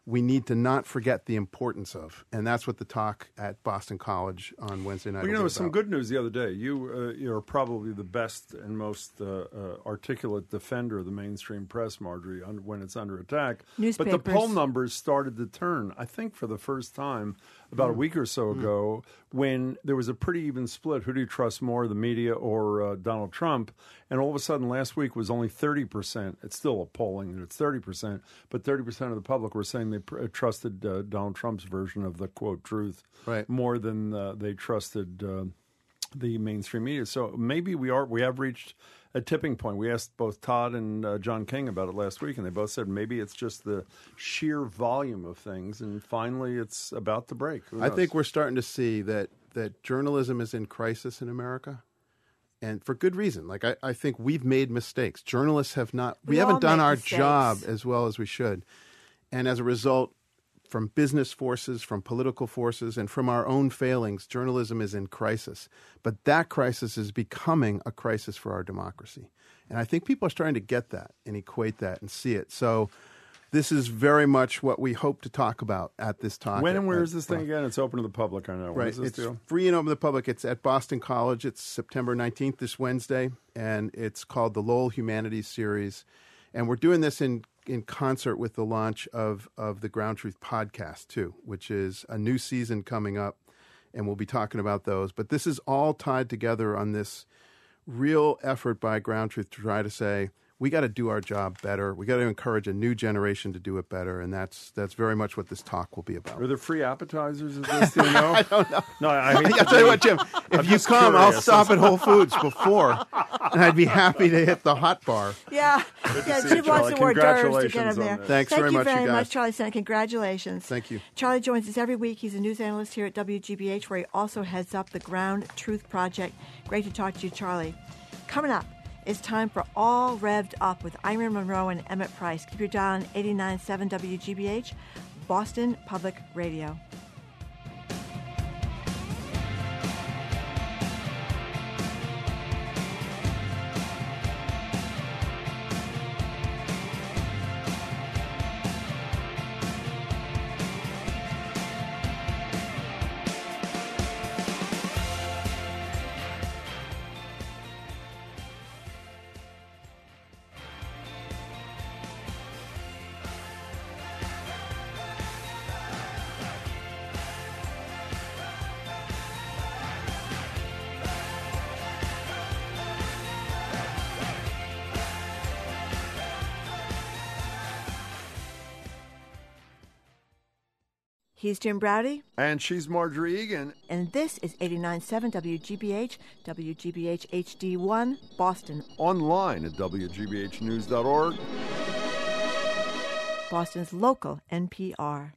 we need to not forget the importance of. And that's what the talk at Boston College on Wednesday night Well, you will know, be some about. good news the other day. You uh, you're probably the best and most uh, uh, articulate defender of the mainstream press, Marjorie, un- when it's under attack. But the poll Newspapers. numbers started to turn, I think, for the first time about a week or so ago, when there was a pretty even split. Who do you trust more, the media or uh, Donald Trump? And all of a sudden, last week was only thirty percent. It's still a polling, and it's thirty percent, but thirty percent of the public were saying they pr- trusted uh, Donald Trump's version of the, quote, truth right. more than uh, they trusted uh, the mainstream media. So maybe we are we have reached a tipping point. We asked both Todd and uh, John King about it last week, and they both said maybe it's just the sheer volume of things, and finally it's about to break. Who I knows? think we're starting to see that, that journalism is in crisis in America, and for good reason. Like, I, I think we've made mistakes. Journalists have not, we, We all haven't done make our mistakes. job as well as we should. And as a result, from business forces, from political forces, and from our own failings, journalism is in crisis. But that crisis is becoming a crisis for our democracy. And I think people are starting to get that and equate that and see it. So this is very much what we hope to talk about at this talk. When at- and where at is this thing again? It's open to the public, I know. When Right. is this It's deal? free and open to the public. It's at Boston College. It's September nineteenth, this Wednesday, and it's called the Lowell Humanities Series. And we're doing this in, in concert with the launch of, of the Ground Truth podcast, too, which is a new season coming up, and we'll be talking about those. But this is all tied together on this real effort by Ground Truth to try to say, we got to do our job better. We got to encourage a new generation to do it better, and that's that's very much what this talk will be about. Are there free appetizers at this? Do you know? I don't know. No, I hate I'll tell you what, Jim. If I'm you just come, I'll curious. stop at Whole Foods before, and I'd be happy to hit the hot bar. Yeah, Good to yeah. see Jim you, wants Charlie. some hors d'oeuvres to get Congratulations him on there. that. Thanks Thank very you much, you very guys. much, Charlie Sennett. Congratulations. Thank you. Charlie joins us every week. He's a news analyst here at W G B H, where he also heads up the Ground Truth Project. Great to talk to you, Charlie. Coming up, it's time for All Revved Up with Irene Monroe and Emmett Price. Keep your dial on eighty-nine point seven W G B H, Boston Public Radio. He's Jim Browdy, And she's Marjorie Egan. and this is eighty-nine point seven W G B H, W G B H H D one, Boston. Online at W G B H news dot org. Boston's local N P R.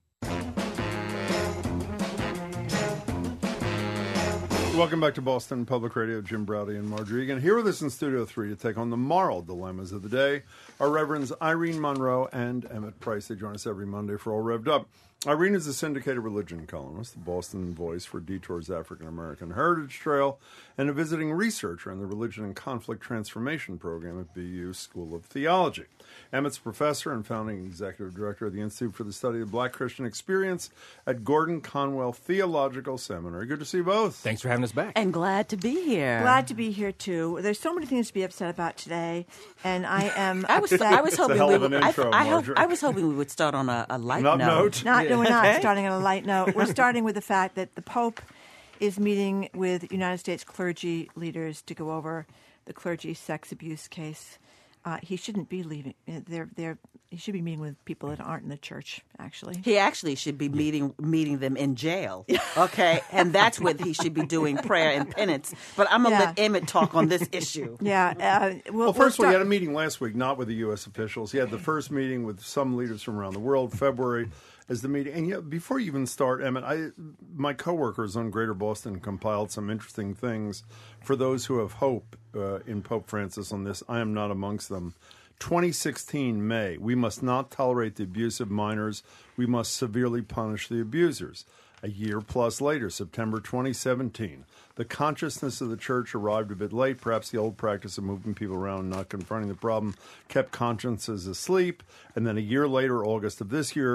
Welcome back to Boston Public Radio. Jim Browdy and Marjorie Egan here with us in Studio three to take on the moral dilemmas of the day. Our Reverends Irene Monroe and Emmett Price. They join us every Monday for All Revved Up. Irene is a syndicated religion columnist, the Boston voice for Detour's African American Heritage Trail, and a visiting researcher in the Religion and Conflict Transformation Program at B U School of Theology. Emmett's professor and founding executive director of the Institute for the Study of Black Christian Experience at Gordon Conwell Theological Seminary. Good to see you both. Thanks for having us back. And glad to be here. Glad to be here too. There's so many things to be upset about today, and I am. I was upset. I was It's a hoping hell we of an would. I, intro, I, hope, Marjorie. I was hoping we would start on a, a light Not note. note. Not, no, we're not Okay. starting on a light note. We're starting with the fact that the Pope is meeting with United States clergy leaders to go over the clergy sex abuse case. Uh, he shouldn't be leaving. They're, they're, he should be meeting with people that aren't in the church, actually. He actually should be meeting meeting them in jail. Okay, and that's where he should be doing prayer and penance. But I'm gonna Yeah. let Emmett talk on this issue. Yeah. Uh, we'll, Well, first of all, we'll he had start- a meeting last week, not with the U S officials. He had the first meeting with some leaders from around the world. February is the meeting. And yet, before you even start, Emmett, I, my coworkers on Greater Boston compiled some interesting things for those who have hope uh, in Pope Francis on this. I am not amongst them. twenty sixteen, May. We must not tolerate the abuse of minors. We must severely punish the abusers. A year plus later, September twenty seventeen, the consciousness of the church arrived a bit late. Perhaps the old practice of moving people around and not confronting the problem kept consciences asleep. And then a year later, August of this year,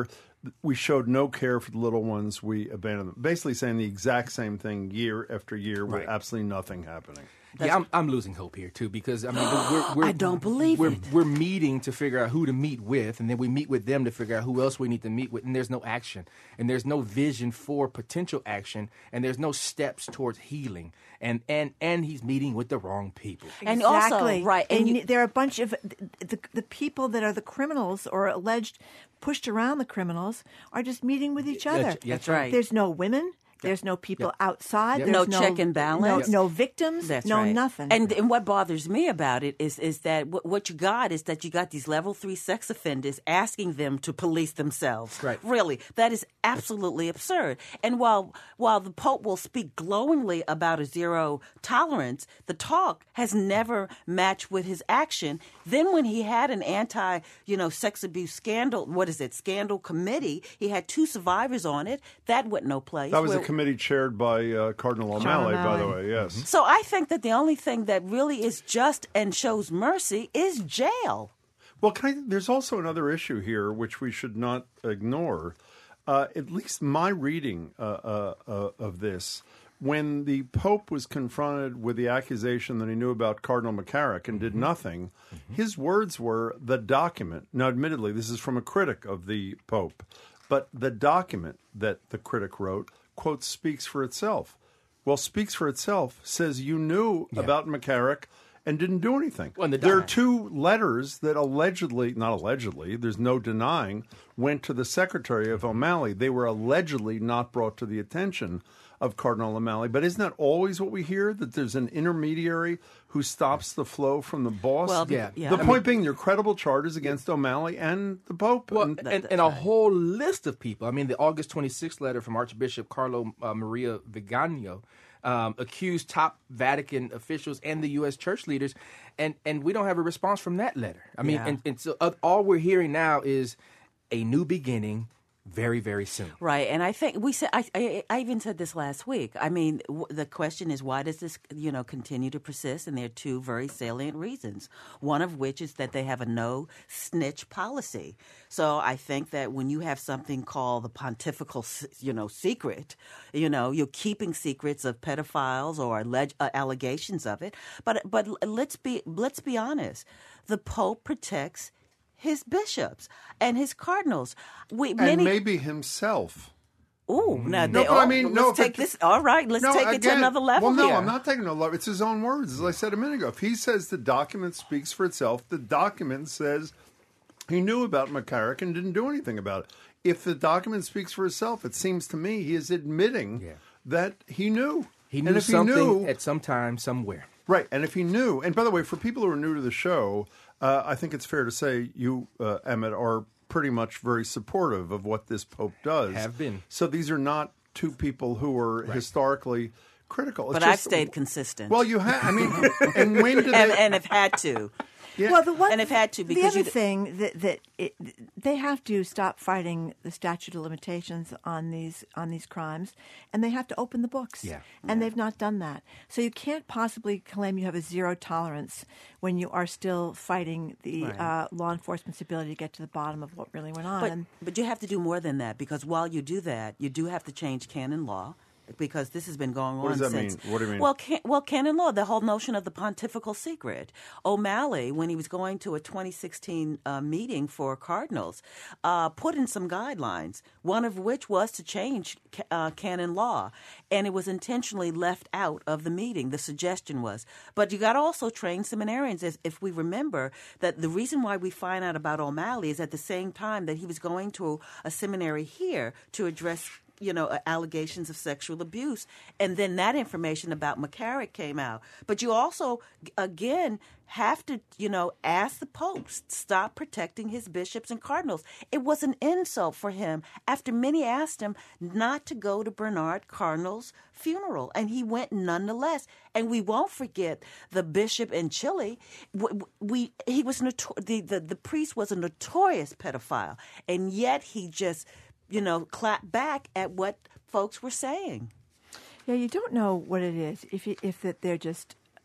we showed no care for the little ones. We abandoned them. Basically saying the exact same thing year after year with Right. absolutely nothing happening. Yeah, I'm, I'm losing hope here too because I mean we're, we're, I don't believe we're, it. We're meeting to figure out who to meet with, and then we meet with them to figure out who else we need to meet with, and there's no action, and there's no vision for potential action, and there's no steps towards healing, and and and he's meeting with the wrong people. And also, Exactly. right, and And, you- there are a bunch of the, the people that are the criminals or alleged pushed around the criminals are just meeting with each other. That's- that's right. There's no women. There's no people Yep. outside. Yep. There's no check and balance. No, no victims. That's no right. nothing. And and what bothers me about it is is that what, what you got is that you got these level three sex offenders asking them to police themselves. Right. Really, that is absolutely absurd. And while while the Pope will speak glowingly about a zero tolerance, the talk has never matched with his action. Then when he had an anti, you know, sex abuse scandal, what is it, scandal committee, he had two survivors on it. That went no place. That was Where- a committee chaired by uh, Cardinal O'Malley, by the way, yes. So I think that the only thing that really is just and shows mercy is jail. Well, can I, there's also another issue here which we should not ignore. Uh, at least my reading uh, uh, uh, of this, when the Pope was confronted with the accusation that he knew about Cardinal McCarrick and did nothing, his words were the document. Now, admittedly, this is from a critic of the Pope, but the document that the critic wrote, quote, speaks for itself. Well, speaks for itself says you knew about McCarrick and didn't do anything. Well, and the there are doc- two letters that allegedly, not allegedly, there's no denying, went to the secretary of O'Malley. They were allegedly not brought to the attention of Cardinal O'Malley. But isn't that always what we hear, that there's an intermediary who stops the flow from the boss? Well, Yeah. yeah. The I point being, there are credible charges against O'Malley and the Pope. Well, And- and, and a whole list of people. I mean, the August twenty-sixth letter from Archbishop Carlo uh, Maria Vigano um, accused top Vatican officials and the U S church leaders, and, and we don't have a response from that letter. I mean, Yeah. and, and so uh, all we're hearing now is a new beginning very, very soon. Right, and I think we said I, I, I even said this last week. I mean, w- the question is why does this you know continue to persist? And there are two very salient reasons. One of which is that they have a no snitch policy. So I think that when you have something called the pontifical s- you know secret, you know you're keeping secrets of pedophiles or alleged uh, allegations of it. But but let's be let's be honest. The Pope protects his bishops and his cardinals. We, and many, maybe himself. Ooh, now No, they, but I oh, mean, let's no, if take it- this. All right, let's No, take it to again- another level Well, no, here. I'm not taking no level. It's his own words, as I said a minute ago. If he says the document speaks for itself, the document says he knew about McCarrick and didn't do anything about it. If the document speaks for itself, it seems to me he is admitting that he knew. He knew and if something he knew, at some time, somewhere. right, and if he knew, and by the way, for people who are new to the show, uh, I think it's fair to say you, uh, Emmett, are pretty much very supportive of what this Pope does. Have been. So these are not two people who are historically critical. It's but I've just- stayed consistent. Well, you have. I mean, and when did and, they? and have had to. Yeah. Well, the one and have had to the because other you, thing that that it, they have to stop fighting the statute of limitations on these on these crimes, and they have to open the books. Yeah. and they've not done that. So you can't possibly claim you have a zero tolerance when you are still fighting the Right. uh, law enforcement's ability to get to the bottom of what really went on. But, And but you have to do more than that because while you do that, you do have to change canon law. Because this has been going on What does that since. mean? What do you mean? Well, can, well, canon law, the whole notion of the pontifical secret. O'Malley, when he was going to a twenty sixteen uh, meeting for cardinals, uh, put in some guidelines. One of which was to change ca- uh, canon law, and it was intentionally left out of the meeting. The suggestion was, but you got to also train seminarians. As if we remember that the reason why we find out about O'Malley is at the same time that he was going to a seminary here to address you know, allegations of sexual abuse. And then that information about McCarrick came out. But you also, again, have to, you know, ask the Pope, stop protecting his bishops and cardinals. It was an insult for him after many asked him not to go to Bernard Cardinal's funeral. And he went nonetheless. And we won't forget the bishop in Chile. We, we he was notor- the, the, the priest was a notorious pedophile. And yet he just... you know, clap back at what folks were saying. yeah, you don't know what it is if you, if that they're just.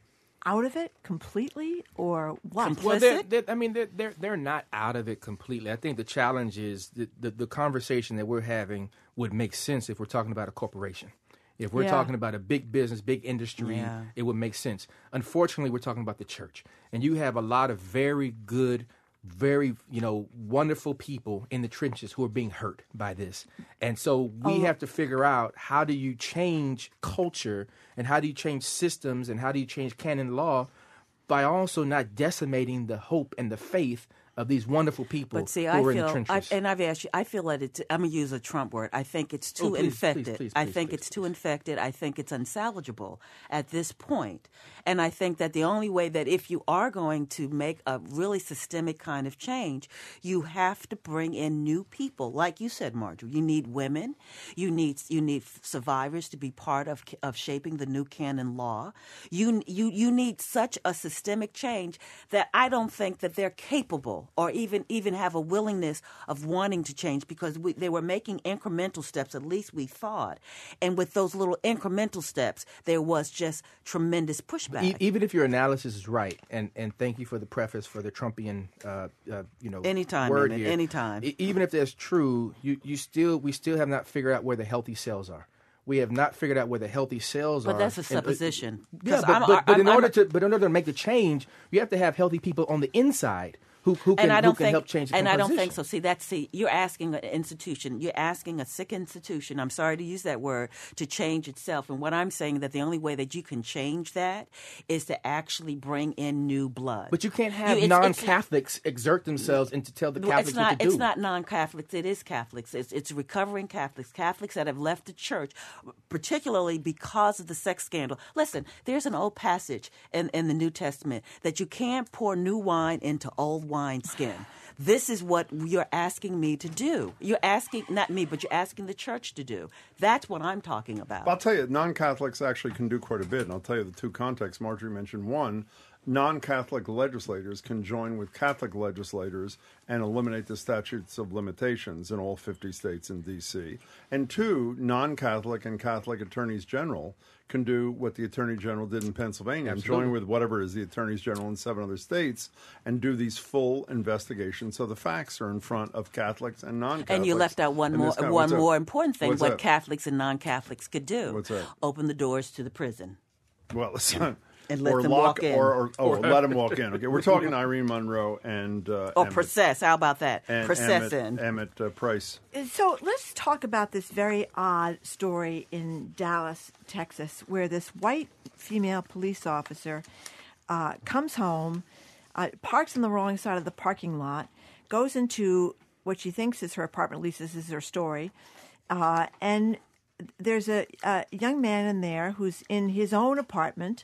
out of it completely, or what? Well, they're, they're, I mean, they're, they're they're not out of it completely. I think the challenge is the, the, the conversation that we're having would make sense if we're talking about a corporation. If we're Yeah. talking about a big business, big industry, Yeah. it would make sense. Unfortunately, we're talking about the church. And you have a lot of very good, very, you know, wonderful people in the trenches who are being hurt by this. And so we Oh. have to figure out, how do you change culture and how do you change systems and how do you change canon law by also not decimating the hope and the faith of these wonderful people But see, who I are in the feel, trenches. I, and I've asked you, I feel that it's, I'm going to use a Trump word. I think it's too Oh, please, infected. please, please, I please, think please, it's too infected. I think it's unsalvageable at this point. And I think that the only way that if you are going to make a really systemic kind of change, you have to bring in new people. Like you said, Marjorie, you need women. You need you need survivors to be part of of shaping the new canon law. You you you need such a systemic change that I don't think that they're capable or even even have a willingness of wanting to change, because we, they were making incremental steps, at least we thought. And with those little incremental steps, there was just tremendous pushback. E- even if your analysis is right, and, and thank you for the preface for the Trumpian, uh, uh, you know, Anytime, word Emmett, here. anytime. E- even if that's true, you, you still we still have not figured out where the healthy cells are. We have not figured out where the healthy cells But are. that's a And, uh, supposition. yeah, 'Cause but, I'm- but, but in I'm- order I'm- to but in order to make the change, you have to have healthy people on the inside who who can, and I who don't can think, help change the and I don't composition. think so. See, that's see, you're asking an institution, you're asking a sick institution. I'm sorry to use that word, to change itself. And what I'm saying that the only way that you can change that is to actually bring in new blood. But you can't have You- it's- it's- non-Catholics exert themselves and to tell the Well, Catholics it's not, what to do. It's not non-Catholics. It is Catholics. It's, it's recovering Catholics, Catholics that have left the church, particularly because of the sex scandal. Listen, there's an old passage in, in the New Testament that you can't pour new wine into old wineskin. This is what you're asking me to do. You're asking, not me, but you're asking the church to do. That's what I'm talking about. I'll tell you, non-Catholics actually can do quite a bit, and I'll tell you the two contexts Marjorie mentioned. One, non-Catholic legislators can join with Catholic legislators and eliminate the statutes of limitations in all fifty states and D C. And two, non-Catholic and Catholic attorneys general can do what the Attorney General did in Pennsylvania and Absolutely. join with whatever is the Attorneys General in seven other states and do these full investigations. So the facts are in front of Catholics and non-Catholics. And you left out one And more this guy- one what's that? more important thing: What's what that? Catholics and non-Catholics could do. What's that? Open the doors to the prison. Well, listen. And let or them lock, walk in. Or, or, oh, let them walk in. Okay, we're talking Irene Monroe and uh, Or Emmett, process. How about that? and Process Emmett, in. Emmett uh, Price. So let's talk about this very odd story in Dallas, Texas, where this white female police officer uh, comes home, uh, parks on the wrong side of the parking lot, goes into what she thinks is her apartment, at least this is her story, uh, and there's a, a young man in there who's in his own apartment,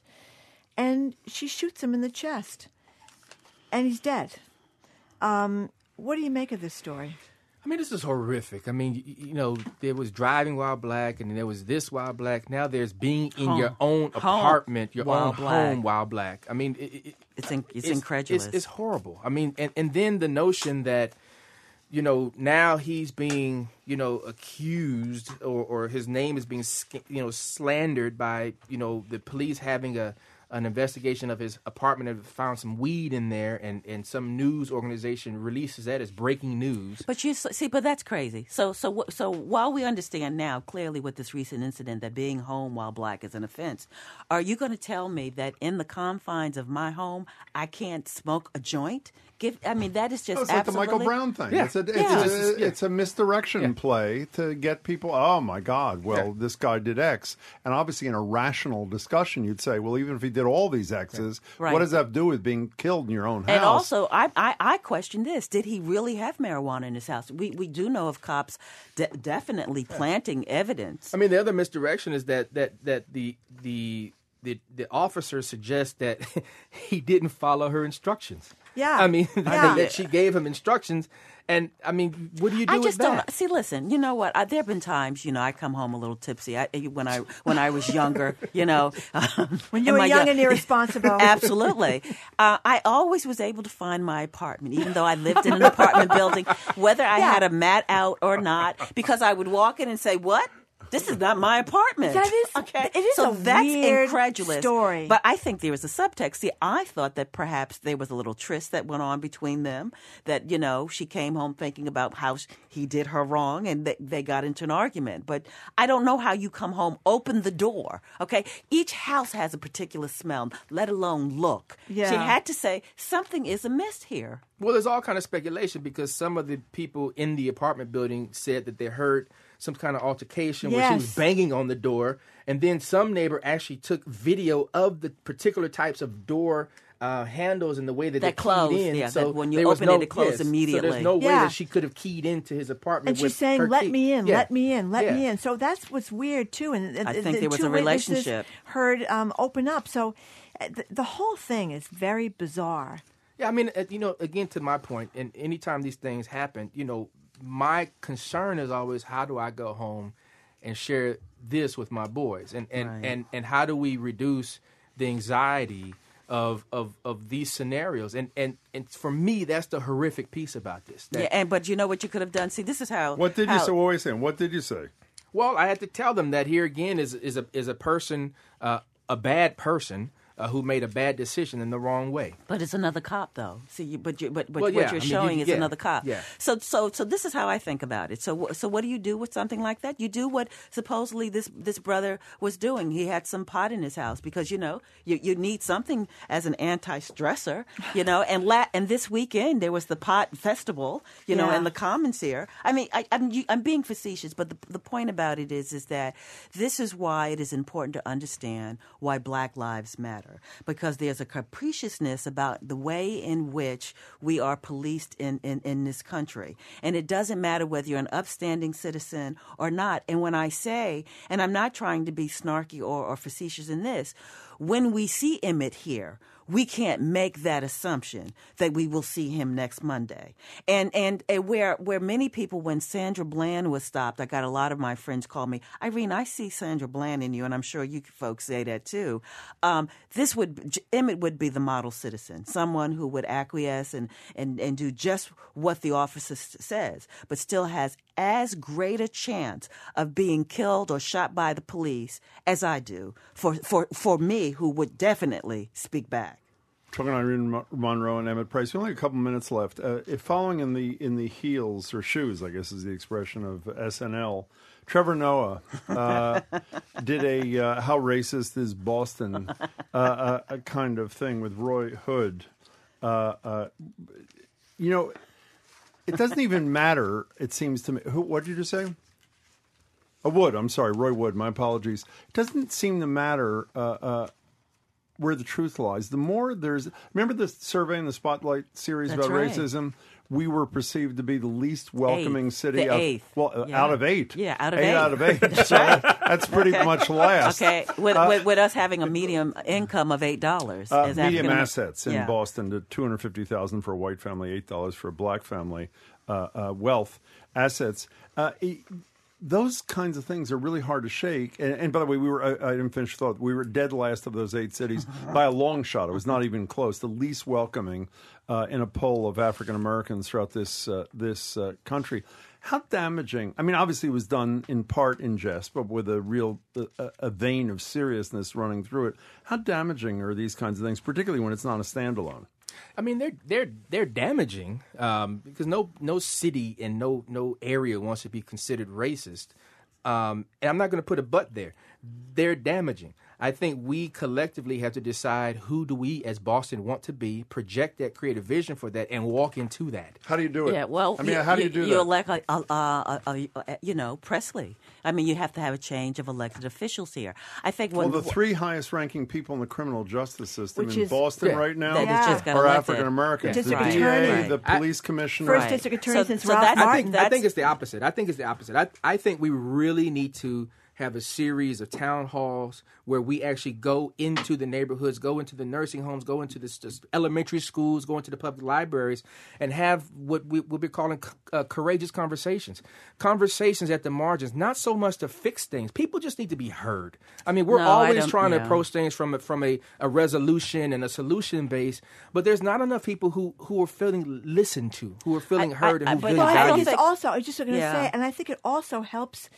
and she shoots him in the chest, and he's dead. Um, what do you make of this story? I mean, this is horrific. I mean, you, you know, there was driving while black, and then there was this while black. Now there's being in Home. your own Home apartment, your while own black. home while black. I mean, it, it, It's in, it's, incredulous. It's, it's horrible. I mean, and, and then the notion that, you know, now he's being, you know, accused or, or his name is being, you know, slandered by, you know, the police having a an investigation of his apartment and found some weed in there, and, and some news organization releases that as breaking news. But you see, but that's crazy. So, so, so while we understand now clearly with this recent incident that being home while black is an offense, are you going to tell me that in the confines of my home I can't smoke a joint? Give, I mean, that is just Oh, it's like absolutely the Michael Brown thing. Yeah. It's, a, it's, Yeah. a, Yeah. it's a misdirection Yeah. play to get people, oh, my God, well, Yeah. this guy did X. And obviously in a rational discussion, you'd say, well, even if he did all these X's, Right. what does that have to do with being killed in your own house? And also, I, I, I question this. Did he really have marijuana in his house? We we do know of cops de- definitely planting evidence. I mean, the other misdirection is that that that the the the, the officer suggests that he didn't follow her instructions. Yeah. I mean, Yeah. that she gave him instructions, and I mean, what do you do I with just that? don't see. Listen, you know what? I, there have been times, you know, I come home a little tipsy. I, when I when I was younger, you know, um, When you in were my young young- and irresponsible. Absolutely, uh, I always was able to find my apartment, even though I lived in an apartment building, whether I Yeah. had a mat out or not, because I would walk in and say, "What? This is not my apartment. That is okay. It is so a that's weird incredulous story. But I think there was a subtext. See, I thought that perhaps there was a little tryst that went on between them. That you know, she came home thinking about how he did her wrong, and they, they got into an argument. But I don't know how you come home, open the door. Okay, each house has a particular smell, let alone look. Yeah. She had to say something is amiss here. Well, there's all kind of speculation because some of the people in the apartment building said that they heard some kind of altercation Yes. where she was banging on the door, and then some neighbor actually took video of the particular types of door uh, handles and the way that, That they closed, keyed in. yeah, so that when you there was open it, no, it closed yes, immediately. So there's no way Yeah. that she could have keyed into his apartment. And she's with saying, her "Let key. me in, Yeah. let me in, let Yeah. me in." So that's what's weird too. And I the, think the there was two a witnesses relationship. heard um, open up. So uh, the, the whole thing is very bizarre. Yeah, I mean, uh, you know, again, to my point, and anytime these things happen, you know, my concern is always how do I go home and share this with my boys, and and, Right. and, and how do we reduce the anxiety of of, of these scenarios? And, and and for me, that's the horrific piece about this. That, Yeah, and but you know what you could have done. See, this is how. What did you how- say? What were you saying? What did you say? Well, I had to tell them that here again is is a is a person, uh, a bad person. Uh, who made a bad decision in the wrong way? But it's another cop, though. See, you, but you, but, but Well, what yeah, you're I mean, you- showing is yeah, another cop. yeah. So, so, so this is how I think about it. So, wh- so what do you do with something like that? You do what supposedly this this brother was doing. He had some pot in his house because you know you you need something as an anti-stressor, you know. And la- and this weekend there was the pot festival, you know, Yeah. and the Commons here. I mean, I, I'm you, I'm being facetious, but the the point about it is is that this is why it is important to understand why Black Lives Matter, because there's a capriciousness about the way in which we are policed in, in, in this country. And it doesn't matter whether you're an upstanding citizen or not. And when I say, and I'm not trying to be snarky or, or facetious in this, when we see Emmett here, we can't make that assumption that we will see him next Monday. And and, and where where many people, when Sandra Bland was stopped, I got a lot of my friends call me, Irene, I see Sandra Bland in you, and I'm sure you folks say that too. Um, this would Emmett would be the model citizen, someone who would acquiesce and, and, and do just what the officer s- says, but still has as great a chance of being killed or shot by the police as I do for, for, for me, who would definitely speak back. Talking to Irene Mon- Monroe and Emmett Price. We only have a couple minutes left. Uh, if following in the in the heels or shoes, I guess is the expression of S N L. Trevor Noah uh, did a uh, "How Racist Is Boston" uh, uh, a kind of thing with Roy Hood. Uh, uh, you know, it doesn't even matter. It seems to me. Who? What did you just say? Oh, Wood. I'm sorry, Roy Wood. My apologies. It doesn't seem to matter. Uh, uh, where the truth lies. The more there's, remember the survey in the Spotlight series That's about right. racism? We were perceived to be the least welcoming Eighth. city. The out, eighth. Well, uh, Yeah. out of eight. Yeah, out of eight. eight. out of eight. That's So right. that's pretty Okay. much last. Okay, with, Uh, with, with us having a medium income of eight dollars. Uh, as medium African- assets in yeah. Boston to two hundred fifty thousand dollars for a white family, eight dollars for a black family. Uh, uh, wealth assets. Uh, e- those kinds of things are really hard to shake. And, and by the way, we were I, I didn't finish the thought. We were dead last of those eight cities by a long shot. It was not even close. The least welcoming uh, in a poll of African Americans throughout this uh, this uh, country. How damaging? I mean, obviously, it was done in part in jest, but with a real a, a vein of seriousness running through it. How damaging are these kinds of things, particularly when it's not a standalone? I mean, they're they're they're damaging um, because no no city and no no area wants to be considered racist. Um, and I'm not going to put a but there. They're damaging. I think we collectively have to decide who do we as Boston want to be, project that, create a vision for that, and walk into that. How do you do it? Yeah, well, I mean, how do you do you that? elect, a, a, a, a, a, you know, Presley. I mean, you have to have a change of elected officials here. I think Well, when the three highest-ranking people in the criminal justice system Which in is- Boston Yeah. right now That Yeah. just got are elected. African Americans. District the attorney. D A, the I- police commissioner. First Right. district attorney So- since so Ralph that's- I Martin. think I think it's the opposite. I think it's the opposite. I I think we really need to have a series of town halls where we actually go into the neighborhoods, go into the nursing homes, go into the s- elementary schools, go into the public libraries, and have what we, what we're calling c- uh, courageous conversations. Conversations at the margins, not so much to fix things. People just need to be heard. I mean, we're No, I always don't- trying yeah. to approach things from a, from a, a resolution and a solution base, but there's not enough people who, who are feeling listened to, who are feeling I- heard, I- and who but feel I Well, I don't valued. think it's think- also, I was just going to Yeah. say, and I think it also helps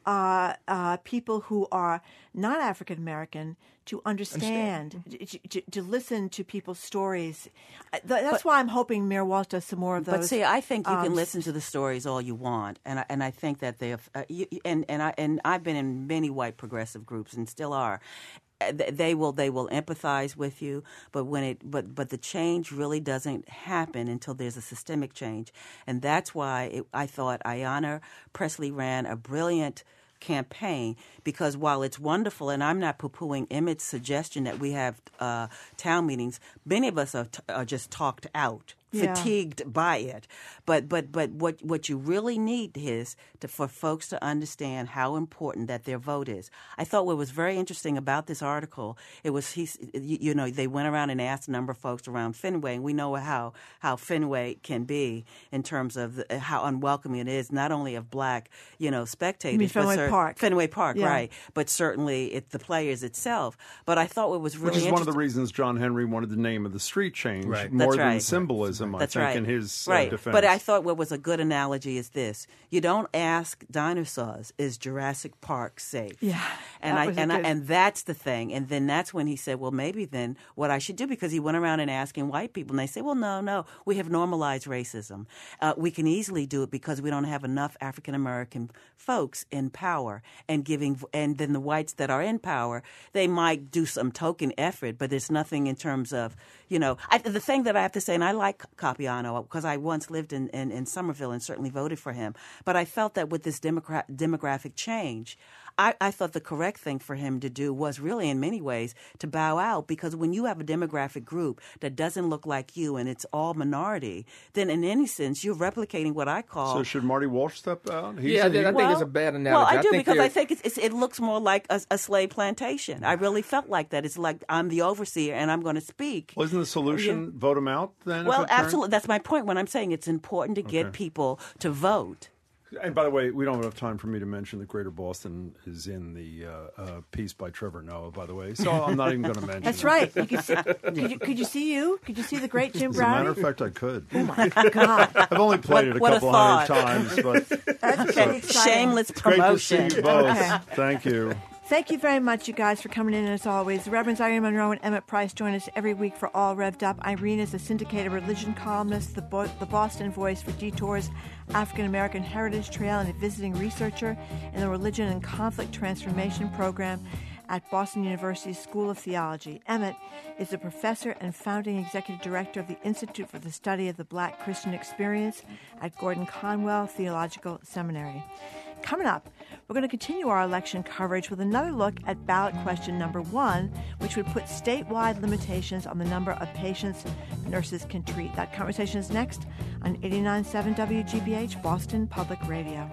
uh, uh, people who are not African American to understand, to, to, to listen to people's stories. Th- that's but, why I'm hoping Mayor Walsh does some more of those. But see, I think you um, can listen to the stories all you want, and I, and I think that they have, uh, you, and and I and I've been in many white progressive groups and still are. They will they will empathize with you, but when it but but the change really doesn't happen until there's a systemic change, and that's why it, I thought Ayanna Pressley ran a brilliant campaign, because while it's wonderful, and I'm not poo-pooing Emmett's suggestion that we have uh, town meetings, many of us are, t- are just talked out. Yeah. Fatigued by it, but but but what what you really need is to, for folks to understand how important that their vote is. I thought what was very interesting about this article, it was he, you, you know, they went around and asked a number of folks around Fenway, and we know how how Fenway can be in terms of the, how unwelcoming it is, not only of black, you know, spectators, you mean Fenway but cer- Park, Fenway Park, yeah. right? But certainly it, the players itself. But I thought what was really which is interesting, one of the reasons John Henry wanted the name of the street change right. more That's than right. symbolism. That's I think right. in his right. uh, defense. But I thought what was a good analogy is this: you don't ask dinosaurs, "Is Jurassic Park safe?" Yeah, and that I was and good... I, and that's the thing. And then that's when he said, "Well, maybe then what I should do," because he went around and asking white people, and they say, "Well, no, no, we have normalized racism. Uh, we can easily do it because we don't have enough African American folks in power and giving." And then the whites that are in power, they might do some token effort, but there's nothing in terms of, you know, I, the thing that I have to say, and I like Capiano because I once lived in, in, in Somerville and certainly voted for him, but I felt that with this demogra- demographic change, I, I thought the correct thing for him to do was really in many ways to bow out, because when you have a demographic group that doesn't look like you and it's all minority, then in any sense you're replicating what I call... So should Marty Walsh step out? He's yeah, a, he, I think well, it's a bad analogy. Well, I do, I think because I think it's, it's, it looks more like a, a slave plantation. I really felt like that. It's like I'm the overseer and I'm going to speak. Well, isn't the solution yeah. vote him out then? Well, absolutely. That's my point when I'm saying it's important to get okay. people to vote. And by the way, we don't have enough time for me to mention that Greater Boston is in the uh, uh, piece by Trevor Noah, by the way. So I'm not even going to mention That's it. right. You could, see, could, you, could you see you? Could you see the great Jim Browning? As a matter of fact, I could. Oh, my God. I've only played what, it a couple a hundred times. But That's so, okay. Shameless promotion. Great to see you both. Okay. Thank you. Thank you very much, you guys, for coming in, as always. The Reverends Irene Monroe and Emmett Price join us every week for All Revved Up. Irene is a syndicated religion columnist, the, Bo- the Boston voice for Detour's African American Heritage Trail, and a visiting researcher in the Religion and Conflict Transformation Program at Boston University's School of Theology. Emmett is a professor and founding executive director of the Institute for the Study of the Black Christian Experience at Gordon Conwell Theological Seminary. Coming up, we're going to continue our election coverage with another look at ballot question number one, which would put statewide limitations on the number of patients nurses can treat. That conversation is next on eighty-nine point seven W G B H, Boston Public Radio.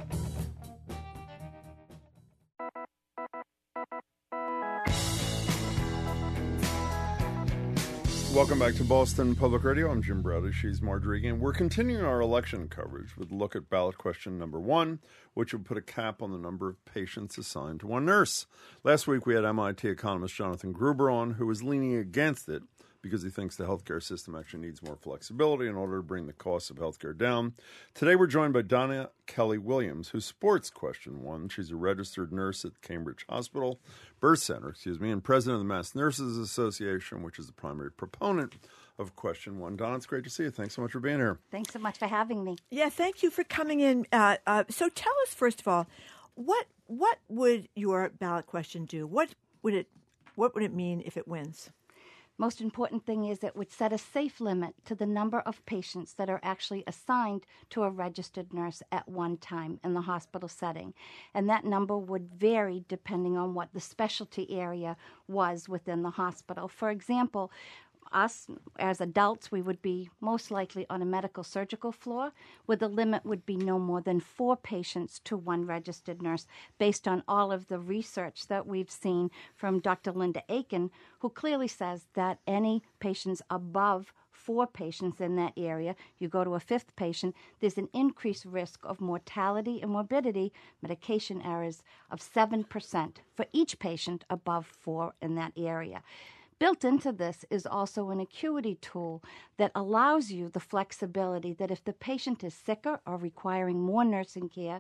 Welcome back to Boston Public Radio. I'm Jim Browder. She's Marjorie Egan. We're continuing our election coverage with a look at ballot question number one, which would put a cap on the number of patients assigned to one nurse. Last week, we had M I T economist Jonathan Gruber on, who was leaning against it because he thinks the healthcare system actually needs more flexibility in order to bring the cost of healthcare down. Today, we're joined by Donna Kelly Williams, who supports question one. She's a registered nurse at Cambridge Hospital, Birth Center, excuse me, and president of the Mass Nurses Association, which is the primary proponent of question one. Donna, it's great to see you. Thanks so much for being here. Thanks so much for having me. Yeah, thank you for coming in. Uh, uh, so tell us, first of all, what what would your ballot question do? What would it what would it mean if it wins? Most important thing is it would set a safe limit to the number of patients that are actually assigned to a registered nurse at one time in the hospital setting. And that number would vary depending on what the specialty area was within the hospital. For example, us as adults, we would be most likely on a medical surgical floor where the limit would be no more than four patients to one registered nurse based on all of the research that we've seen from Doctor Linda Aiken, who clearly says that any patients above four patients in that area, you go to a fifth patient, there's an increased risk of mortality and morbidity, medication errors of seven percent for each patient above four in that area. Built into this is also an acuity tool that allows you the flexibility that if the patient is sicker or requiring more nursing care,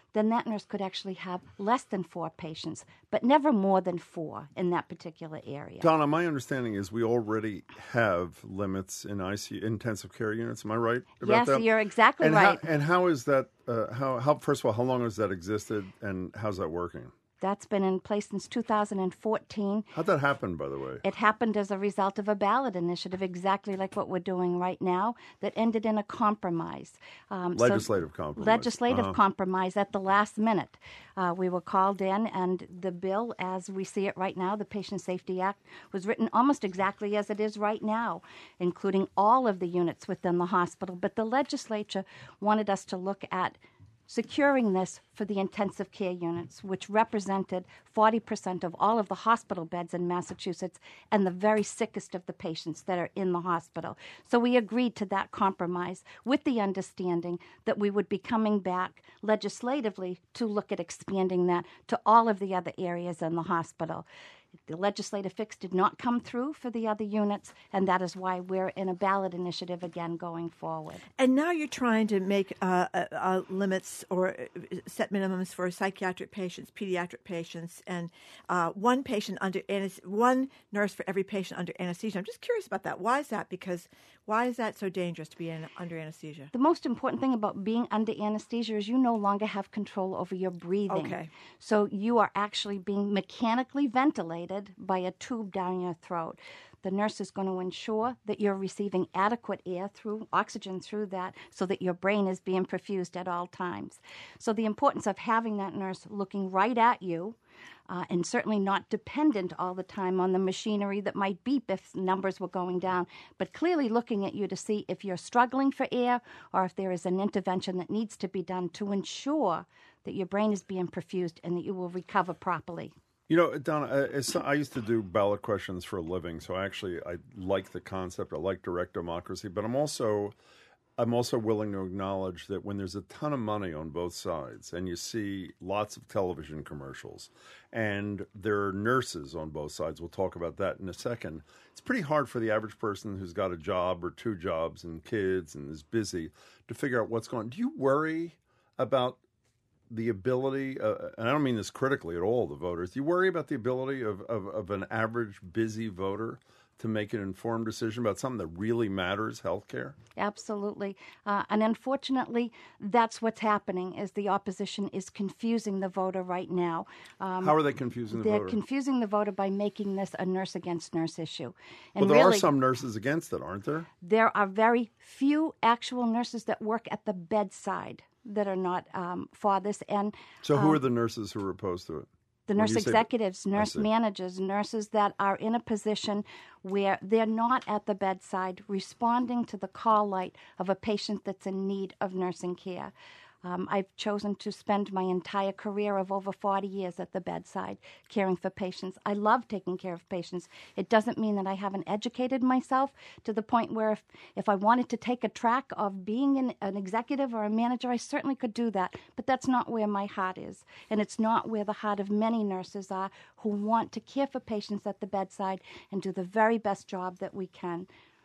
then that nurse could actually have less than four patients, but never more than four in that particular area. Donna, my understanding is we already have limits in I C U, intensive care units. Am I right about yes, that? You're exactly and right. How, and how is that, uh, how, how, first of all, how long has that existed, and how's that working? That's been in place since two thousand fourteen. How'd that happen, by the way? It happened as a result of a ballot initiative, exactly like what we're doing right now, that ended in a compromise. Um, legislative so compromise. Legislative uh-huh. compromise at the last minute. Uh, we were called in, and the bill, as we see it right now, the Patient Safety Act, was written almost exactly as it is right now, including all of the units within the hospital. But the legislature wanted us to look at securing this for the intensive care units, which represented forty percent of all of the hospital beds in Massachusetts and the very sickest of the patients that are in the hospital. So we agreed to that compromise with the understanding that we would be coming back legislatively to look at expanding that to all of the other areas in the hospital. The legislative fix did not come through for the other units, and that is why we're in a ballot initiative again going forward. And now you're trying to make uh, uh, uh, limits or set minimums for psychiatric patients, pediatric patients, and uh, one patient under anes- one nurse for every patient under anesthesia. I'm just curious about that. Why is that? Because why is that so dangerous to be in, under anesthesia? The most important thing about being under anesthesia is you no longer have control over your breathing. Okay. So you are actually being mechanically ventilated by a tube down your throat. The nurse is going to ensure that you're receiving adequate air through, oxygen through that, so that your brain is being perfused at all times. So the importance of having that nurse looking right at you, uh, and certainly not dependent all the time on the machinery that might beep if numbers were going down, but clearly looking at you to see if you're struggling for air or if there is an intervention that needs to be done to ensure that your brain is being perfused and that you will recover properly. You know, Donna, I used to do ballot questions for a living, so actually I like the concept. I like direct democracy, but I'm also I'm also willing to acknowledge that when there's a ton of money on both sides and you see lots of television commercials and there are nurses on both sides, we'll talk about that in a second, it's pretty hard for the average person who's got a job or two jobs and kids and is busy to figure out what's going on. Do you worry about the ability, uh, and I don't mean this critically at all, the voters, do you worry about the ability of, of, of an average busy voter to make an informed decision about something that really matters, healthcare? Absolutely. Uh, and unfortunately, that's what's happening, is the opposition is confusing the voter right now. Um, How are they confusing the they're voter? They're confusing the voter by making this a nurse against nurse issue. And well, there really, are some nurses against it, aren't there? There are very few actual nurses that work at the bedside that are not um, for this. And so who um, are the nurses who are opposed to it? The When nurse you say- executives, I nurse see. managers, nurses that are in a position where they're not at the bedside responding to the call light of a patient that's in need of nursing care. Um, I've chosen to spend my entire career of over forty years at the bedside caring for patients. I love taking care of patients. It doesn't mean that I haven't educated myself to the point where if, if I wanted to take a track of being an, an executive or a manager, I certainly could do that. But that's not where my heart is. And it's not where the heart of many nurses are who want to care for patients at the bedside and do the very best job that we can.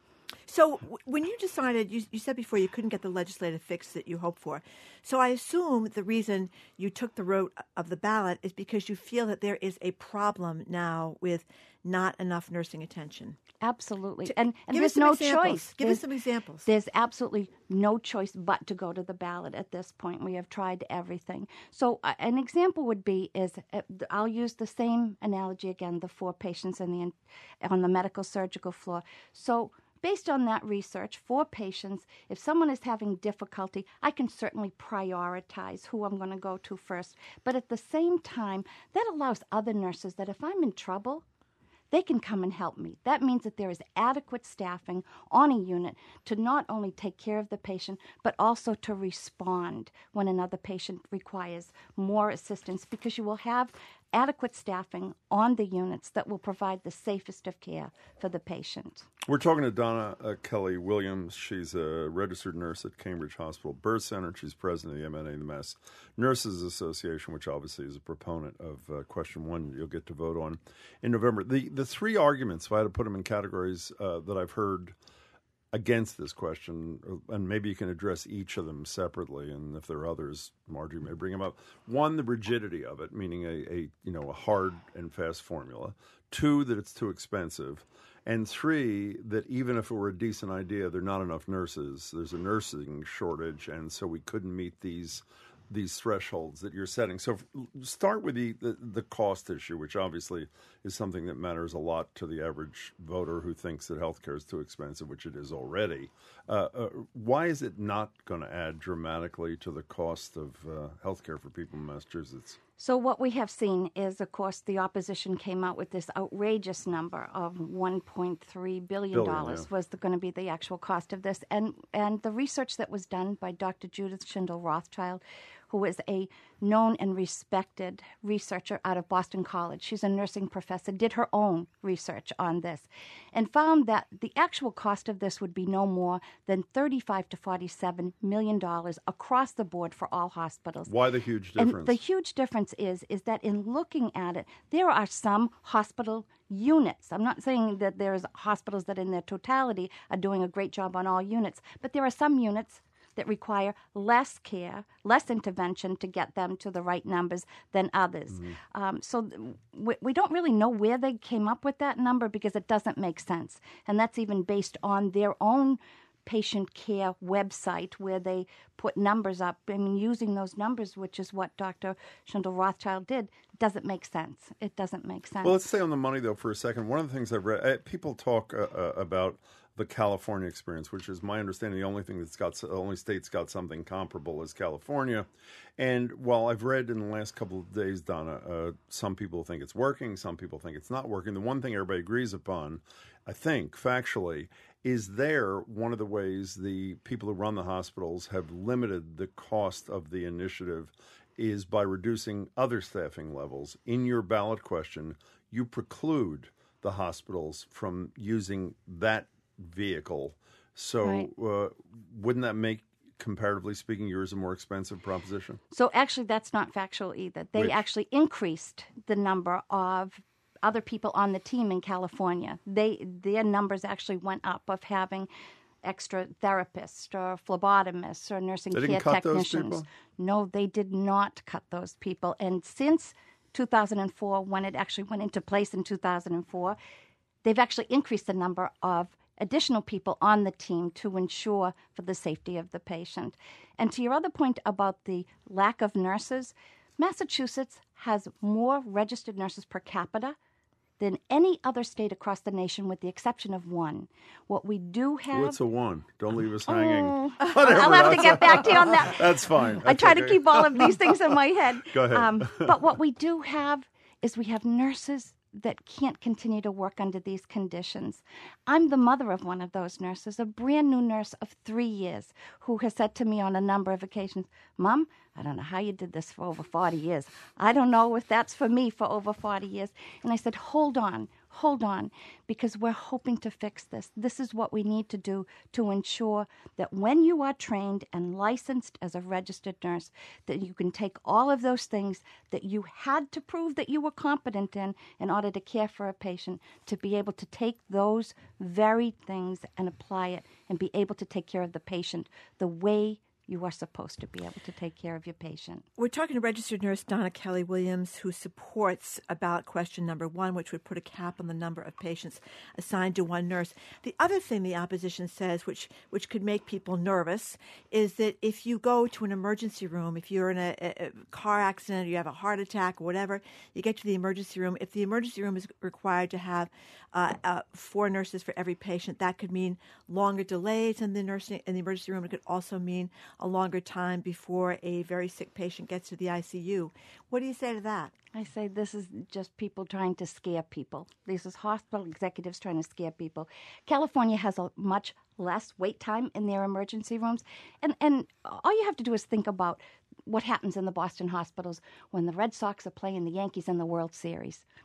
So w- when you decided, you, you said before you couldn't get the legislative fix that you hoped for. So I assume the reason you took the route of the ballot is because you feel that there is a problem now with not enough nursing attention. Absolutely. To- and and give there's us some no examples. choice. Give There's- us some examples. There's absolutely no choice but to go to the ballot at this point. We have tried everything. So uh, an example would be is uh, I'll use the same analogy again, the four patients in the on the medical surgical floor. So based on that research, for patients, if someone is having difficulty, I can certainly prioritize who I'm going to go to first. But at the same time, that allows other nurses that if I'm in trouble, they can come and help me. That means that there is adequate staffing on a unit to not only take care of the patient, but also to respond when another patient requires more assistance, because you will have adequate staffing on the units that will provide the safest of care for the patient. We're talking to Donna uh, Kelly Williams. She's a registered nurse at Cambridge Hospital Birth Center. She's president of the M N A, the Mass Nurses Association, which obviously is a proponent of uh, question one you'll get to vote on in November. The the three arguments, if I had to put them in categories uh, that I've heard against this question, and maybe you can address each of them separately, and if there are others, Marjorie may bring them up. One, the rigidity of it, meaning a, a you know a hard and fast formula. Two, that it's too expensive. And three, that even if it were a decent idea, there are not enough nurses. There's a nursing shortage, and so we couldn't meet these these thresholds that you're setting. So start with the, the, the cost issue, which obviously is something that matters a lot to the average voter who thinks that healthcare is too expensive, which it is already. Uh, uh, why is it not going to add dramatically to the cost of uh, healthcare for people in Massachusetts? So what we have seen is, of course, the opposition came out with this outrageous number of one point three billion dollars yeah. was going to be the actual cost of this. And and the research that was done by Doctor Judith Schindel Rothschild, who is a known and respected researcher out of Boston College. She's a nursing professor, did her own research on this, and found that the actual cost of this would be no more than thirty-five to forty-seven million dollars across the board for all hospitals. Why the huge difference? And the huge difference is, is that in looking at it, there are some hospital units. I'm not saying that there's hospitals that in their totality are doing a great job on all units, but there are some units that require less care, less intervention to get them to the right numbers than others. Mm-hmm. Um, so we, we don't really know where they came up with that number because it doesn't make sense. And that's even based on their own patient care website where they put numbers up. I mean, using those numbers, which is what Doctor Schindel Rothschild did, doesn't make sense. It doesn't make sense. Well, let's stay on the money, though, for a second. One of the things I've read, uh, people talk uh, uh, about the California experience, which is my understanding the only thing that's got, the only state's got something comparable is California. And while I've read in the last couple of days, Donna, uh, some people think it's working, some people think it's not working. The one thing everybody agrees upon, I think, factually, is there one of the ways the people who run the hospitals have limited the cost of the initiative is by reducing other staffing levels. In your ballot question, you preclude the hospitals from using that vehicle. So right. uh, wouldn't that make, comparatively speaking, yours a more expensive proposition? So actually that's not factual either. They Which? actually increased the number of other people on the team in California. They their numbers actually went up of having extra therapists or phlebotomists or nursing they care didn't cut technicians. Those people? No, they did not cut those people. And since two thousand four, when it actually went into place in two thousand four, they've actually increased the number of additional people on the team to ensure for the safety of the patient. And to your other point about the lack of nurses, Massachusetts has more registered nurses per capita than any other state across the nation, with the exception of one. What we do have... What's a one? Don't leave us hanging. Oh, Whatever, I'll have to get back to you on that. That's fine. That's I try okay. to keep all of these things in my head. Go ahead. Um, but what we do have is we have nurses that can't continue to work under these conditions. I'm the mother of one of those nurses, a brand new nurse of three years, who has said to me on a number of occasions, Mom, I don't know how you did this for over forty years. I don't know if that's for me for over forty years. And I said, hold on, hold on, because we're hoping to fix this. This is what we need to do to ensure that when you are trained and licensed as a registered nurse, that you can take all of those things that you had to prove that you were competent in in order to care for a patient, to be able to take those very things and apply it and be able to take care of the patient the way you are supposed to be able to take care of your patient. We're talking to registered nurse Donna Kelly Williams, who supports ballot question number one, which would put a cap on the number of patients assigned to one nurse. The other thing the opposition says, which which could make people nervous, is that if you go to an emergency room, if you're in a, a car accident, or you have a heart attack or whatever, you get to the emergency room. If the emergency room is required to have uh, uh, four nurses for every patient, that could mean longer delays in the nursing in the emergency room. It could also mean a longer time before a very sick patient gets to the I C U. What do you say to that? I say this is just people trying to scare people. This is hospital executives trying to scare people. California has a much less wait time in their emergency rooms. And, and all you have to do is think about what happens in the Boston hospitals when the Red Sox are playing the Yankees in the World Series.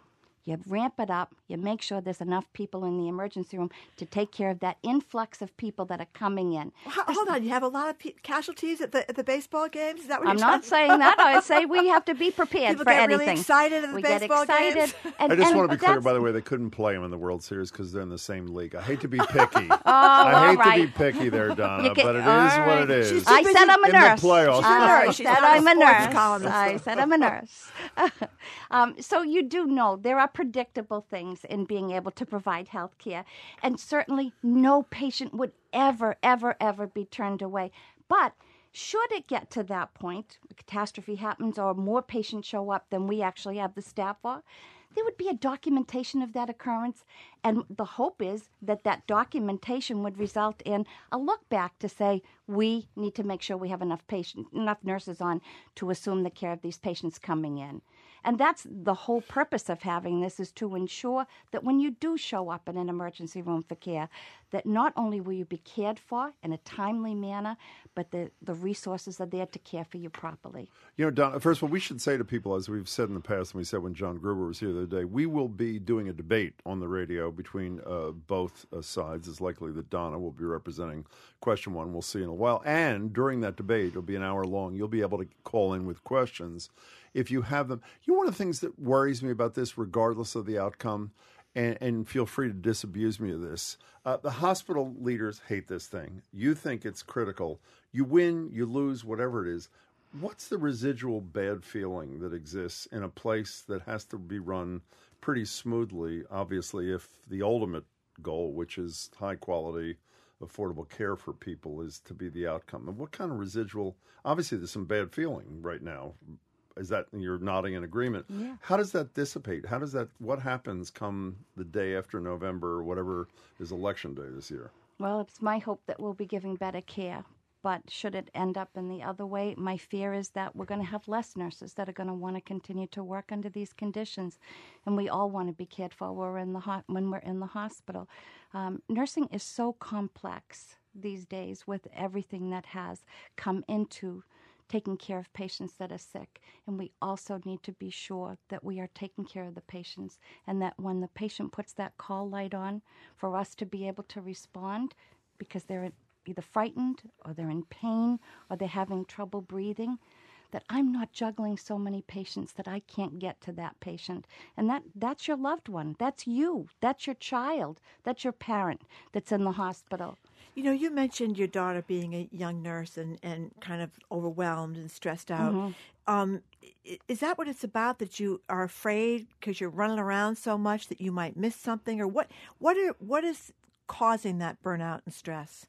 You ramp it up. You make sure there's enough people in the emergency room to take care of that influx of people that are coming in. Well, hold on. You have a lot of pe- casualties at the at the baseball games? Is that what I'm you're not talking saying about? that. I say we have to be prepared People for get anything. really excited at the we baseball get excited. games. And, I just and want to be clear, that's- by the way, they couldn't play them in the World Series because they're in the same league. I hate to be picky. Oh, I hate all right. to be picky there, Donna, You can- but it is all what right. it is. She's I said I'm a in nurse. the playoffs. I She's said not a I'm a sports nurse. columnist. I said I'm a nurse. um, so you do know there are predictable things in being able to provide health care, and certainly no patient would ever, ever, ever be turned away. But should it get to that point, a catastrophe happens, or more patients show up than we actually have the staff for, there would be a documentation of that occurrence, and the hope is that that documentation would result in a look back to say we need to make sure we have enough patient, enough nurses on to assume the care of these patients coming in. And that's the whole purpose of having this, is to ensure that when you do show up in an emergency room for care, that not only will you be cared for in a timely manner, but the, the resources are there to care for you properly. You know, Don, first of all, we should say to people, as we've said in the past, and we said when John Gruber was here the other day, we will be doing a debate on the radio between uh, both uh, sides. It's likely that Donna will be representing question one. We'll see in a while. And during that debate, it'll be an hour long. You'll be able to call in with questions if you have them. You know, one of the things that worries me about this, regardless of the outcome, and, and feel free to disabuse me of this, uh, the hospital leaders hate this thing. You think it's critical. You win, you lose, whatever it is. What's the residual bad feeling that exists in a place that has to be run pretty smoothly, obviously, if the ultimate goal, which is high quality, affordable care for people, is to be the outcome? And what kind of residual, obviously there's some bad feeling right now. Is that, you're nodding in agreement? Yeah. How does that dissipate? How does that, what happens come the day after November, or whatever is election day this year? Well, it's my hope that we'll be giving better care. But should it end up in the other way, my fear is that we're going to have less nurses that are going to want to continue to work under these conditions. And we all want to be cared for when we're in the, ho- when we're in the hospital. Um, nursing is so complex these days with everything that has come into taking care of patients that are sick. And we also need to be sure that we are taking care of the patients, and that when the patient puts that call light on, for us to be able to respond, because they're either frightened or they're in pain or they're having trouble breathing, that I'm not juggling so many patients that I can't get to that patient. And that, that's your loved one. That's you. That's your child. That's your parent that's in the hospital. You know, you mentioned your daughter being a young nurse and, and kind of overwhelmed and stressed out. Mm-hmm. Um, is that what it's about, that you are afraid because you're running around so much that you might miss something? Or what, what, are, what is causing that burnout and stress?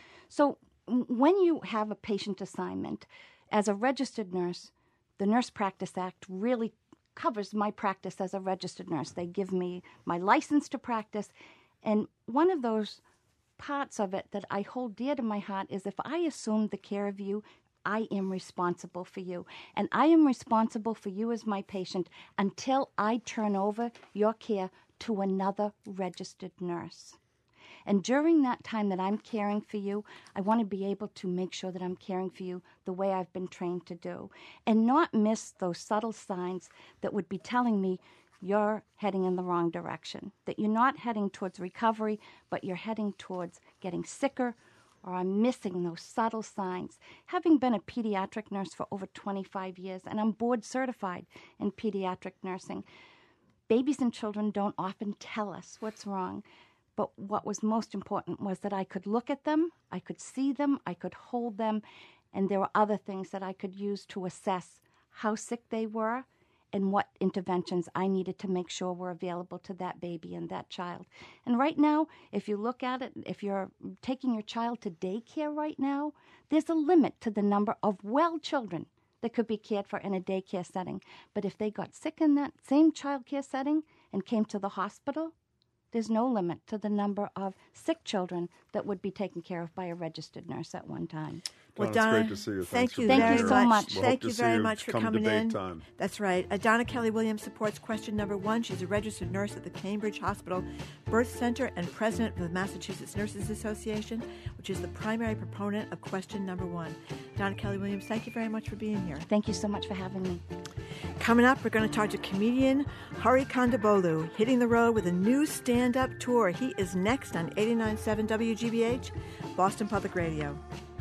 So when you have a patient assignment, as a registered nurse, the Nurse Practice Act really covers my practice as a registered nurse. They give me my license to practice. And one of those parts of it that I hold dear to my heart is if I assume the care of you, I am responsible for you. And I am responsible for you as my patient until I turn over your care to another registered nurse. And during that time that I'm caring for you, I want to be able to make sure that I'm caring for you the way I've been trained to do, and not miss those subtle signs that would be telling me you're heading in the wrong direction, that you're not heading towards recovery, but you're heading towards getting sicker, or I'm missing those subtle signs. Having been a pediatric nurse for over twenty-five years, and I'm board certified in pediatric nursing, babies and children don't often tell us what's wrong. But what was most important was that I could look at them, I could see them, I could hold them, and there were other things that I could use to assess how sick they were and what interventions I needed to make sure were available to that baby and that child. And right now, if you look at it, if you're taking your child to daycare right now, there's a limit to the number of well children that could be cared for in a daycare setting. But if they got sick in that same child care setting and came to the hospital, there's no limit to the number of sick children that would be taken care of by a registered nurse at one time. Well, Donna, Donna, it's great to see you. thank Thanks you for being very here. so much. We'll thank hope you to see very much for come coming debate in. Time. That's right. Uh, Donna Kelly Williams supports question number one. She's a registered nurse at the Cambridge Hospital Birth Center and president of the Massachusetts Nurses Association, which is the primary proponent of question number one. Donna Kelly Williams, thank you very much for being here. Thank you so much for having me. Coming up, we're going to talk to comedian Hari Kondabolu, hitting the road with a new stand-up tour. He is next on eighty-nine point seven W G B H, Boston Public Radio.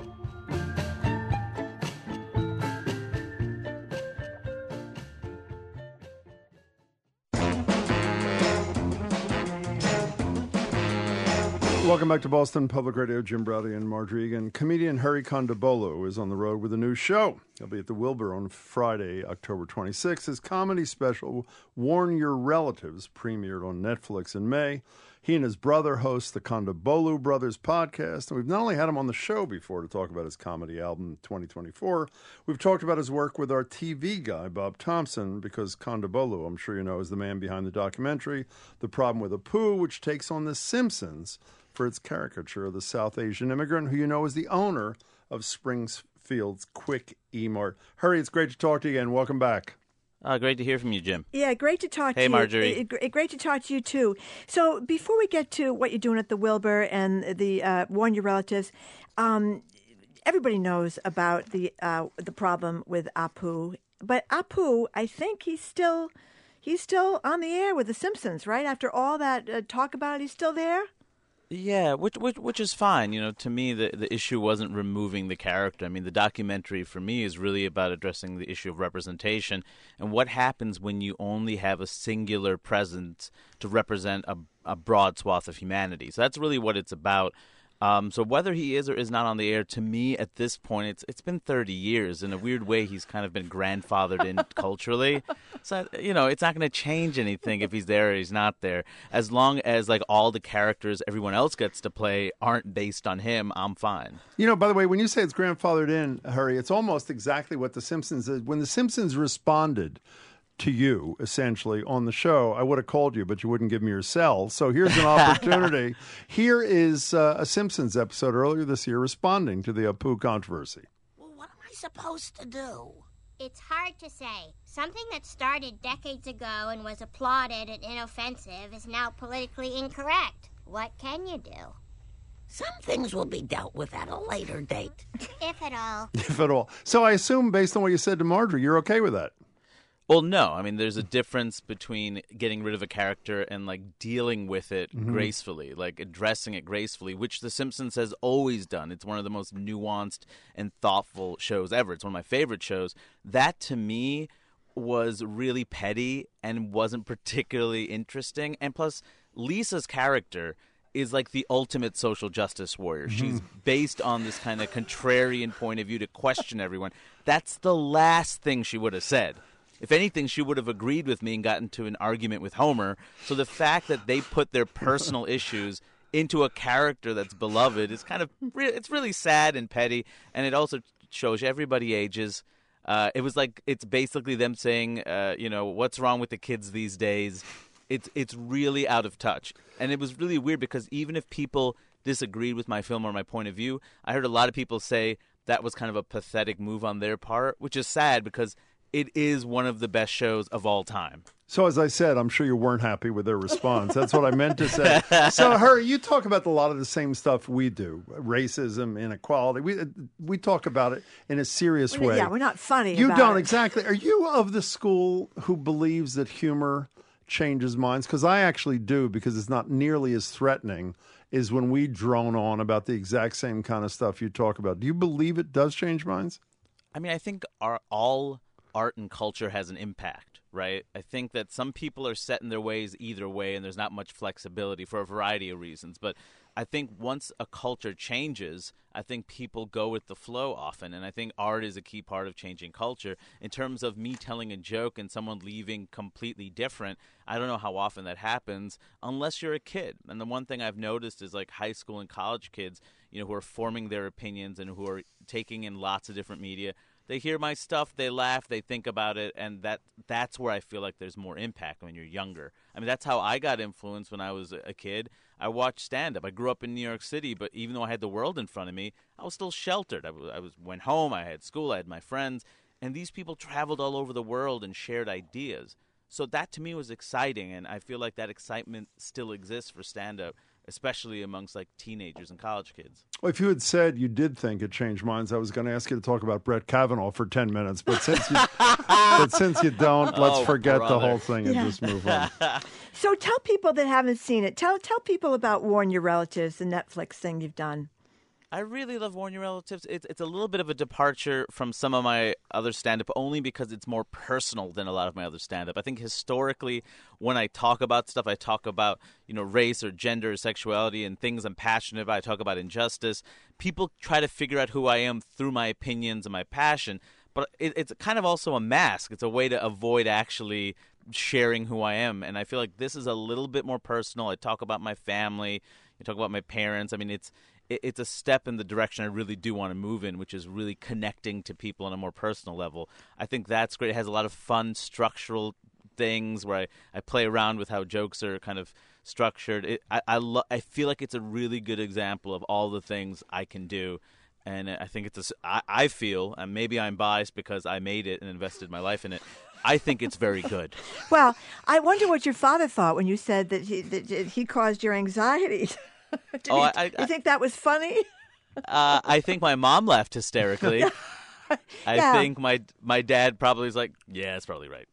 Welcome back to Boston Public Radio. Jim Braude and Margery Egan. Comedian Hari Kondabolu is on the road with a new show. He'll be at the Wilbur on Friday, October twenty-sixth. His comedy special, Warn Your Relatives, premiered on Netflix in May. He and his brother host the Kondabolu Brothers podcast. And we've not only had him on the show before to talk about his comedy album, twenty twenty-four, we've talked about his work with our T V guy, Bob Thompson, because Kondabolu, I'm sure you know, is the man behind the documentary, The Problem with Apu, which takes on The Simpsons for its caricature of the South Asian immigrant who you know is the owner of Springfield's Quick E-Mart. Hari, it's great to talk to you again. Welcome back. Uh, great to hear from you, Jim. Yeah, great to talk hey, to you. Hey, Margery. It, it, great to talk to you, too. So before we get to what you're doing at the Wilbur and the uh, Warn Your Relatives, um, everybody knows about the uh, the problem with Apu. But Apu, I think he's still he's still on the air with The Simpsons, right? After all that uh, talk about it, he's still there? Yeah, which, which which is fine. You know, to me, the, the issue wasn't removing the character. I mean, the documentary for me is really about addressing the issue of representation and what happens when you only have a singular presence to represent a, a broad swath of humanity. So that's really what it's about. Um, so whether he is or is not on the air, to me at this point, it's it's been thirty years. In a weird way, he's kind of been grandfathered in culturally. So, you know, it's not going to change anything if he's there or he's not there. As long as, like, all the characters everyone else gets to play aren't based on him, I'm fine. You know, by the way, when you say it's grandfathered in, Hari, it's almost exactly what The Simpsons did. When The Simpsons responded to you, essentially, on the show, I would have called you, but you wouldn't give me your cell. So here's an opportunity. Here is uh, a Simpsons episode earlier this year responding to the Apu controversy. Well, what am I supposed to do? It's hard to say. Something that started decades ago and was applauded and inoffensive is now politically incorrect. What can you do? Some things will be dealt with at a later date. If at all. If at all. So I assume, based on what you said to Margery, you're okay with that? Well, no. I mean, there's a difference between getting rid of a character and, like, dealing with it mm-hmm. gracefully, like addressing it gracefully, which The Simpsons has always done. It's one of the most nuanced and thoughtful shows ever. It's one of my favorite shows. That, to me, was really petty and wasn't particularly interesting. And plus, Lisa's character is like the ultimate social justice warrior. Mm-hmm. She's based on this kind of contrarian point of view to question everyone. That's the last thing she would have said. If anything, she would have agreed with me and gotten to an argument with Homer. So the fact that they put their personal issues into a character that's beloved is kind of re- it's really sad and petty, and it also shows everybody ages. Uh, it was like it's basically them saying, uh, you know, what's wrong with the kids these days? It's it's really out of touch, and it was really weird because even if people disagreed with my film or my point of view, I heard a lot of people say that was kind of a pathetic move on their part, which is sad because it is one of the best shows of all time. So as I said, I'm sure you weren't happy with their response. That's what I meant to say. So, Hari, you talk about a lot of the same stuff we do. Racism, inequality. We we talk about it in a serious we're, way. Yeah, we're not funny You about don't, it. exactly. Are you of the school who believes that humor changes minds? Because I actually do, because it's not nearly as threatening as when we drone on about the exact same kind of stuff you talk about. Do you believe it does change minds? I mean, I think our all art and culture has an impact, right? I think that some people are set in their ways either way, and there's not much flexibility for a variety of reasons. But I think once a culture changes, I think people go with the flow often, and I think art is a key part of changing culture. In terms of me telling a joke and someone leaving completely different, I don't know how often that happens unless you're a kid. And the one thing I've noticed is like high school and college kids, you know, who are forming their opinions and who are taking in lots of different media. They hear my stuff, they laugh, they think about it, and that that's where I feel like there's more impact when you're younger. I mean, that's how I got influenced when I was a kid. I watched stand-up. I grew up in New York City, but even though I had the world in front of me, I was still sheltered. I, was, I was went home, I had school, I had my friends, and these people traveled all over the world and shared ideas. So that, to me, was exciting, and I feel like that excitement still exists for stand-up. especially amongst like teenagers and college kids. Well, if you had said you did think it changed minds, I was going to ask you to talk about Brett Kavanaugh for ten minutes. But since you, but since you don't, let's Oh, forget brother. the whole thing and Yeah. just move on. So tell people that haven't seen it. Tell tell people about Warn Your Relatives, the Netflix thing you've done. I really love Warn Your Relatives. It's it's a little bit of a departure from some of my other stand-up only because it's more personal than a lot of my other stand-up. I think historically when I talk about stuff, I talk about, you know, race or gender or sexuality and things I'm passionate about. I talk about injustice. People try to figure out who I am through my opinions and my passion, but it, it's kind of also a mask. It's a way to avoid actually sharing who I am, and I feel like this is a little bit more personal. I talk about my family. I talk about my parents. I mean, it's it's a step in the direction I really do want to move in, which is really connecting to people on a more personal level. I think that's great. It has a lot of fun structural things where I, I play around with how jokes are kind of structured. It, I I, lo- I feel like it's a really good example of all the things I can do. And I think it's a, I, I feel, and maybe I'm biased because I made it and invested my life in it, I think it's very good. Well, I wonder what your father thought when you said that he, that he caused your anxiety. Did Oh, he, I- I- you think that was funny? Uh, I think my mom laughed hysterically. I Yeah. think my my dad probably was like, yeah, that's probably right.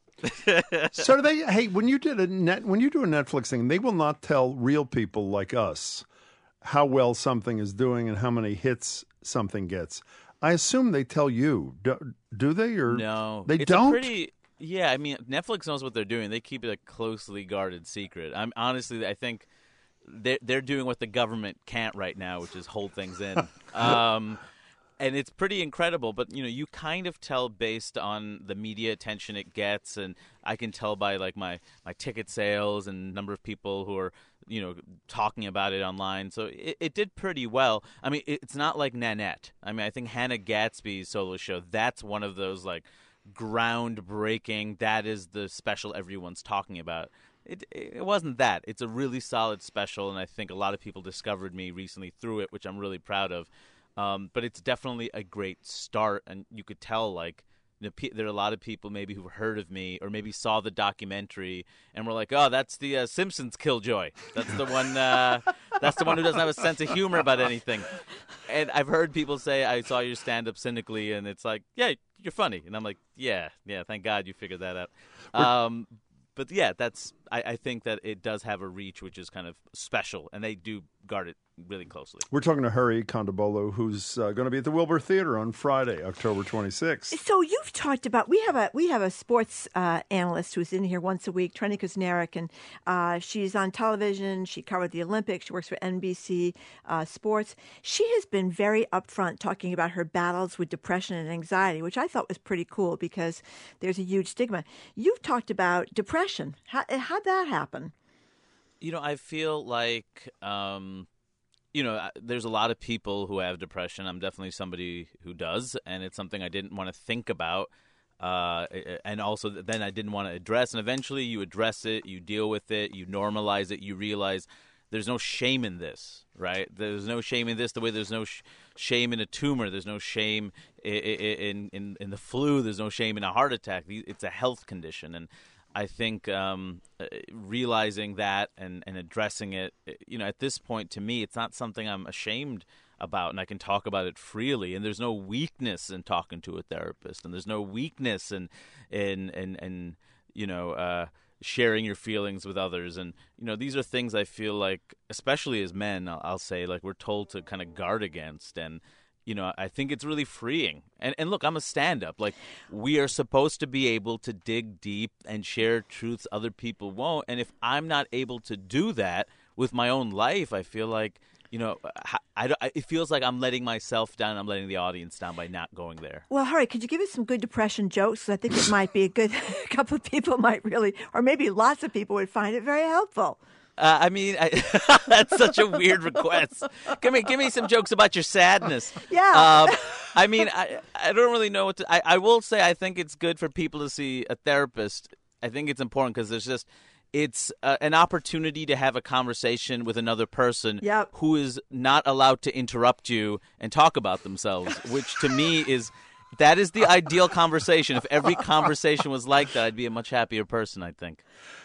So do they? Hey, when you did a net, when you do a Netflix thing, they will not tell real people like us how well something is doing and how many hits something gets. I assume they tell you. Do, do they or No, They it's don't. A pretty, yeah, I mean, Netflix knows what they're doing. They keep it a closely guarded secret. I'm honestly, I think they're they're doing what the government can't right now, which is hold things in. um, and it's pretty incredible. But you know, you kind of tell based on the media attention it gets, and I can tell by like my my ticket sales and number of people who are, you know, talking about it online. So it, it did pretty well. I mean, it, it's not like Nanette. I mean, I think Hannah Gadsby's solo show, that's one of those like groundbreaking, that is the special everyone's talking about. It it wasn't that. It's a really solid special, and I think a lot of people discovered me recently through it, which I'm really proud of. Um, but it's definitely a great start, and you could tell, like, you know, pe- there are a lot of people maybe who've heard of me or maybe saw the documentary and were like, "Oh, that's the uh, Simpsons Killjoy. That's the one. Uh, that's the one who doesn't have a sense of humor about anything." And I've heard people say, "I saw your stand-up cynically," and it's like, "Yeah, you're funny," and I'm like, "Yeah, yeah, thank God you figured that out." Um, but yeah, that's. I, I think that it does have a reach which is kind of special, and they do guard it really closely. We're talking to Hari Kondabolu, who's uh, going to be at the Wilbur Theater on Friday, October twenty-sixth. So you've talked about we have a we have a sports uh, analyst who's in here once a week, Trenny Kuznarek, and uh, she's on television. She covered the Olympics. She works for N B C uh, Sports. She has been very upfront talking about her battles with depression and anxiety, which I thought was pretty cool because there's a huge stigma. You've talked about depression. How, how'd that happen? You know, I feel like, um, you know, there's a lot of people who have depression. I'm definitely somebody who does, and it's something I didn't want to think about. Uh, and also then I didn't want to address. And eventually you address it, you deal with it, you normalize it, you realize there's no shame in this, right? There's no shame in this the way there's no sh- shame in a tumor. There's no shame in, in, in, in the flu. There's no shame in a heart attack. It's a health condition. And I think um, realizing that and, and addressing it, you know, at this point, to me, it's not something I'm ashamed about, and I can talk about it freely. And there's no weakness in talking to a therapist, and there's no weakness in, in, in, in you know, uh, sharing your feelings with others. And, you know, these are things I feel like, especially as men, I'll, I'll say, like, we're told to kind of guard against. And, you know, I think it's really freeing. And and look, I'm a stand-up. Like, we are supposed to be able to dig deep and share truths other people won't. And if I'm not able to do that with my own life, I feel like, you know, I, I, it feels like I'm letting myself down. I'm letting the audience down by not going there. Well, Hari, could you give us some good depression jokes? I think it might be a good a couple of people might really, or maybe lots of people would find it very helpful. Uh, I mean, I, that's such a weird request. Give me, give me some jokes about your sadness. Yeah. Um, I mean, I, I don't really know what to. I, I will say, I think it's good for people to see a therapist. I think it's important because there's just, it's uh, an opportunity to have a conversation with another person Yep. who is not allowed to interrupt you and talk about themselves, which to me is. That is the ideal conversation. If every conversation was like that, I'd be a much happier person, I think.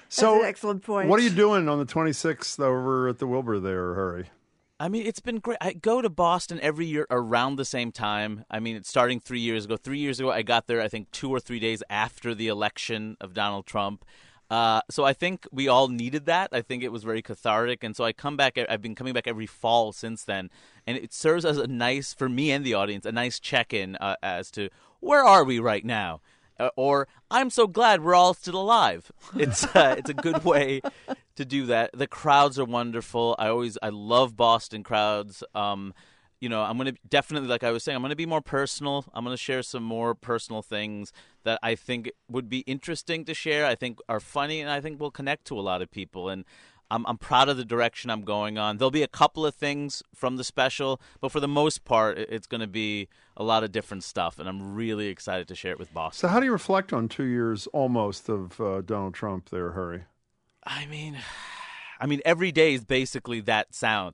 So, That's an excellent point. What are you doing on the twenty-sixth over at the Wilbur there, Harry? I mean, it's been great. I go to Boston every year around the same time. I mean, it's starting three years ago. Three years ago, I got there, I think, two or three days after the election of Donald Trump. Uh, so I think we all needed that. I think it was very cathartic. And so I come back. I've been coming back every fall since then. And it serves as a nice, for me and the audience, a nice check-in uh, as to where are we right now? Uh, or I'm so glad we're all still alive. It's uh, it's a good way to do that. The crowds are wonderful. I always I love Boston crowds. Um, you know, I'm going to definitely, like I was saying, I'm going to be more personal. I'm going to share some more personal things that I think would be interesting to share. I think are funny, and I think will connect to a lot of people. And I'm, I'm proud of the direction I'm going on. There'll be a couple of things from the special, but for the most part, it's going to be a lot of different stuff, and I'm really excited to share it with Boston. So how do you reflect on two years almost of uh, Donald Trump there, Harry? I mean, I mean, every day is basically that sound.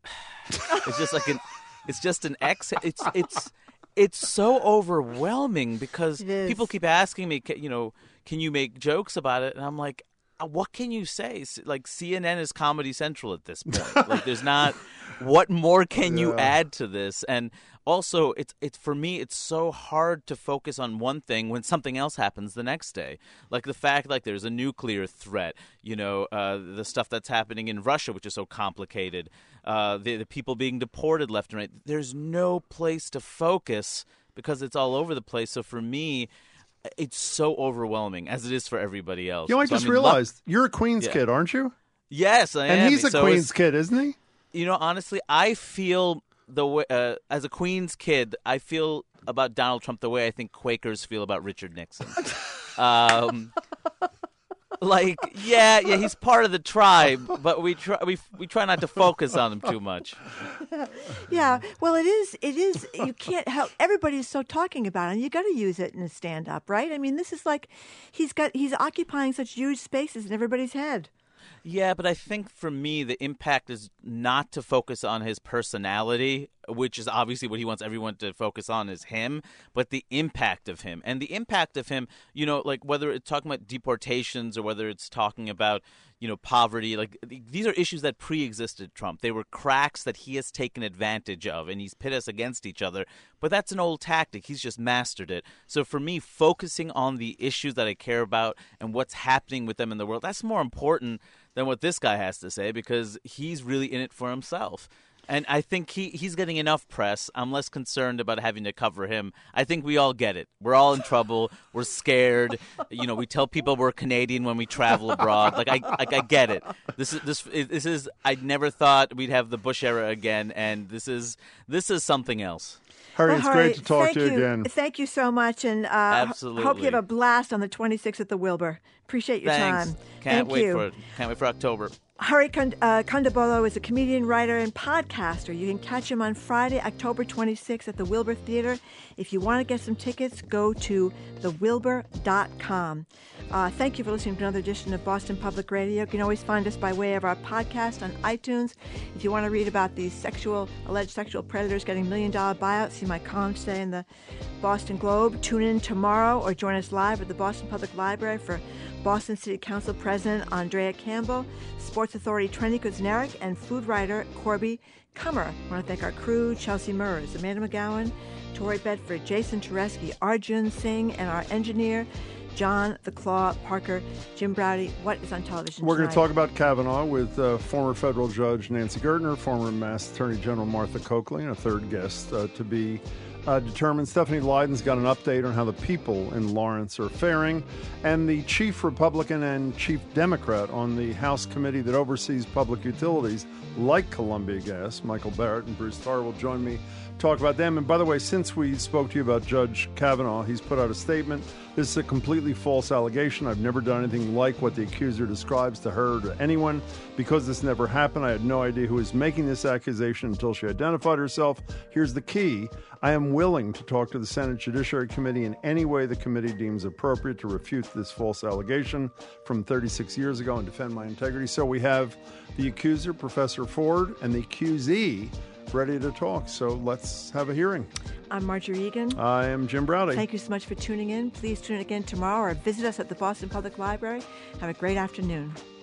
It's just like an, it's just an ex. It's it's it's so overwhelming because people keep asking me, you know, can you make jokes about it? And I'm like, what can you say? Like, C N N is Comedy Central at this point. Like, there's not. What more can you Yeah. add to this? And also, it's it's for me, it's so hard to focus on one thing when something else happens the next day. Like the fact, like there's a nuclear threat. You know, uh, the stuff that's happening in Russia, which is so complicated. Uh, the, the people being deported left and right. There's no place to focus because it's all over the place. So for me, it's so overwhelming, as it is for everybody else. You know, I So, just mean, realized luck- you're a Queens Yeah. kid, aren't you? Yes, I am. And he's a So Queens is- kid, isn't he? You know, honestly, I feel the way uh, as a Queens kid, I feel about Donald Trump the way I think Quakers feel about Richard Nixon. um, like, yeah, yeah, he's part of the tribe, but we try we we try not to focus on him too much. Yeah, well, it is. It is. You can't help. Everybody is so talking about it. You got to use it in a stand-up, right? I mean, this is like he's got he's occupying such huge spaces in everybody's head. Yeah, but I think for me, the impact is not to focus on his personality, which is obviously what he wants everyone to focus on is him, but the impact of him. And the impact of him, you know, like whether it's talking about deportations or whether it's talking about, you know, poverty, like th- these are issues that pre-existed Trump. They were cracks that he has taken advantage of, and he's pit us against each other. But that's an old tactic. He's just mastered it. So for me, focusing on the issues that I care about and what's happening with them in the world, that's more important than what this guy has to say because he's really in it for himself. And I think he, he's getting enough press. I'm less concerned about having to cover him. I think we all get it. We're all in trouble. We're scared. You know, we tell people we're Canadian when we travel abroad. Like I, like I get it. This is this this is. I never thought we'd have the Bush era again, and this is this is something else. Harry, Well, it's Harry, great to talk thank to you again. Thank you so much, and uh, Absolutely. hope you have a blast on the twenty-sixth at the Wilbur. Appreciate your Thanks. time. Can't Thank wait you. for it. Can't wait for October. Hari Kond- uh, Kondabolu is a comedian, writer, and podcaster. You can catch him on Friday, October twenty-sixth at the Wilbur Theater. If you want to get some tickets, go to the wilbur dot com. Uh, thank you for listening to another edition of Boston Public Radio. You can always find us by way of our podcast on iTunes. If you want to read about these sexual, alleged sexual predators getting million-dollar buyouts, see my column today in the Boston Globe. Tune in tomorrow or join us live at the Boston Public Library for Boston City Council President Andrea Campbell, Sports Authority Trendy Kuznarek, and food writer Corby Kummer. I want to thank our crew, Chelsea Murs, Amanda McGowan, Tori Bedford, Jason Tereski, Arjun Singh, and our engineer, John the Claw Parker. Jim Browdy, what is on television We're going tonight? to talk about Kavanaugh with uh, former federal judge Nancy Gertner, former Mass Attorney General Martha Coakley, and a third guest uh, to be uh, determined. Stephanie Lydon's got an update on how the people in Lawrence are faring. And the chief Republican and chief Democrat on the House committee that oversees public utilities, like Columbia Gas, Michael Barrett and Bruce Tarr will join me talk about them. And by the way, since we spoke to you about Judge Kavanaugh, he's put out a statement. This is a completely false allegation. I've never done anything like what the accuser describes to her or to anyone. Because this never happened, I had no idea who was making this accusation until she identified herself. Here's the key. I am willing to talk to the Senate Judiciary Committee in any way the committee deems appropriate to refute this false allegation from thirty-six years ago and defend my integrity. So we have the accuser, Professor Ford, and the accusee, ready to talk. So let's have a hearing. I'm Marjorie Egan. I am Jim Browdy. Thank you so much for tuning in. Please tune in again tomorrow or visit us at the Boston Public Library. Have a great afternoon.